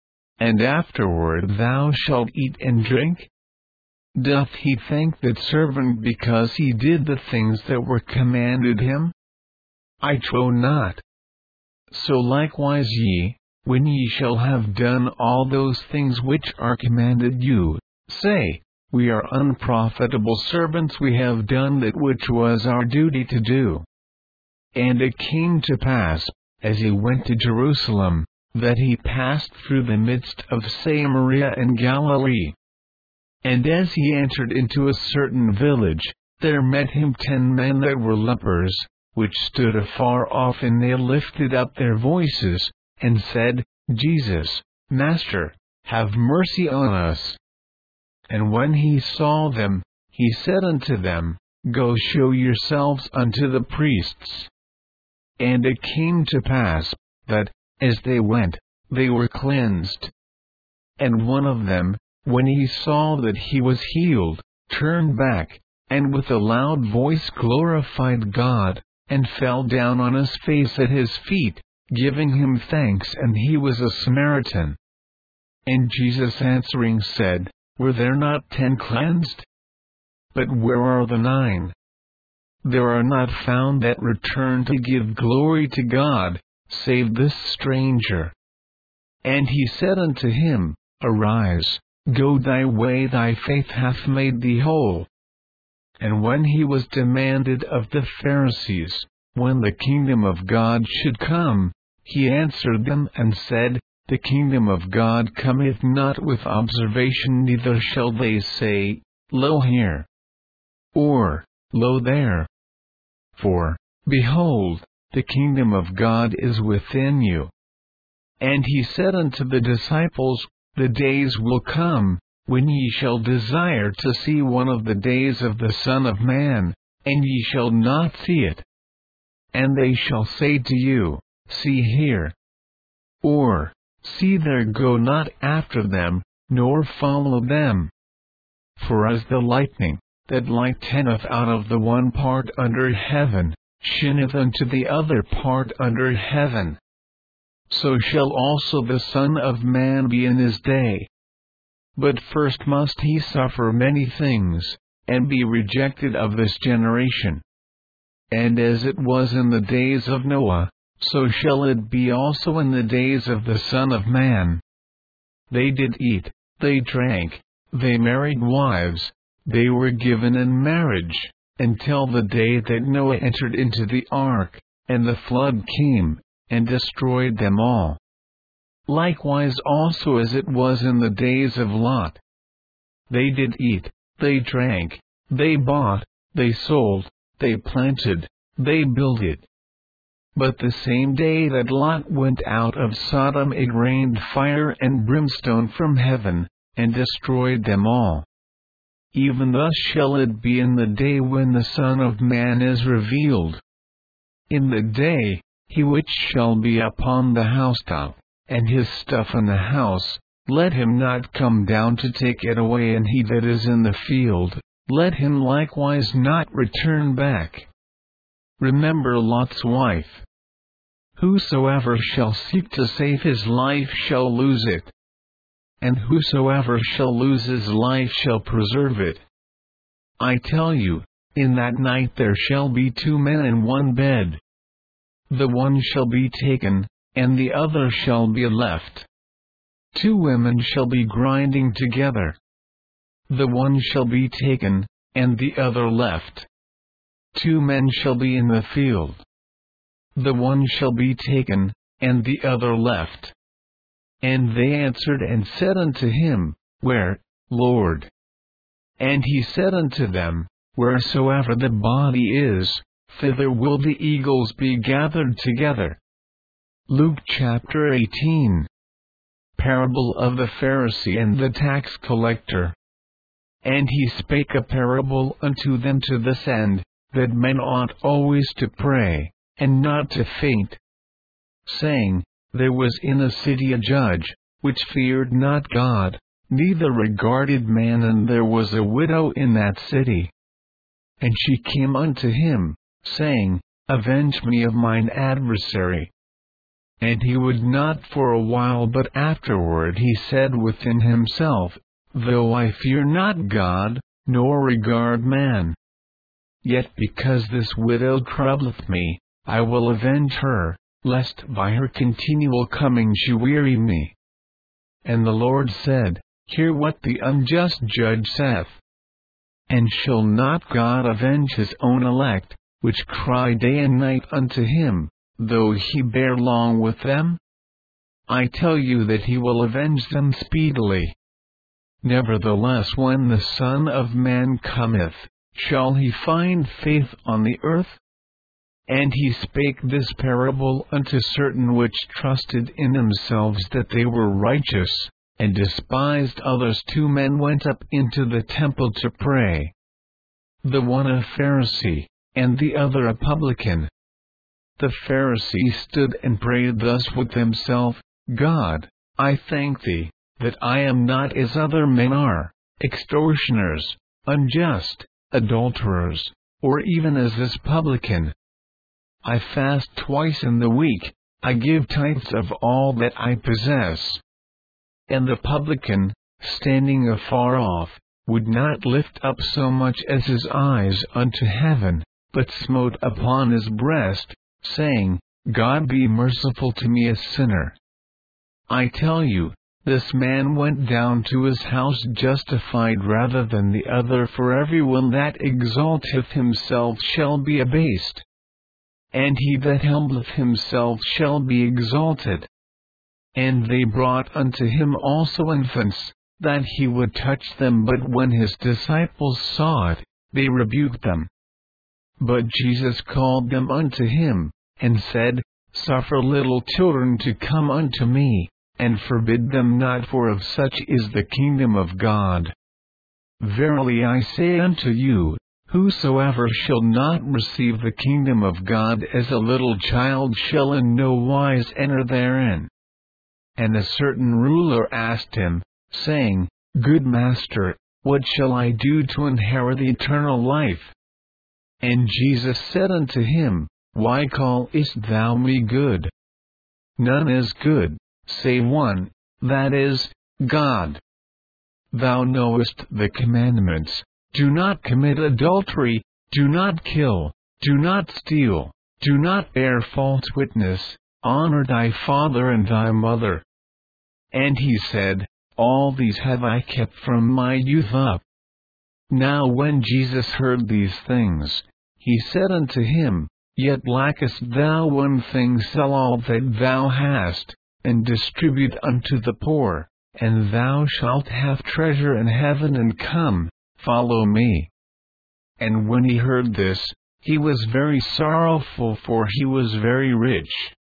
And afterward thou shalt eat and drink? Doth he thank that servant because he did the things that were commanded him? I trow not. So likewise ye, when ye shall have done all those things which are commanded you, say, We are unprofitable servants, we have done that which was our duty to do. And it came to pass, as he went to Jerusalem, that he passed through the midst of Samaria and Galilee. And as he entered into a certain village, there met him 10 men that were lepers, which stood afar off, and they lifted up their voices, and said, Jesus, Master, have mercy on us. And when he saw them, he said unto them, Go show yourselves unto the priests. And it came to pass, that, as they went, they were cleansed. And one of them, when he saw that he was healed, turned back, and with a loud voice glorified God, and fell down on his face at his feet, giving him thanks. And he was a Samaritan. And Jesus answering said, Were there not 10 cleansed? But where are the 9? There are not found that return to give glory to God, save this stranger. And he said unto him, Arise, go thy way, thy faith hath made thee whole. And when he was demanded of the Pharisees, when the kingdom of God should come, he answered them and said, The kingdom of God cometh not with observation, neither shall they say, Lo here, or, Lo there. For, behold, the kingdom of God is within you. And he said unto the disciples, The days will come, when ye shall desire to see one of the days of the Son of Man, and ye shall not see it. And they shall say to you, See here, or, See there, go not after them, nor follow them. For as the lightning, that lighteneth out of the one part under heaven, shineth unto the other part under heaven, so shall also the Son of Man be in his day. But first must he suffer many things, and be rejected of this generation. And as it was in the days of Noah, so shall it be also in the days of the Son of Man. They did eat, they drank, they married wives, they were given in marriage, until the day that Noah entered into the ark, and the flood came, and destroyed them all. Likewise also as it was in the days of Lot. They did eat, they drank, they bought, they sold, they planted, they builded. But the same day that Lot went out of Sodom it rained fire and brimstone from heaven, and destroyed them all. Even thus shall it be in the day when the Son of Man is revealed. In the day, he which shall be upon the housetop, and his stuff in the house, let him not come down to take it away, and he that is in the field, let him likewise not return back. Remember Lot's wife. Whosoever shall seek to save his life shall lose it. And whosoever shall lose his life shall preserve it. I tell you, in that night there shall be 2 men in one bed. The one shall be taken, and the other shall be left. 2 women shall be grinding together. The one shall be taken, and the other left. 2 men shall be in the field. The one shall be taken, and the other left. And they answered and said unto him, Where, Lord? And he said unto them, Wheresoever the body is, thither will the eagles be gathered together. Luke chapter 18. Parable of the Pharisee and the tax collector. And he spake a parable unto them to this end, that men ought always to pray, and not to faint. Saying, There was in a city a judge, which feared not God, neither regarded man, and there was a widow in that city. And she came unto him, saying, Avenge me of mine adversary. And he would not for a while, but afterward he said within himself, Though I fear not God, nor regard man, yet because this widow troubleth me, I will avenge her, lest by her continual coming she weary me. And the Lord said, Hear what the unjust judge saith. And shall not God avenge his own elect, which cry day and night unto him, though he bear long with them? I tell you that he will avenge them speedily. Nevertheless when the Son of Man cometh, shall he find faith on the earth? And he spake this parable unto certain which trusted in themselves that they were righteous, and despised others. 2 men went up into the temple to pray. The one a Pharisee, and the other a publican. The Pharisee stood and prayed thus with himself, God, I thank thee, that I am not as other men are, extortioners, unjust, adulterers, or even as this publican. I fast twice in the week, I give tithes of all that I possess. And the publican, standing afar off, would not lift up so much as his eyes unto heaven, but smote upon his breast, saying, God be merciful to me a sinner. I tell you, this man went down to his house justified rather than the other. For everyone that exalteth himself shall be abased, and he that humbleth himself shall be exalted. And they brought unto him also infants, that he would touch them. But when his disciples saw it, they rebuked them. But Jesus called them unto him, and said, Suffer little children to come unto me, and forbid them not, for of such is the kingdom of God. Verily I say unto you, whosoever shall not receive the kingdom of God as a little child shall in no wise enter therein. And a certain ruler asked him, saying, Good master, what shall I do to inherit eternal life? And Jesus said unto him, Why callest thou me good? None is good, save one, that is, God. Thou knowest the commandments, Do not commit adultery, do not kill, do not steal, do not bear false witness, honor thy father and thy mother. And he said, All these have I kept from my youth up. Now when Jesus heard these things, he said unto him, Yet lackest thou one thing: sell all that thou hast, and distribute unto the poor, and thou shalt have treasure in heaven, and come, follow me. And when he heard this, he was very sorrowful, for he was very rich.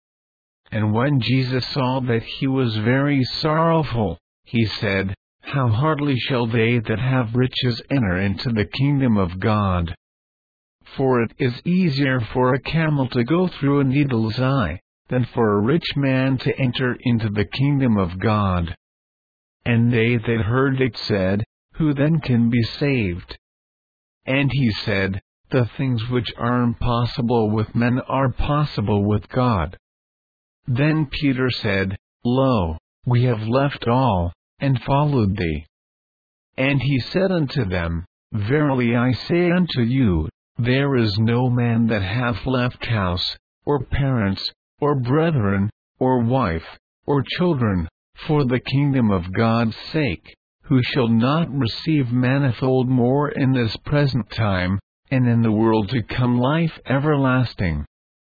And when Jesus saw that he was very sorrowful, he said, How hardly shall they that have riches enter into the kingdom of God? For it is easier for a camel to go through a needle's eye, than for a rich man to enter into the kingdom of God. And they that heard it said, Who then can be saved? And he said, The things which are impossible with men are possible with God. Then Peter said, Lo, we have left all, and followed thee. And he said unto them, Verily I say unto you, there is no man that hath left house, or parents, or brethren, or wife, or children, for the kingdom of God's sake, who shall not receive manifold more in this present time, and in the world to come life everlasting.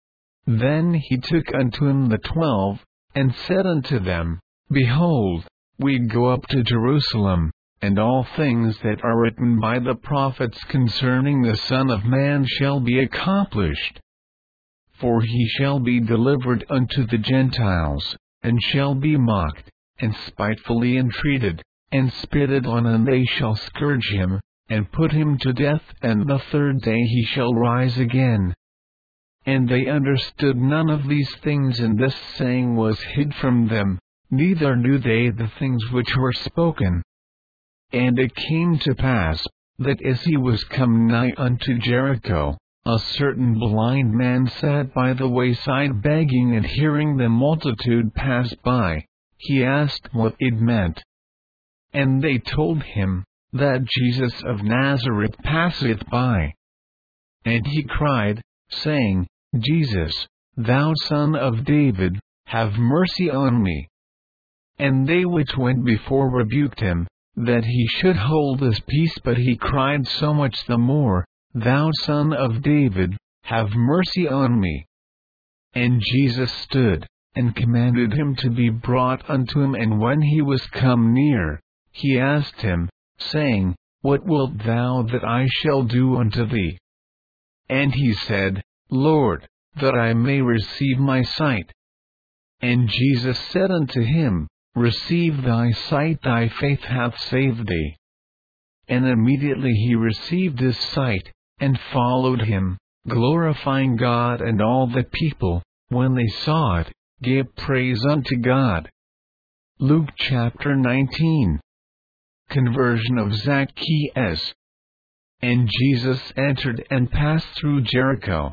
Then he took unto him the 12, and said unto them, Behold, we go up to Jerusalem, and all things that are written by the prophets concerning the Son of Man shall be accomplished. For he shall be delivered unto the Gentiles, and shall be mocked, and spitefully entreated, and spitted on, and they shall scourge him, and put him to death, and the third day he shall rise again. And they understood none of these things, and this saying was hid from them, neither knew they the things which were spoken. And it came to pass, that as he was come nigh unto Jericho, a certain blind man sat by the wayside begging, and hearing the multitude pass by, he asked what it meant. And they told him, that Jesus of Nazareth passeth by. And he cried, saying, Jesus, thou Son of David, have mercy on me. And they which went before rebuked him, that he should hold his peace, but he cried so much the more, Thou Son of David, have mercy on me. And Jesus stood, and commanded him to be brought unto him, and when he was come near, he asked him, saying, What wilt thou that I shall do unto thee? And he said, Lord, that I may receive my sight. And Jesus said unto him, Receive thy sight, thy faith hath saved thee. And immediately he received his sight, and followed him, glorifying God. And all the people, when they saw it, gave praise unto God. Luke chapter 19. Conversion of Zacchaeus. And Jesus entered and passed through Jericho.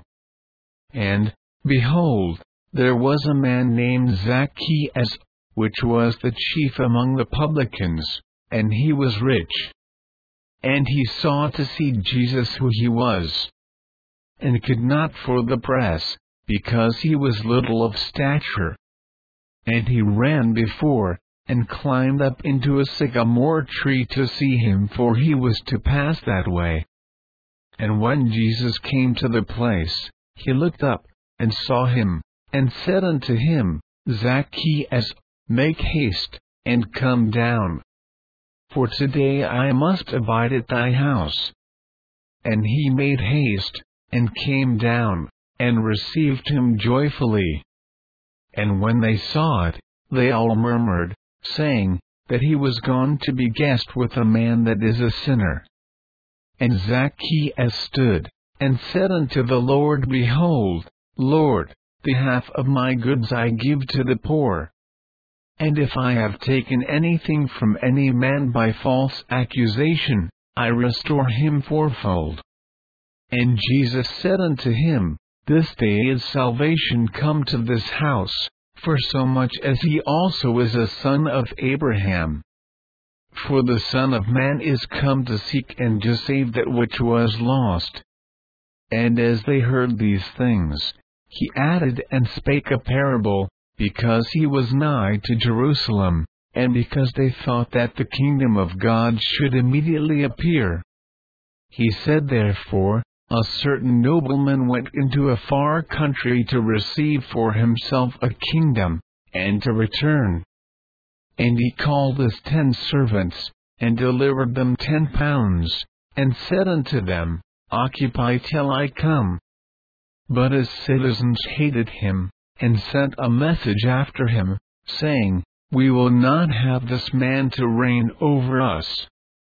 And, behold, there was a man named Zacchaeus, which was the chief among the publicans, and he was rich. And he sought to see Jesus who he was, and could not for the press, because he was little of stature. And he ran before, and climbed up into a sycamore tree to see him, for he was to pass that way. And when Jesus came to the place, he looked up, and saw him, and said unto him, Zacchaeus, make haste, and come down. For today I must abide at thy house. And he made haste, and came down, and received him joyfully. And when they saw it, they all murmured, saying, that he was gone to be guest with a man that is a sinner. And Zacchaeus stood, and said unto the Lord, Behold, Lord, the half of my goods I give to the poor. And if I have taken anything from any man by false accusation, I restore him fourfold. And Jesus said unto him, This day is salvation come to this house, for so much as he also is a son of Abraham. For the Son of Man is come to seek and to save that which was lost. And as they heard these things, he added and spake a parable, because he was nigh to Jerusalem, and because they thought that the kingdom of God should immediately appear. He said therefore, a certain nobleman went into a far country to receive for himself a kingdom, and to return. And he called his 10 servants, and delivered them 10 pounds, and said unto them, Occupy till I come. But his citizens hated him, and sent a message after him, saying, We will not have this man to reign over us.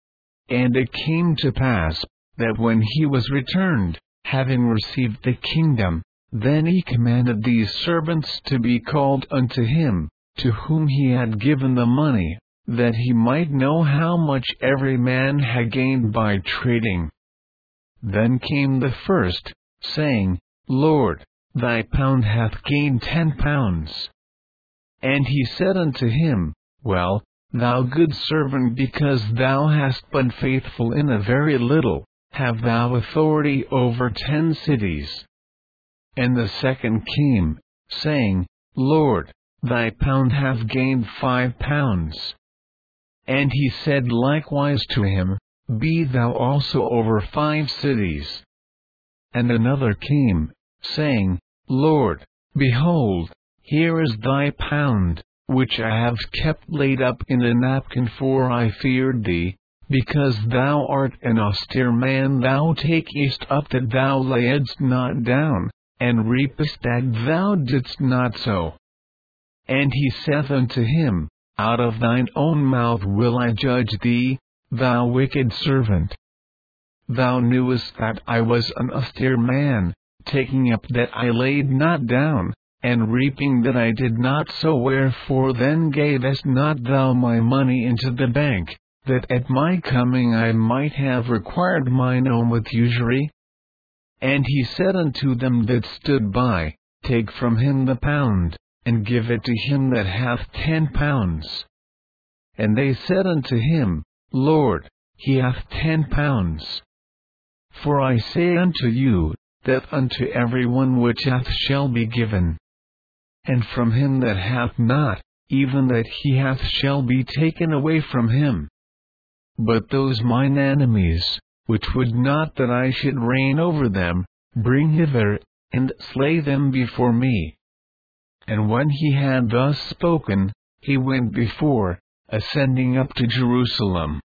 And it came to pass, that when he was returned, having received the kingdom, then he commanded these servants to be called unto him, to whom he had given the money, that he might know how much every man had gained by trading. Then came the first, saying, Lord, thy pound hath gained 10 pounds. And he said unto him, Well, thou good servant, because thou hast been faithful in a very little, have thou authority over 10 cities. And the second came, saying, Lord, thy pound hath gained 5 pounds. And he said likewise to him, Be thou also over 5 cities. And another came, saying, Lord, behold, here is thy pound, which I have kept laid up in a napkin, for I feared thee, because thou art an austere man, thou takest up that thou layedst not down, and reapest that thou didst not sow. And he saith unto him, Out of thine own mouth will I judge thee, thou wicked servant. Thou knewest that I was an austere man, taking up that I laid not down, and reaping that I did not sow. Wherefore then gavest not thou my money into the bank, that at my coming I might have required mine own with usury? And he said unto them that stood by, Take from him the pound, and give it to him that hath 10 pounds. And they said unto him, Lord, he hath 10 pounds. For I say unto you, that unto every one which hath shall be given. And from him that hath not, even that he hath shall be taken away from him. But those mine enemies, which would not that I should reign over them, bring hither, and slay them before me. And when he had thus spoken, he went before, ascending up to Jerusalem.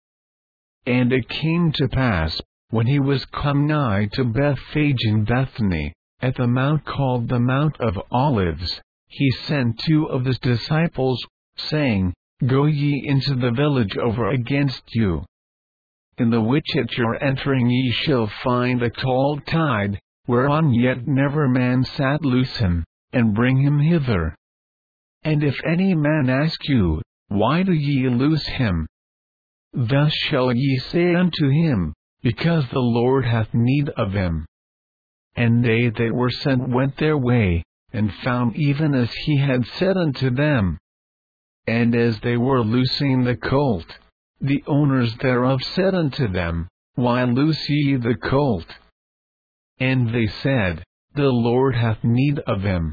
And it came to pass, when he was come nigh to Bethphage and Bethany, at the mount called the Mount of Olives, he sent 2 of his disciples, saying, Go ye into the village over against you. In the which at your entering ye shall find a colt tied, whereon yet never man sat, loose him, and bring him hither. And if any man ask you, Why do ye loose him? Thus shall ye say unto him, Because the Lord hath need of him. And they that were sent went their way, and found even as he had said unto them. And as they were loosing the colt, the owners thereof said unto them, Why loose ye the colt? And they said, The Lord hath need of him.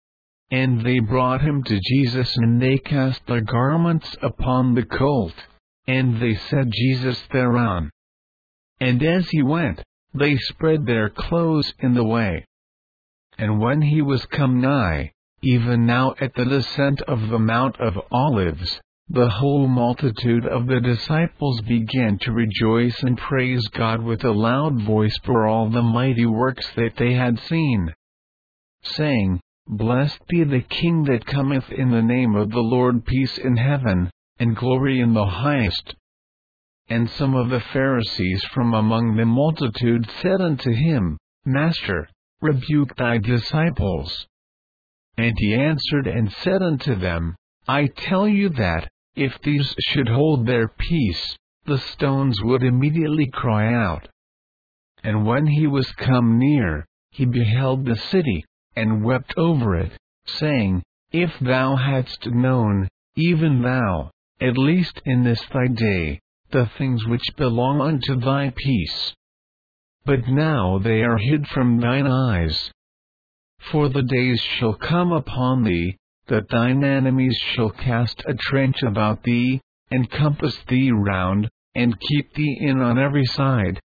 And they brought him to Jesus, and they cast their garments upon the colt, and they set Jesus thereon. And as he went, they spread their clothes in the way. And when he was come nigh, even now at the descent of the Mount of Olives, the whole multitude of the disciples began to rejoice and praise God with a loud voice for all the mighty works that they had seen, saying, Blessed be the King that cometh in the name of the Lord, peace in heaven, and glory in the highest. And some of the Pharisees from among the multitude said unto him, Master, rebuke thy disciples. And he answered and said unto them, I tell you that, if these should hold their peace, the stones would immediately cry out. And when he was come near, he beheld the city, and wept over it, saying, If thou hadst known, even thou, at least in this thy day, the things which belong unto thy peace. But now they are hid from thine eyes. For the days shall come upon thee, that thine enemies shall cast a trench about thee, and compass thee round, and keep thee in on every side,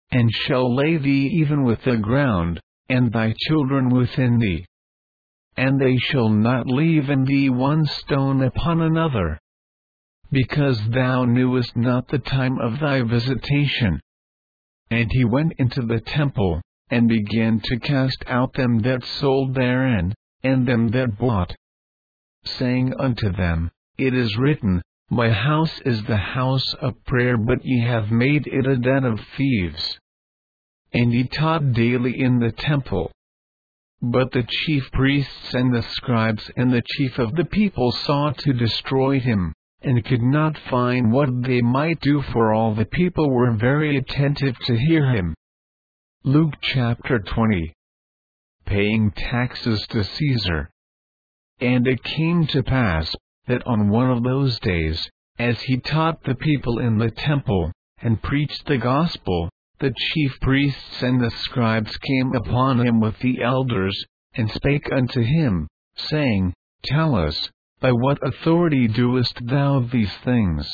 and shall lay thee even with the ground, and thy children within thee. And they shall not leave in thee one stone upon another, because thou knewest not the time of thy visitation. And he went into the temple, and began to cast out them that sold therein, and them that bought, saying unto them, It is written, My house is the house of prayer, but ye have made it a den of thieves. And he taught daily in the temple. But the chief priests and the scribes and the chief of the people sought to destroy him, and could not find what they might do, for all the people were very attentive to hear him. Luke chapter 20. Paying taxes to Caesar. And it came to pass, that on one of those days, as he taught the people in the temple, and preached the gospel, the chief priests and the scribes came upon him with the elders, and spake unto him, saying, Tell us, by what authority doest thou these things?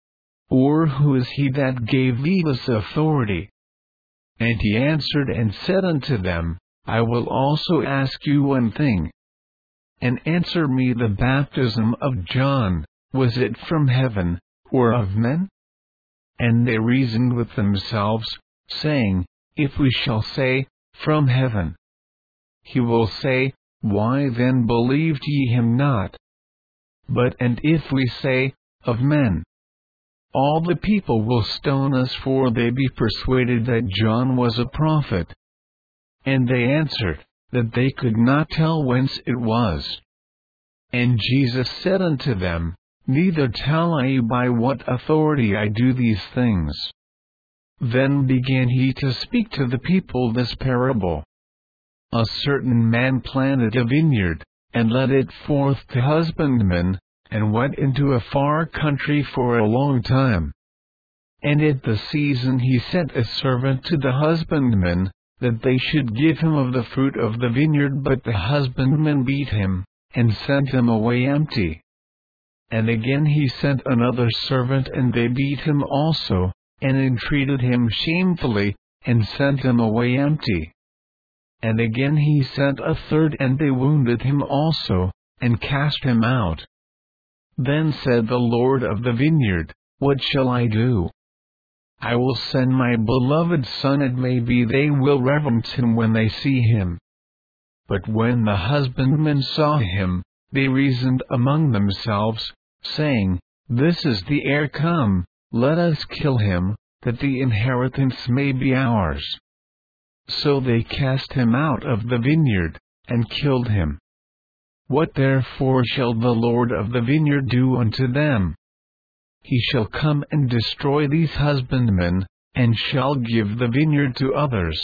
Or who is he that gave thee this authority? And he answered and said unto them, I will also ask you one thing. And answer me, the baptism of John, was it from heaven, or of men? And they reasoned with themselves, saying, If we shall say, From heaven, he will say, Why then believed ye him not? But and if we say, Of men, all the people will stone us, for they be persuaded that John was a prophet. And they answered, that they could not tell whence it was. And Jesus said unto them, Neither tell I you by what authority I do these things. Then began he to speak to the people this parable. A certain man planted a vineyard, and led it forth to husbandmen, and went into a far country for a long time. And at the season he sent a servant to the husbandmen, that they should give him of the fruit of the vineyard. But the husbandmen beat him, and sent him away empty. And again he sent another servant, and they beat him also, and entreated him shamefully, and sent him away empty. And again he sent a third, and they wounded him also, and cast him out. Then said the Lord of the vineyard, What shall I do? I will send my beloved son, it may be they will reverence him when they see him. But when the husbandmen saw him, they reasoned among themselves, saying, This is the heir, come, let us kill him, that the inheritance may be ours. So they cast him out of the vineyard, and killed him. What therefore shall the Lord of the vineyard do unto them? He shall come and destroy these husbandmen, and shall give the vineyard to others.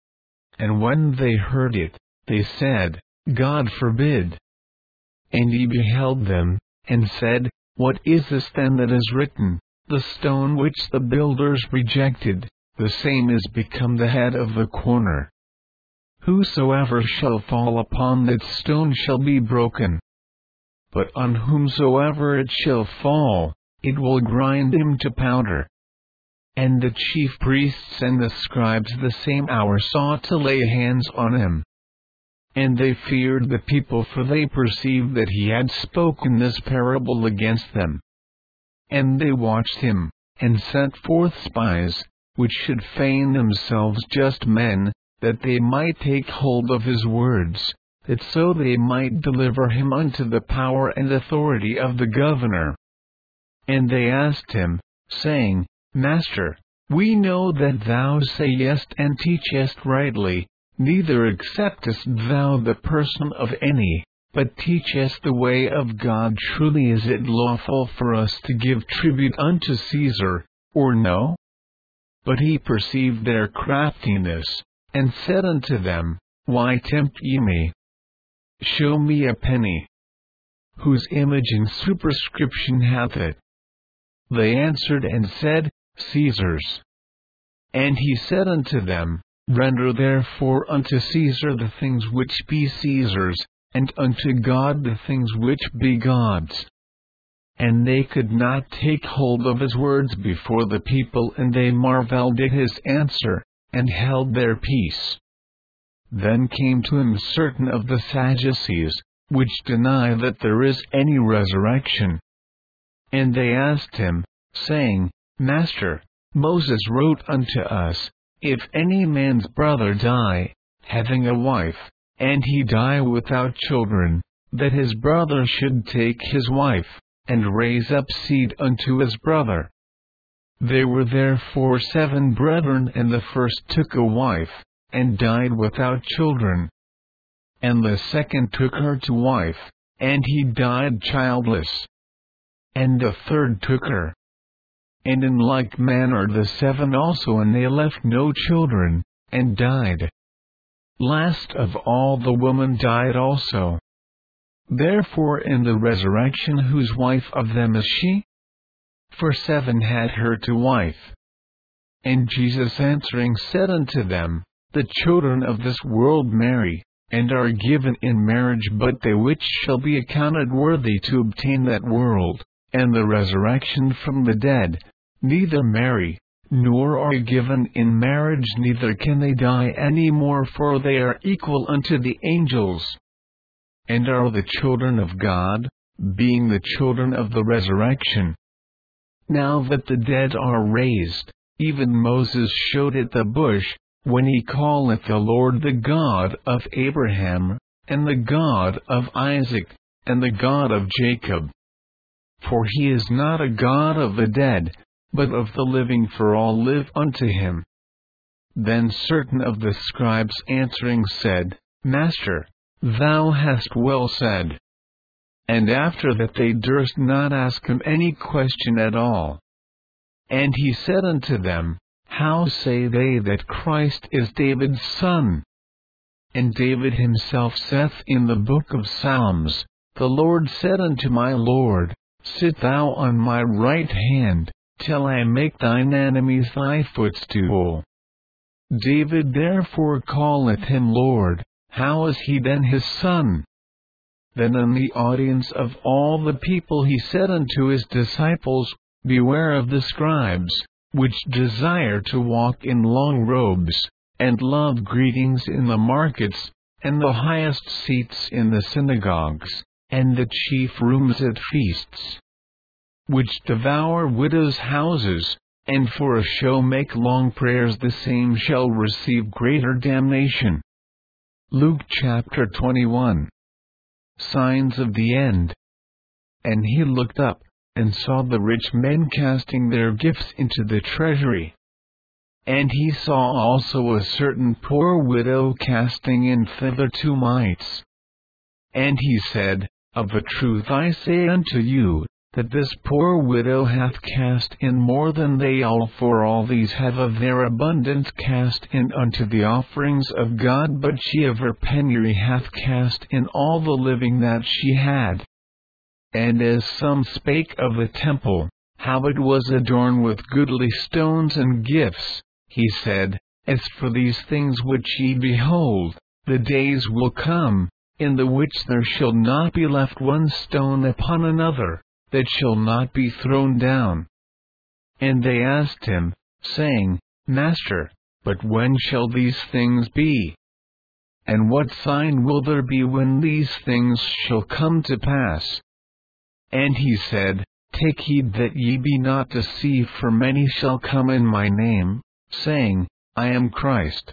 And when they heard it, they said, God forbid. And he beheld them, and said, What is this then that is written? The stone which the builders rejected, the same is become the head of the corner. Whosoever shall fall upon that stone shall be broken. But on whomsoever it shall fall, it will grind him to powder. And the chief priests and the scribes the same hour sought to lay hands on him. And they feared the people, for they perceived that he had spoken this parable against them. And they watched him, and sent forth spies, which should feign themselves just men, that they might take hold of his words, that so they might deliver him unto the power and authority of the governor. And they asked him, saying, Master, we know that thou sayest and teachest rightly, neither acceptest thou the person of any, but teachest the way of God. Truly is it lawful for us to give tribute unto Caesar, or no? But he perceived their craftiness, and said unto them, Why tempt ye me? Show me a penny. Whose image and superscription hath it? They answered and said, Caesar's. And he said unto them, Render therefore unto Caesar the things which be Caesar's, and unto God the things which be God's. And they could not take hold of his words before the people, and they marveled at his answer. and held their peace. Then came to him certain of the Sadducees, which deny that there is any resurrection. And they asked him, saying, Master, Moses wrote unto us, if any man's brother die, having a wife, and he die without children, that his brother should take his wife, and raise up seed unto his brother. There were therefore 7 brethren, and the first took a wife, and died without children. And the second took her to wife, and he died childless. And the third took her. And in like manner the 7 also, and they left no children, and died. Last of all the woman died also. Therefore in the resurrection whose wife of them is she? For 7 had her to wife. And Jesus answering said unto them, the children of this world marry, and are given in marriage, but they which shall be accounted worthy to obtain that world, and the resurrection from the dead, neither marry, nor are given in marriage, neither can they die any more, for they are equal unto the angels, and are the children of God, being the children of the resurrection. Now that the dead are raised, even Moses showed it the bush, when he calleth the Lord the God of Abraham, and the God of Isaac, and the God of Jacob. For he is not a God of the dead, but of the living, for all live unto him. Then certain of the scribes answering said, Master, thou hast well said. And after that they durst not ask him any question at all. And he said unto them, how say they that Christ is David's son? And David himself saith in the book of Psalms, the Lord said unto my Lord, sit thou on my right hand, till I make thine enemies thy footstool. David therefore calleth him Lord. How is he then his son? Then in the audience of all the people he said unto his disciples, beware of the scribes, which desire to walk in long robes, and love greetings in the markets, and the highest seats in the synagogues, and the chief rooms at feasts, which devour widows' houses, and for a show make long prayers, the same shall receive greater damnation. Luke chapter 21. Signs of the end. And he looked up, and saw the rich men casting their gifts into the treasury. And he saw also a certain poor widow casting in thither 2 mites. And he said, of a truth I say unto you, that this poor widow hath cast in more than they all, for all these have of their abundance cast in unto the offerings of God, but she of her penury hath cast in all the living that she had. And as some spake of the temple, how it was adorned with goodly stones and gifts, he said, as for these things which ye behold, the days will come, in the which there shall not be left one stone upon another, that shall not be thrown down. And they asked him, saying, Master, but when shall these things be? And what sign will there be when these things shall come to pass? And he said, take heed that ye be not deceived, for many shall come in my name, saying, I am Christ.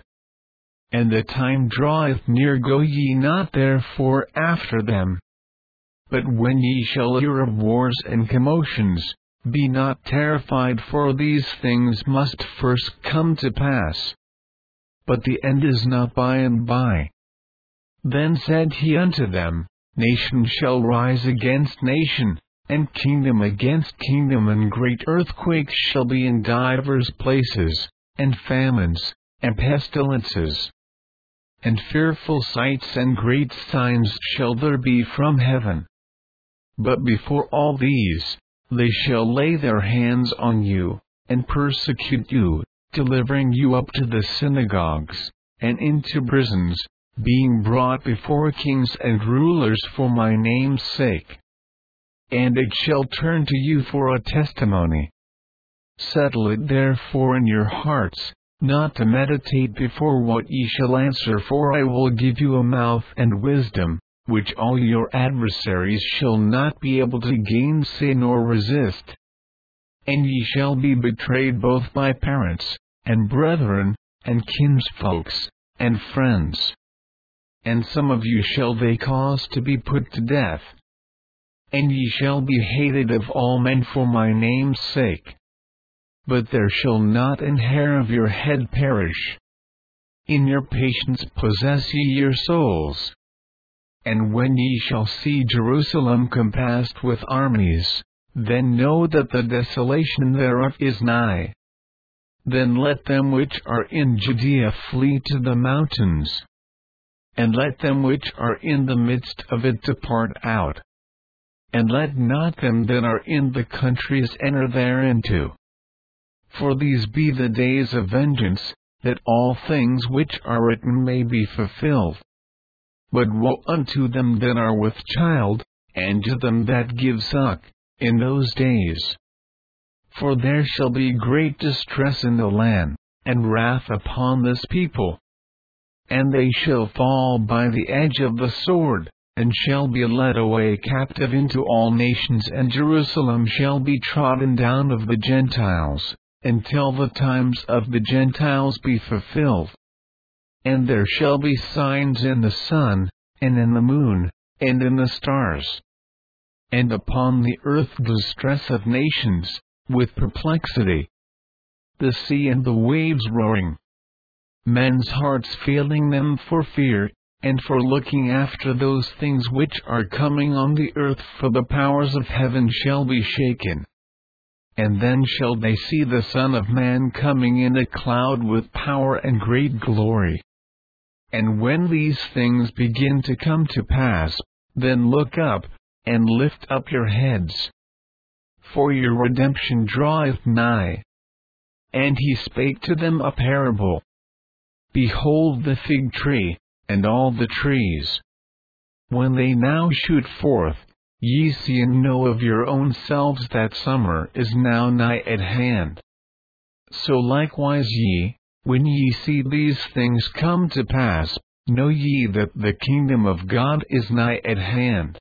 And the time draweth near, go ye not therefore after them. But when ye shall hear of wars and commotions, be not terrified, for these things must first come to pass. But the end is not by and by. Then said he unto them, nation shall rise against nation, and kingdom against kingdom, and great earthquakes shall be in divers places, and famines, and pestilences. And fearful sights and great signs shall there be from heaven. But before all these, they shall lay their hands on you, and persecute you, delivering you up to the synagogues, and into prisons, being brought before kings and rulers for my name's sake. And it shall turn to you for a testimony. Settle it therefore in your hearts, not to meditate before what ye shall answer, for I will give you a mouth and wisdom, which all your adversaries shall not be able to gainsay nor resist. And ye shall be betrayed both by parents, and brethren, and kinsfolks, and friends. And some of you shall they cause to be put to death. And ye shall be hated of all men for my name's sake. But there shall not an hair of your head perish. In your patience possess ye your souls. And when ye shall see Jerusalem compassed with armies, then know that the desolation thereof is nigh. Then let them which are in Judea flee to the mountains. And let them which are in the midst of it depart out. And let not them that are in the countries enter thereinto. For these be the days of vengeance, that all things which are written may be fulfilled. But woe unto them that are with child, and to them that give suck, in those days. For there shall be great distress in the land, and wrath upon this people. And they shall fall by the edge of the sword, and shall be led away captive into all nations, and Jerusalem shall be trodden down of the Gentiles, until the times of the Gentiles be fulfilled. And there shall be signs in the sun, and in the moon, and in the stars. And upon the earth distress of nations, with perplexity. The sea and the waves roaring. Men's hearts failing them for fear, and for looking after those things which are coming on the earth, for the powers of heaven shall be shaken. And then shall they see the Son of Man coming in a cloud with power and great glory. And when these things begin to come to pass, then look up, and lift up your heads. For your redemption draweth nigh. And he spake to them a parable. Behold the fig tree, and all the trees. When they now shoot forth, ye see and know of your own selves that summer is now nigh at hand. So likewise ye, when ye see these things come to pass, know ye that the kingdom of God is nigh at hand.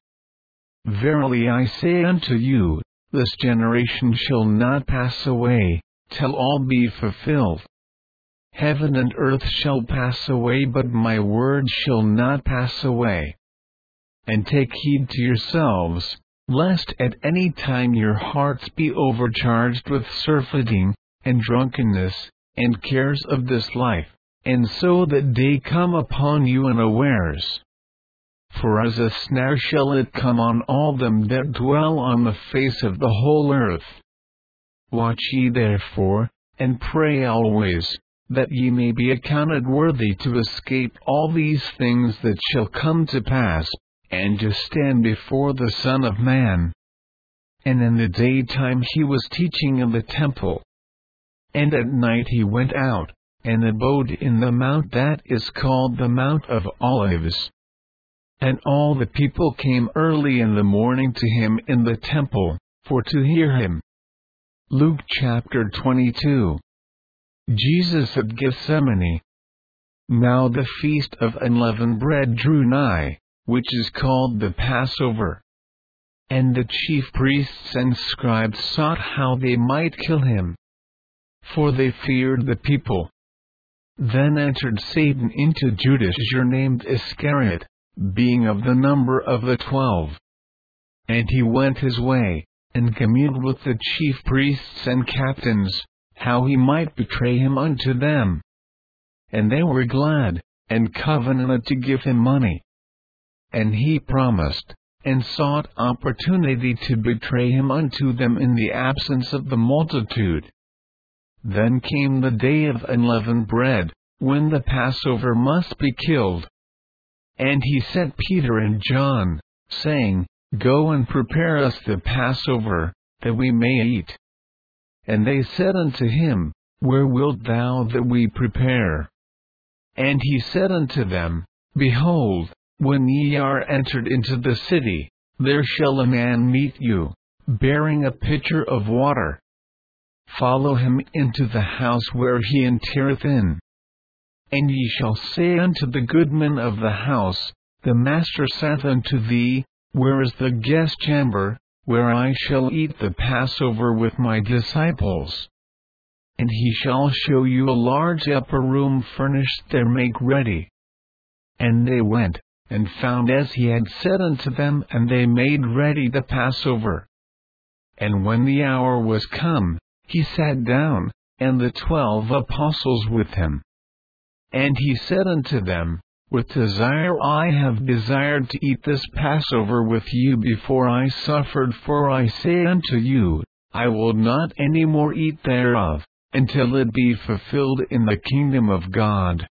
Verily I say unto you, this generation shall not pass away, till all be fulfilled. Heaven and earth shall pass away, but my word shall not pass away. And take heed to yourselves, lest at any time your hearts be overcharged with surfeiting, and drunkenness, and cares of this life, and so that day come upon you unawares. For as a snare shall it come on all them that dwell on the face of the whole earth. Watch ye therefore, and pray always, that ye may be accounted worthy to escape all these things that shall come to pass, and to stand before the Son of Man. And in the daytime he was teaching in the temple. And at night he went out, and abode in the mount that is called the Mount of Olives. And all the people came early in the morning to him in the temple, for to hear him. Luke chapter 22. Jesus at Gethsemane. Now the feast of unleavened bread drew nigh, which is called the Passover. And the chief priests and scribes sought how they might kill him, for they feared the people. Then entered Satan into Judas, named Iscariot, being of the number of the 12. And he went his way, and communed with the chief priests and captains, how he might betray him unto them. And they were glad, and covenanted to give him money. And he promised, and sought opportunity to betray him unto them in the absence of the multitude. Then came the day of unleavened bread, when the Passover must be killed. And he sent Peter and John, saying, Go and prepare us the Passover, that we may eat. And they said unto him, Where wilt thou that we prepare? And he said unto them, Behold, when ye are entered into the city, there shall a man meet you, bearing a pitcher of water. follow him into the house where he entereth in. And ye shall say unto the goodman of the house, The master saith unto thee, Where is the guest chamber, where I shall eat the Passover with my disciples? And he shall show you a large upper room furnished there, make ready. And they went, and found as he had said unto them, and they made ready the Passover. And when the hour was come, he sat down, and the 12 apostles with him. And he said unto them, With desire I have desired to eat this Passover with you before I suffered, for I say unto you, I will not any more eat thereof, until it be fulfilled in the kingdom of God.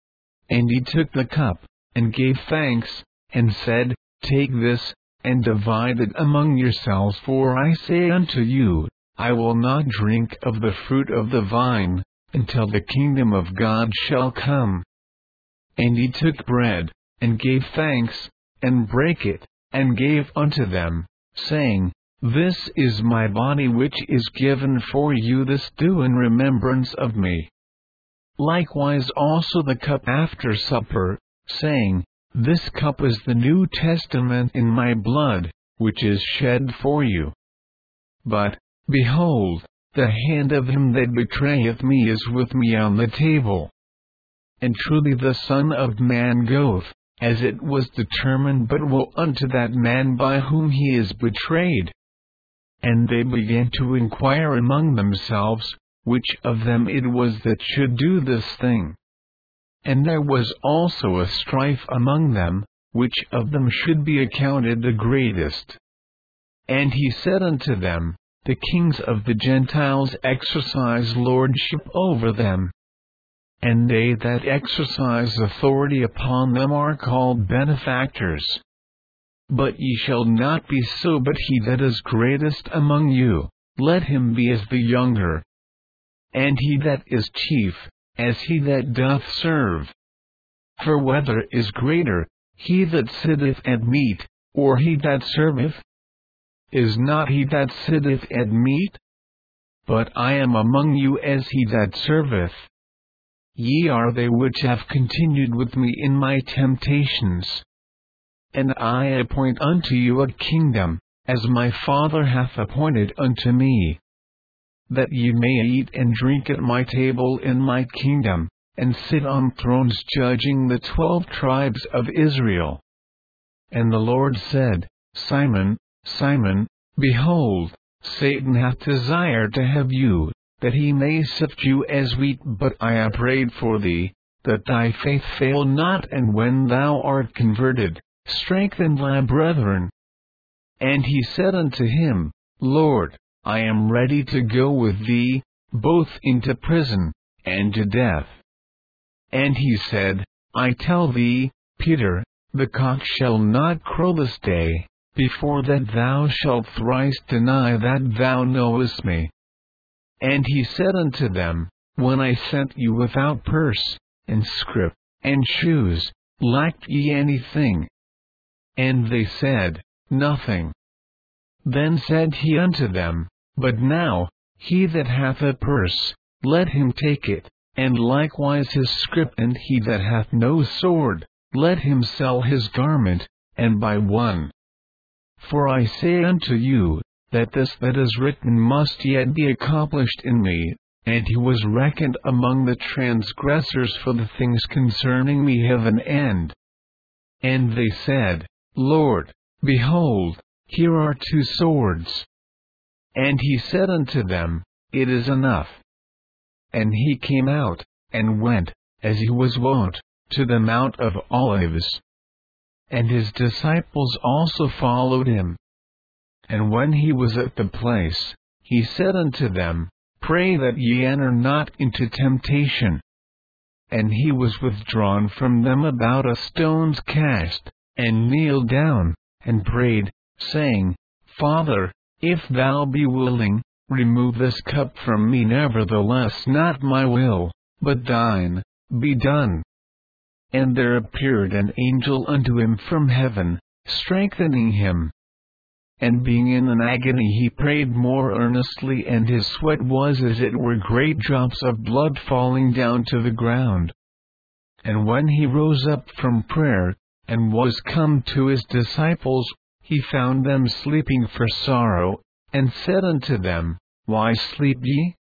And he took the cup, and gave thanks, and said, Take this, and divide it among yourselves, for I say unto you, I will not drink of the fruit of the vine, until the kingdom of God shall come. And he took bread, and gave thanks, and brake it, and gave unto them, saying, This is my body which is given for you, this do in remembrance of me. Likewise also the cup after supper, saying, This cup is the New Testament in my blood, which is shed for you. But, behold, the hand of him that betrayeth me is with me on the table. And truly the Son of Man goeth, as it was determined, but woe unto that man by whom he is betrayed. And they began to inquire among themselves, which of them it was that should do this thing. And there was also a strife among them, which of them should be accounted the greatest. And he said unto them, The kings of the Gentiles exercise lordship over them. And they that exercise authority upon them are called benefactors. But ye shall not be so, but he that is greatest among you, let him be as the younger. And he that is chief, as he that doth serve. For whether is greater, he that sitteth at meat, or he that serveth? Is not he that sitteth at meat? But I am among you as he that serveth. Ye are they which have continued with me in my temptations. And I appoint unto you a kingdom, as my Father hath appointed unto me, that ye may eat and drink at my table in my kingdom, and sit on thrones judging the 12 tribes of Israel. And the Lord said, Simon, Simon, behold, Satan hath desired to have you, that he may sift you as wheat, but I have prayed for thee, that thy faith fail not, and when thou art converted, strengthen thy brethren. And he said unto him, Lord, I am ready to go with thee, both into prison, and to death. And he said, I tell thee, Peter, the cock shall not crow this day, before that thou shalt thrice deny that thou knowest me. And he said unto them, When I sent you without purse, and scrip, and shoes, lacked ye anything? And they said, Nothing. Then said he unto them, But now, he that hath a purse, let him take it, and likewise his scrip, and he that hath no sword, let him sell his garment, and buy one. For I say unto you, that this that is written must yet be accomplished in me. And he was reckoned among the transgressors, for the things concerning me have an end. And they said, Lord, behold, here are 2 swords. And he said unto them, It is enough. And he came out, and went, as he was wont, to the Mount of Olives. And his disciples also followed him. And when he was at the place, he said unto them, Pray that ye enter not into temptation. And he was withdrawn from them about a stone's cast, and kneeled down, and prayed, saying, Father, if thou be willing, remove this cup from me, nevertheless not my will, but thine, be done. And there appeared an angel unto him from heaven, strengthening him. and being in an agony he prayed more earnestly, and his sweat was as it were great drops of blood falling down to the ground. And when he rose up from prayer, and was come to his disciples, he found them sleeping for sorrow, and said unto them, Why sleep ye?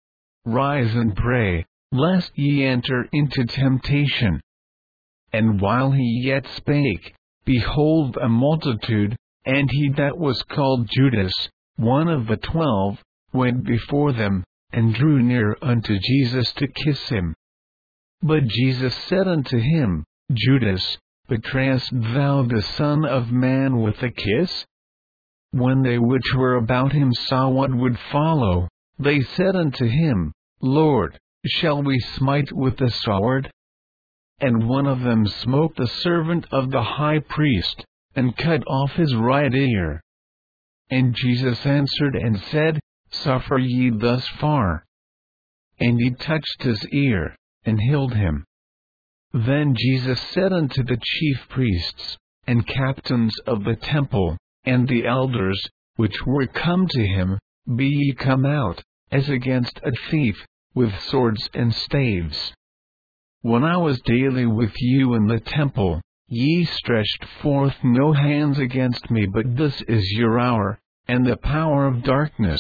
Rise and pray, lest ye enter into temptation. And while he yet spake, behold, a multitude, and he that was called Judas, one of the 12, went before them, and drew near unto Jesus to kiss him. But Jesus said unto him, Judas, betrayest thou the Son of Man with a kiss? When they which were about him saw what would follow, they said unto him, Lord, shall we smite with the sword? And one of them smote the servant of the high priest, and cut off his right ear. And Jesus answered and said, Suffer ye thus far. And he touched his ear, and healed him. Then Jesus said unto the chief priests, and captains of the temple, and the elders, which were come to him, Be ye come out, as against a thief, with swords and staves. When I was daily with you in the temple, ye stretched forth no hands against me, but this is your hour, and the power of darkness.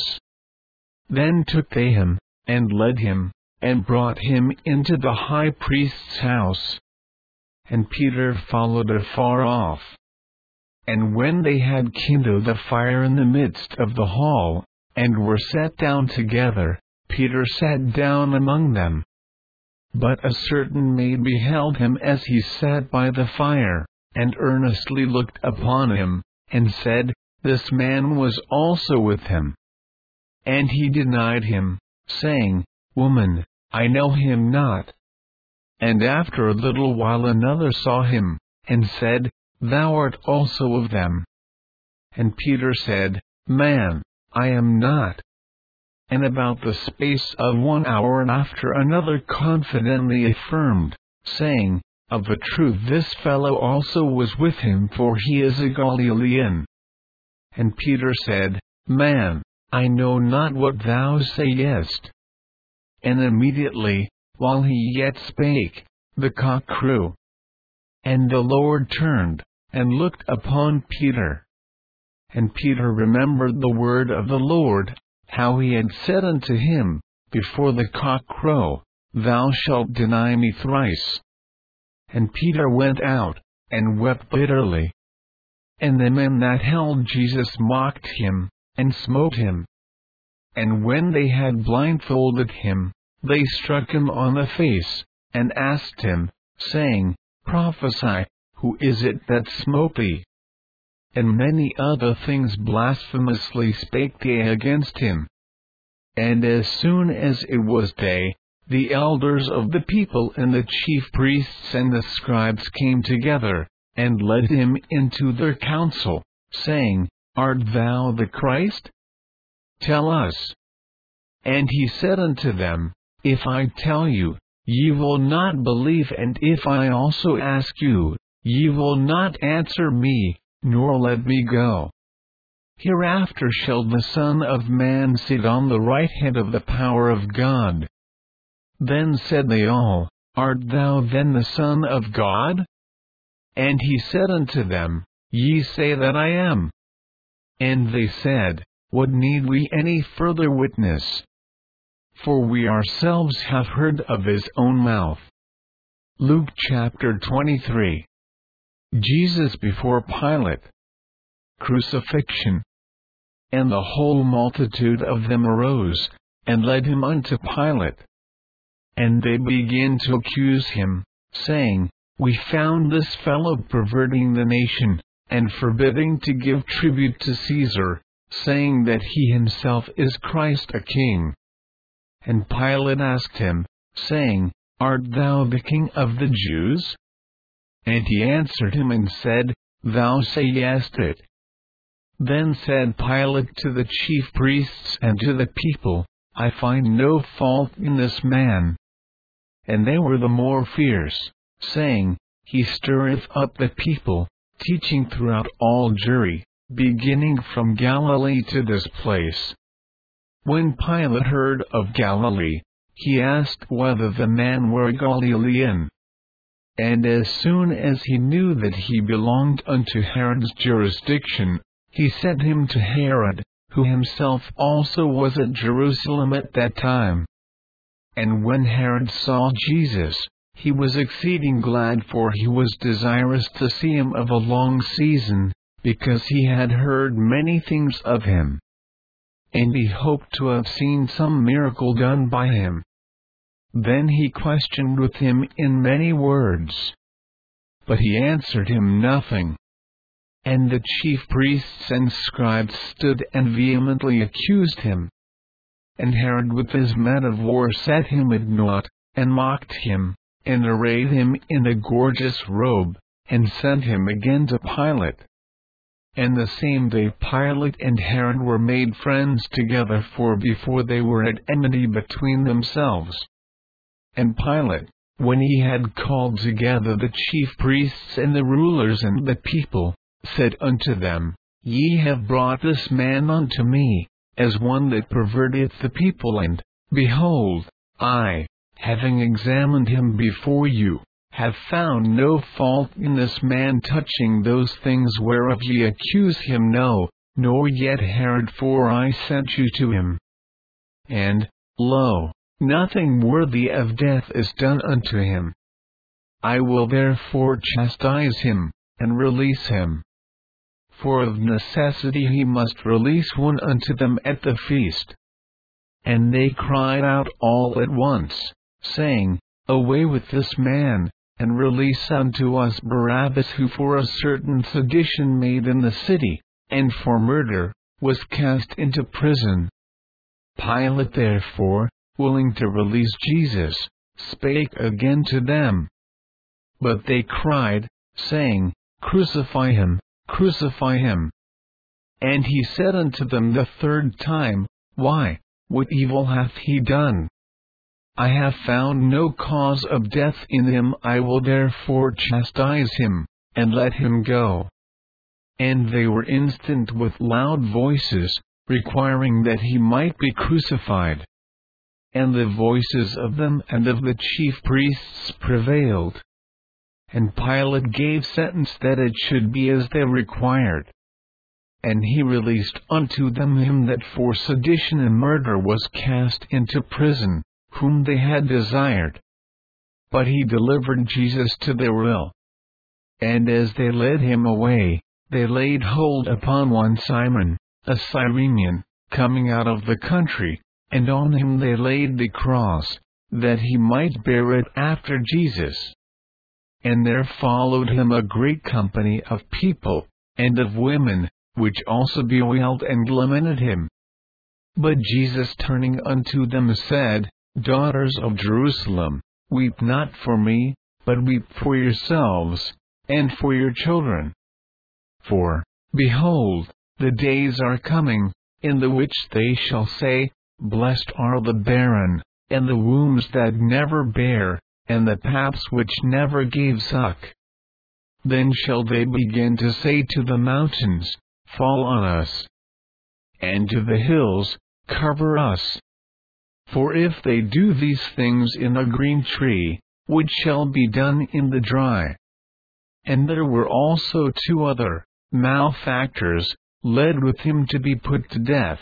Then took they him, and led him, and brought him into the high priest's house. And Peter followed afar off. And when they had kindled a fire in the midst of the hall, and were sat down together, Peter sat down among them. But a certain maid beheld him as he sat by the fire, and earnestly looked upon him, and said, This man was also with him. And he denied him, saying, Woman, I know him not. And after a little while another saw him, and said, Thou art also of them. And Peter said, Man, I am not. And about the space of 1 hour after another confidently affirmed, saying, Of a truth this fellow also was with him, for he is a Galilean. And Peter said, Man, I know not what thou sayest. And immediately, while he yet spake, the cock crew. And the Lord turned, and looked upon Peter. And Peter remembered the word of the Lord, how he had said unto him, Before the cock crow, thou shalt deny me thrice. And Peter went out, and wept bitterly. And the men that held Jesus mocked him, and smote him. And when they had blindfolded him, they struck him on the face, and asked him, saying, Prophesy, who is it that smote thee? And many other things blasphemously spake they against him. And as soon as it was day, the elders of the people and the chief priests and the scribes came together, and led him into their council, saying, Art thou the Christ? Tell us. And he said unto them, If I tell you, ye will not believe, and if I also ask you, ye will not answer me, nor let me go. Hereafter shall the Son of Man sit on the right hand of the power of God. Then said they all, Art thou then the Son of God? And he said unto them, Ye say that I am. And they said, What need we any further witness? For we ourselves have heard of his own mouth. Luke chapter 23. Jesus before Pilate. Crucifixion. And the whole multitude of them arose, and led him unto Pilate. And they began to accuse him, saying, We found this fellow perverting the nation, and forbidding to give tribute to Caesar, saying that he himself is Christ a king. And Pilate asked him, saying, Art thou the king of the Jews? And he answered him and said, Thou sayest it. Then said Pilate to the chief priests and to the people, I find no fault in this man. And they were the more fierce, saying, He stirreth up the people, teaching throughout all Jewry, beginning from Galilee to this place. When Pilate heard of Galilee, he asked whether the man were a Galilean. And as soon as he knew that he belonged unto Herod's jurisdiction, he sent him to Herod, who himself also was at Jerusalem at that time. And when Herod saw Jesus, he was exceeding glad, for he was desirous to see him of a long season, because he had heard many things of him. And he hoped to have seen some miracle done by him. Then he questioned with him in many words. But he answered him nothing. And the chief priests and scribes stood and vehemently accused him. And Herod with his men of war set him at naught, and mocked him, and arrayed him in a gorgeous robe, and sent him again to Pilate. And the same day Pilate and Herod were made friends together, for before they were at enmity between themselves. And Pilate, when he had called together the chief priests and the rulers and the people, said unto them, Ye have brought this man unto me, as one that perverteth the people, and, behold, I, having examined him before you, have found no fault in this man touching those things whereof ye accuse him, no, nor yet Herod, for I sent you to him. And, lo, nothing worthy of death is done unto him. I will therefore chastise him, and release him. For of necessity he must release one unto them at the feast. And they cried out all at once, saying, Away with this man, and release unto us Barabbas, who for a certain sedition made in the city, and for murder, was cast into prison. Pilate therefore, willing to release Jesus, spake again to them. But they cried, saying, Crucify him, crucify him. And he said unto them the third time, Why, what evil hath he done? I have found no cause of death in him, I will therefore chastise him, and let him go. And they were instant with loud voices, requiring that he might be crucified. And the voices of them and of the chief priests prevailed. And Pilate gave sentence that it should be as they required. And he released unto them him that for sedition and murder was cast into prison, whom they had desired. But he delivered Jesus to their will. And as they led him away, they laid hold upon one Simon, a Cyrenian, coming out of the country, and on him they laid the cross, that he might bear it after Jesus. And there followed him a great company of people, and of women, which also bewailed and lamented him. But Jesus turning unto them said, Daughters of Jerusalem, weep not for me, but weep for yourselves, and for your children. For, behold, the days are coming, in the which they shall say, Blessed are the barren, and the wombs that never bare, and the paps which never gave suck. Then shall they begin to say to the mountains, Fall on us, and to the hills, Cover us. For if they do these things in a green tree, what shall be done in the dry? And there were also 2 other malefactors, led with him to be put to death.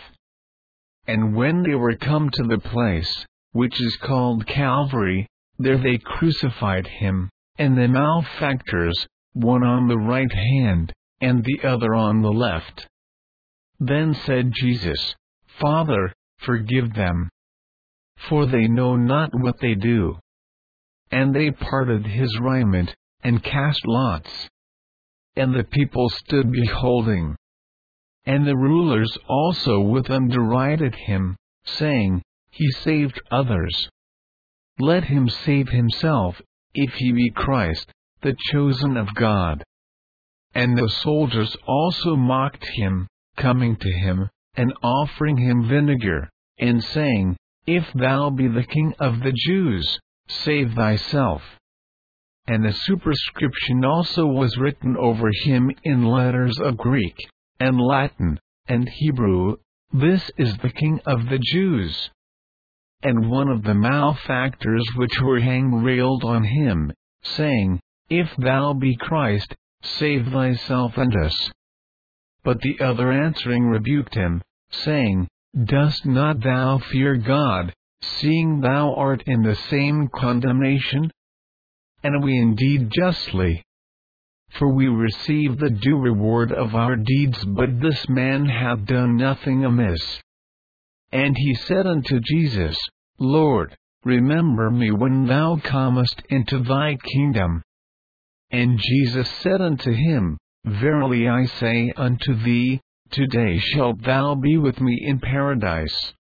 And when they were come to the place, which is called Calvary, there they crucified him, and the malefactors, one on the right hand, and the other on the left. Then said Jesus, Father, forgive them, for they know not what they do. And they parted his raiment, and cast lots. And the people stood beholding. And the rulers also with them derided him, saying, He saved others. Let him save himself, if he be Christ, the chosen of God. And the soldiers also mocked him, coming to him, and offering him vinegar, and saying, If thou be the King of the Jews, save thyself. And a superscription also was written over him in letters of Greek, and Latin, and Hebrew, "This is the King of the Jews." And one of the malefactors which were hanged railed on him, saying, "If thou be Christ, save thyself and us." But the other answering rebuked him, saying, "Dost not thou fear God, seeing thou art in the same condemnation? And we indeed justly. For we receive the due reward of our deeds, but this man hath done nothing amiss." And he said unto Jesus, "Lord, remember me when thou comest into thy kingdom." And Jesus said unto him, "Verily I say unto thee, today shalt thou be with me in paradise."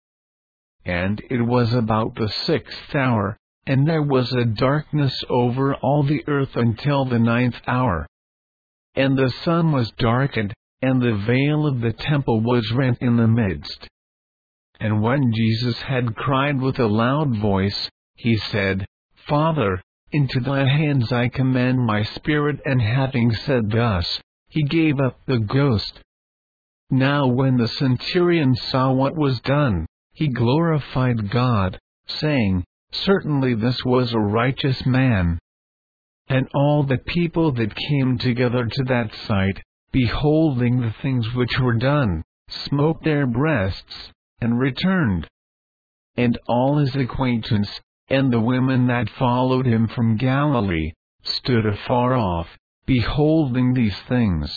And it was about the 6th hour, and there was a darkness over all the earth until the 9th hour. And the sun was darkened, and the veil of the temple was rent in the midst. And when Jesus had cried with a loud voice, he said, "Father, into thy hands I commend my spirit." And having said thus, he gave up the ghost. Now when the centurion saw what was done, he glorified God, saying, "Certainly this was a righteous man." And all the people that came together to that sight, beholding the things which were done, smote their breasts, and returned. And all his acquaintance, and the women that followed him from Galilee, stood afar off, beholding these things.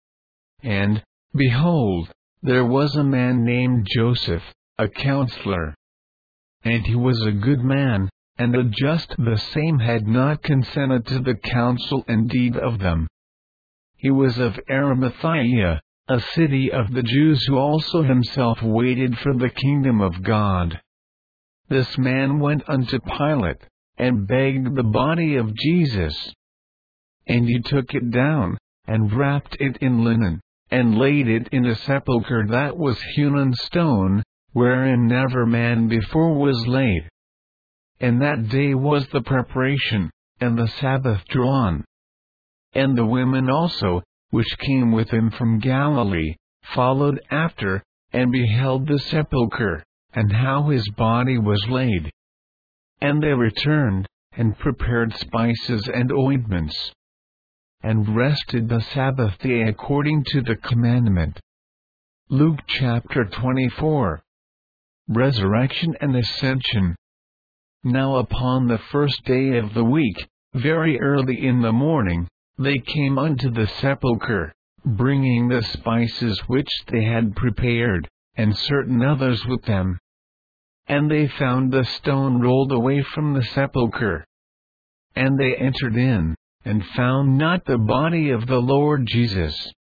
And, behold, there was a man named Joseph, a counselor. And he was a good man, and a just. The same had not consented to the counsel and deed of them. He was of Arimathea, a city of the Jews, who also himself waited for the kingdom of God. This man went unto Pilate, and begged the body of Jesus. And he took it down, and wrapped it in linen, and laid it in a sepulchre that was hewn in stone, wherein never man before was laid. And that day was the preparation, and the Sabbath drawn. And the women also, which came with him from Galilee, followed after, and beheld the sepulchre, and how his body was laid. And they returned, and prepared spices and ointments, and rested the Sabbath day according to the commandment. Luke chapter 24. Resurrection and Ascension. Now upon the first day of the week, very early in the morning, they came unto the sepulchre, bringing the spices which they had prepared, and certain others with them. And they found the stone rolled away from the sepulchre. And they entered in, and found not the body of the Lord Jesus.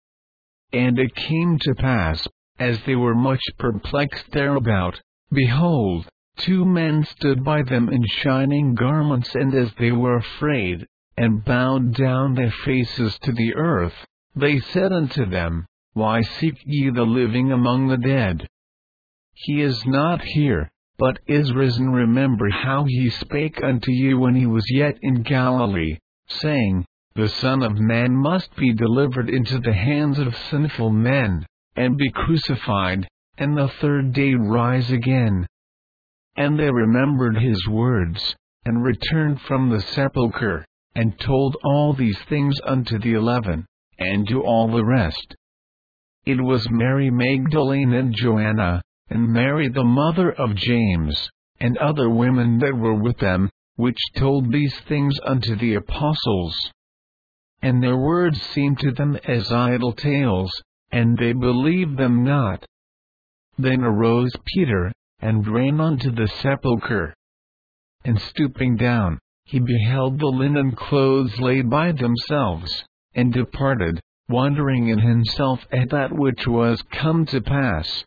And it came to pass, as they were much perplexed thereabout, behold, 2 men stood by them in shining garments, and as they were afraid, and bowed down their faces to the earth, they said unto them, Why seek ye the living among the dead? He is not here, but is risen. Remember how he spake unto you when he was yet in Galilee, saying, The Son of Man must be delivered into the hands of sinful men, and be crucified, and the 3rd day rise again. And they remembered his words, and returned from the sepulchre, and told all these things unto the 11, and to all the rest. It was Mary Magdalene and Joanna, and Mary the mother of James, and other women that were with them, which told these things unto the apostles. And their words seemed to them as idle tales, and they believed them not. Then arose Peter, and ran unto the sepulchre. And stooping down, he beheld the linen clothes laid by themselves, and departed, wondering in himself at that which was come to pass.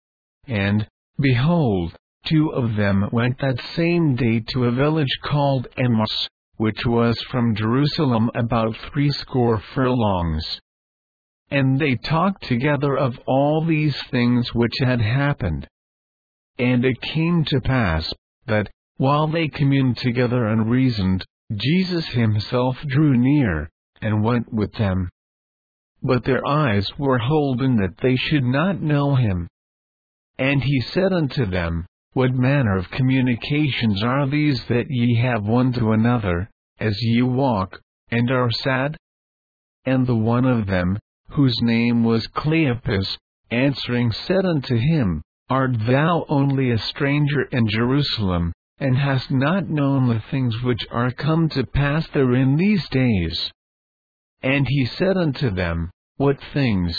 And, behold, 2 of them went that same day to a village called Emmaus, which was from Jerusalem about 60 furlongs. And they talked together of all these things which had happened. And it came to pass, that, while they communed together and reasoned, Jesus himself drew near, and went with them. but their eyes were holden that they should not know him. And he said unto them, What manner of communications are these that ye have one to another, as ye walk, and are sad? And the one of them, whose name was Cleopas, answering said unto him, Art thou only a stranger in Jerusalem, and hast not known the things which are come to pass there in these days? And he said unto them, What things?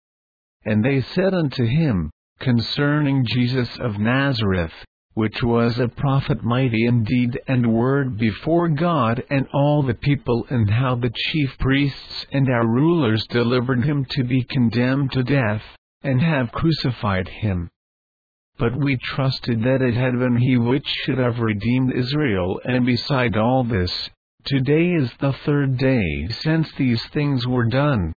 And they said unto him, Concerning Jesus of Nazareth, which was a prophet mighty in deed and word before God and all the people, and how the chief priests and our rulers delivered him to be condemned to death, and have crucified him. But we trusted that it had been he which should have redeemed Israel, and beside all this, today is the third day since these things were done.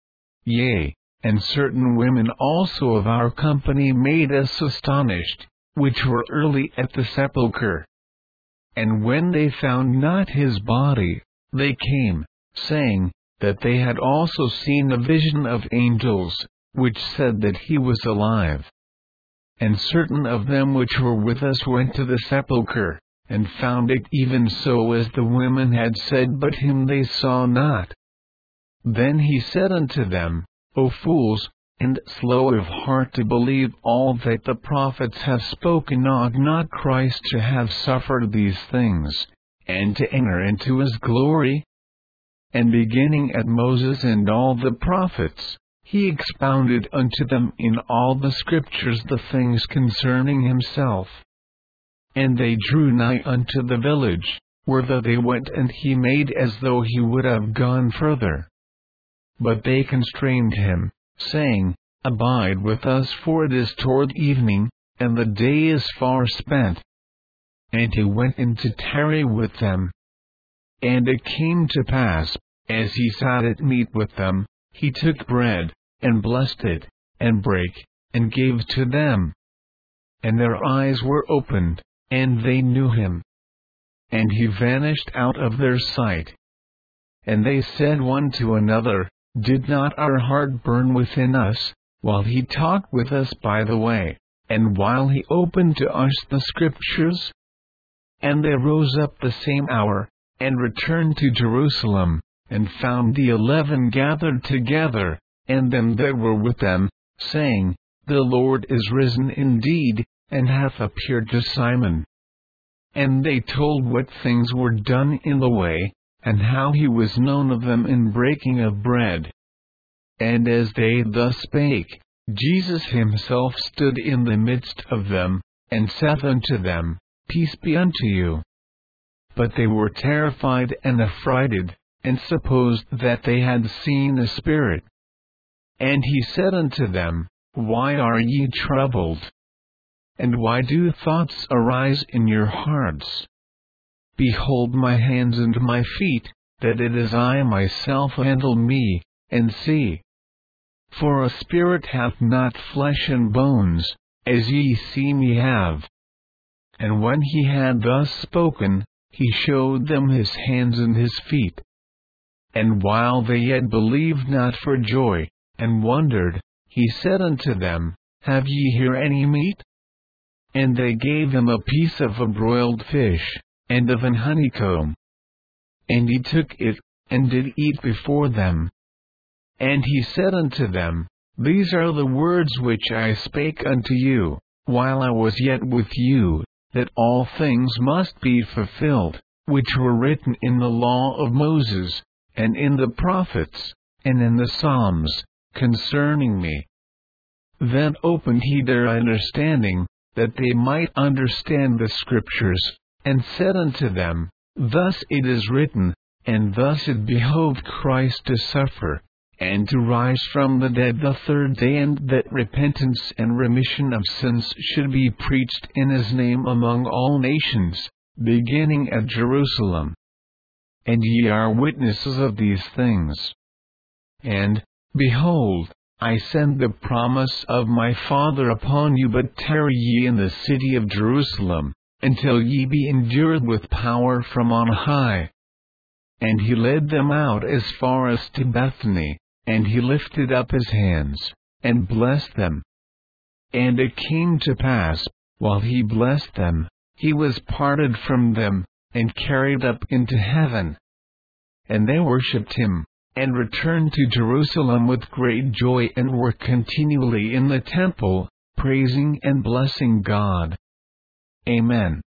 Yea, and certain women also of our company made us astonished, which were early at the sepulchre. And when they found not his body, they came, saying, that they had also seen a vision of angels, which said that he was alive. And certain of them which were with us went to the sepulchre, and found it even so as the women had said, but him they saw not. Then he said unto them, O fools, and slow of heart to believe all that the prophets have spoken, ought not Christ to have suffered these things, and to enter into his glory? And beginning at Moses and all the prophets, he expounded unto them in all the scriptures the things concerning himself. And they drew nigh unto the village, whither they went, and he made as though he would have gone further. But they constrained him, saying, Abide with us, for it is toward evening, and the day is far spent. And he went in to tarry with them. And it came to pass, as he sat at meat with them, he took bread, and blessed it, and brake, and gave to them. And their eyes were opened, and they knew him. And he vanished out of their sight. And they said one to another, Did not our heart burn within us, while he talked with us by the way, and while he opened to us the scriptures? And they rose up the same hour, and returned to Jerusalem, and found the 11 gathered together, and them that were with them, saying, The Lord is risen indeed, and hath appeared to Simon. And they told what things were done in the way, and how he was known of them in breaking of bread. And as they thus spake, Jesus himself stood in the midst of them, and saith unto them, Peace be unto you. But they were terrified and affrighted, and supposed that they had seen a spirit. And he said unto them, Why are ye troubled? And why do thoughts arise in your hearts? Behold my hands and my feet, that it is I myself. Handle me, and see. For a spirit hath not flesh and bones, as ye see me have. And when he had thus spoken, he showed them his hands and his feet. And while they yet believed not for joy, and wondered, he said unto them, Have ye here any meat? And they gave him a piece of a broiled fish, and of an honeycomb. And he took it, and did eat before them. And he said unto them, These are the words which I spake unto you, while I was yet with you, that all things must be fulfilled, which were written in the law of Moses, and in the prophets, and in the Psalms, concerning me. Then opened he their understanding, that they might understand the scriptures, and said unto them, Thus it is written, and thus it behoved Christ to suffer, and to rise from the dead the third day, and that repentance and remission of sins should be preached in his name among all nations, beginning at Jerusalem. And ye are witnesses of these things. And, behold, I send the promise of my Father upon you, but tarry ye in the city of Jerusalem, until ye be endued with power from on high. And he led them out as far as to Bethany, And he lifted up his hands, and blessed them. And it came to pass, while he blessed them, he was parted from them, and carried up into heaven. And they worshipped him, and returned to Jerusalem with great joy, and were continually in the temple, praising and blessing God. Amen.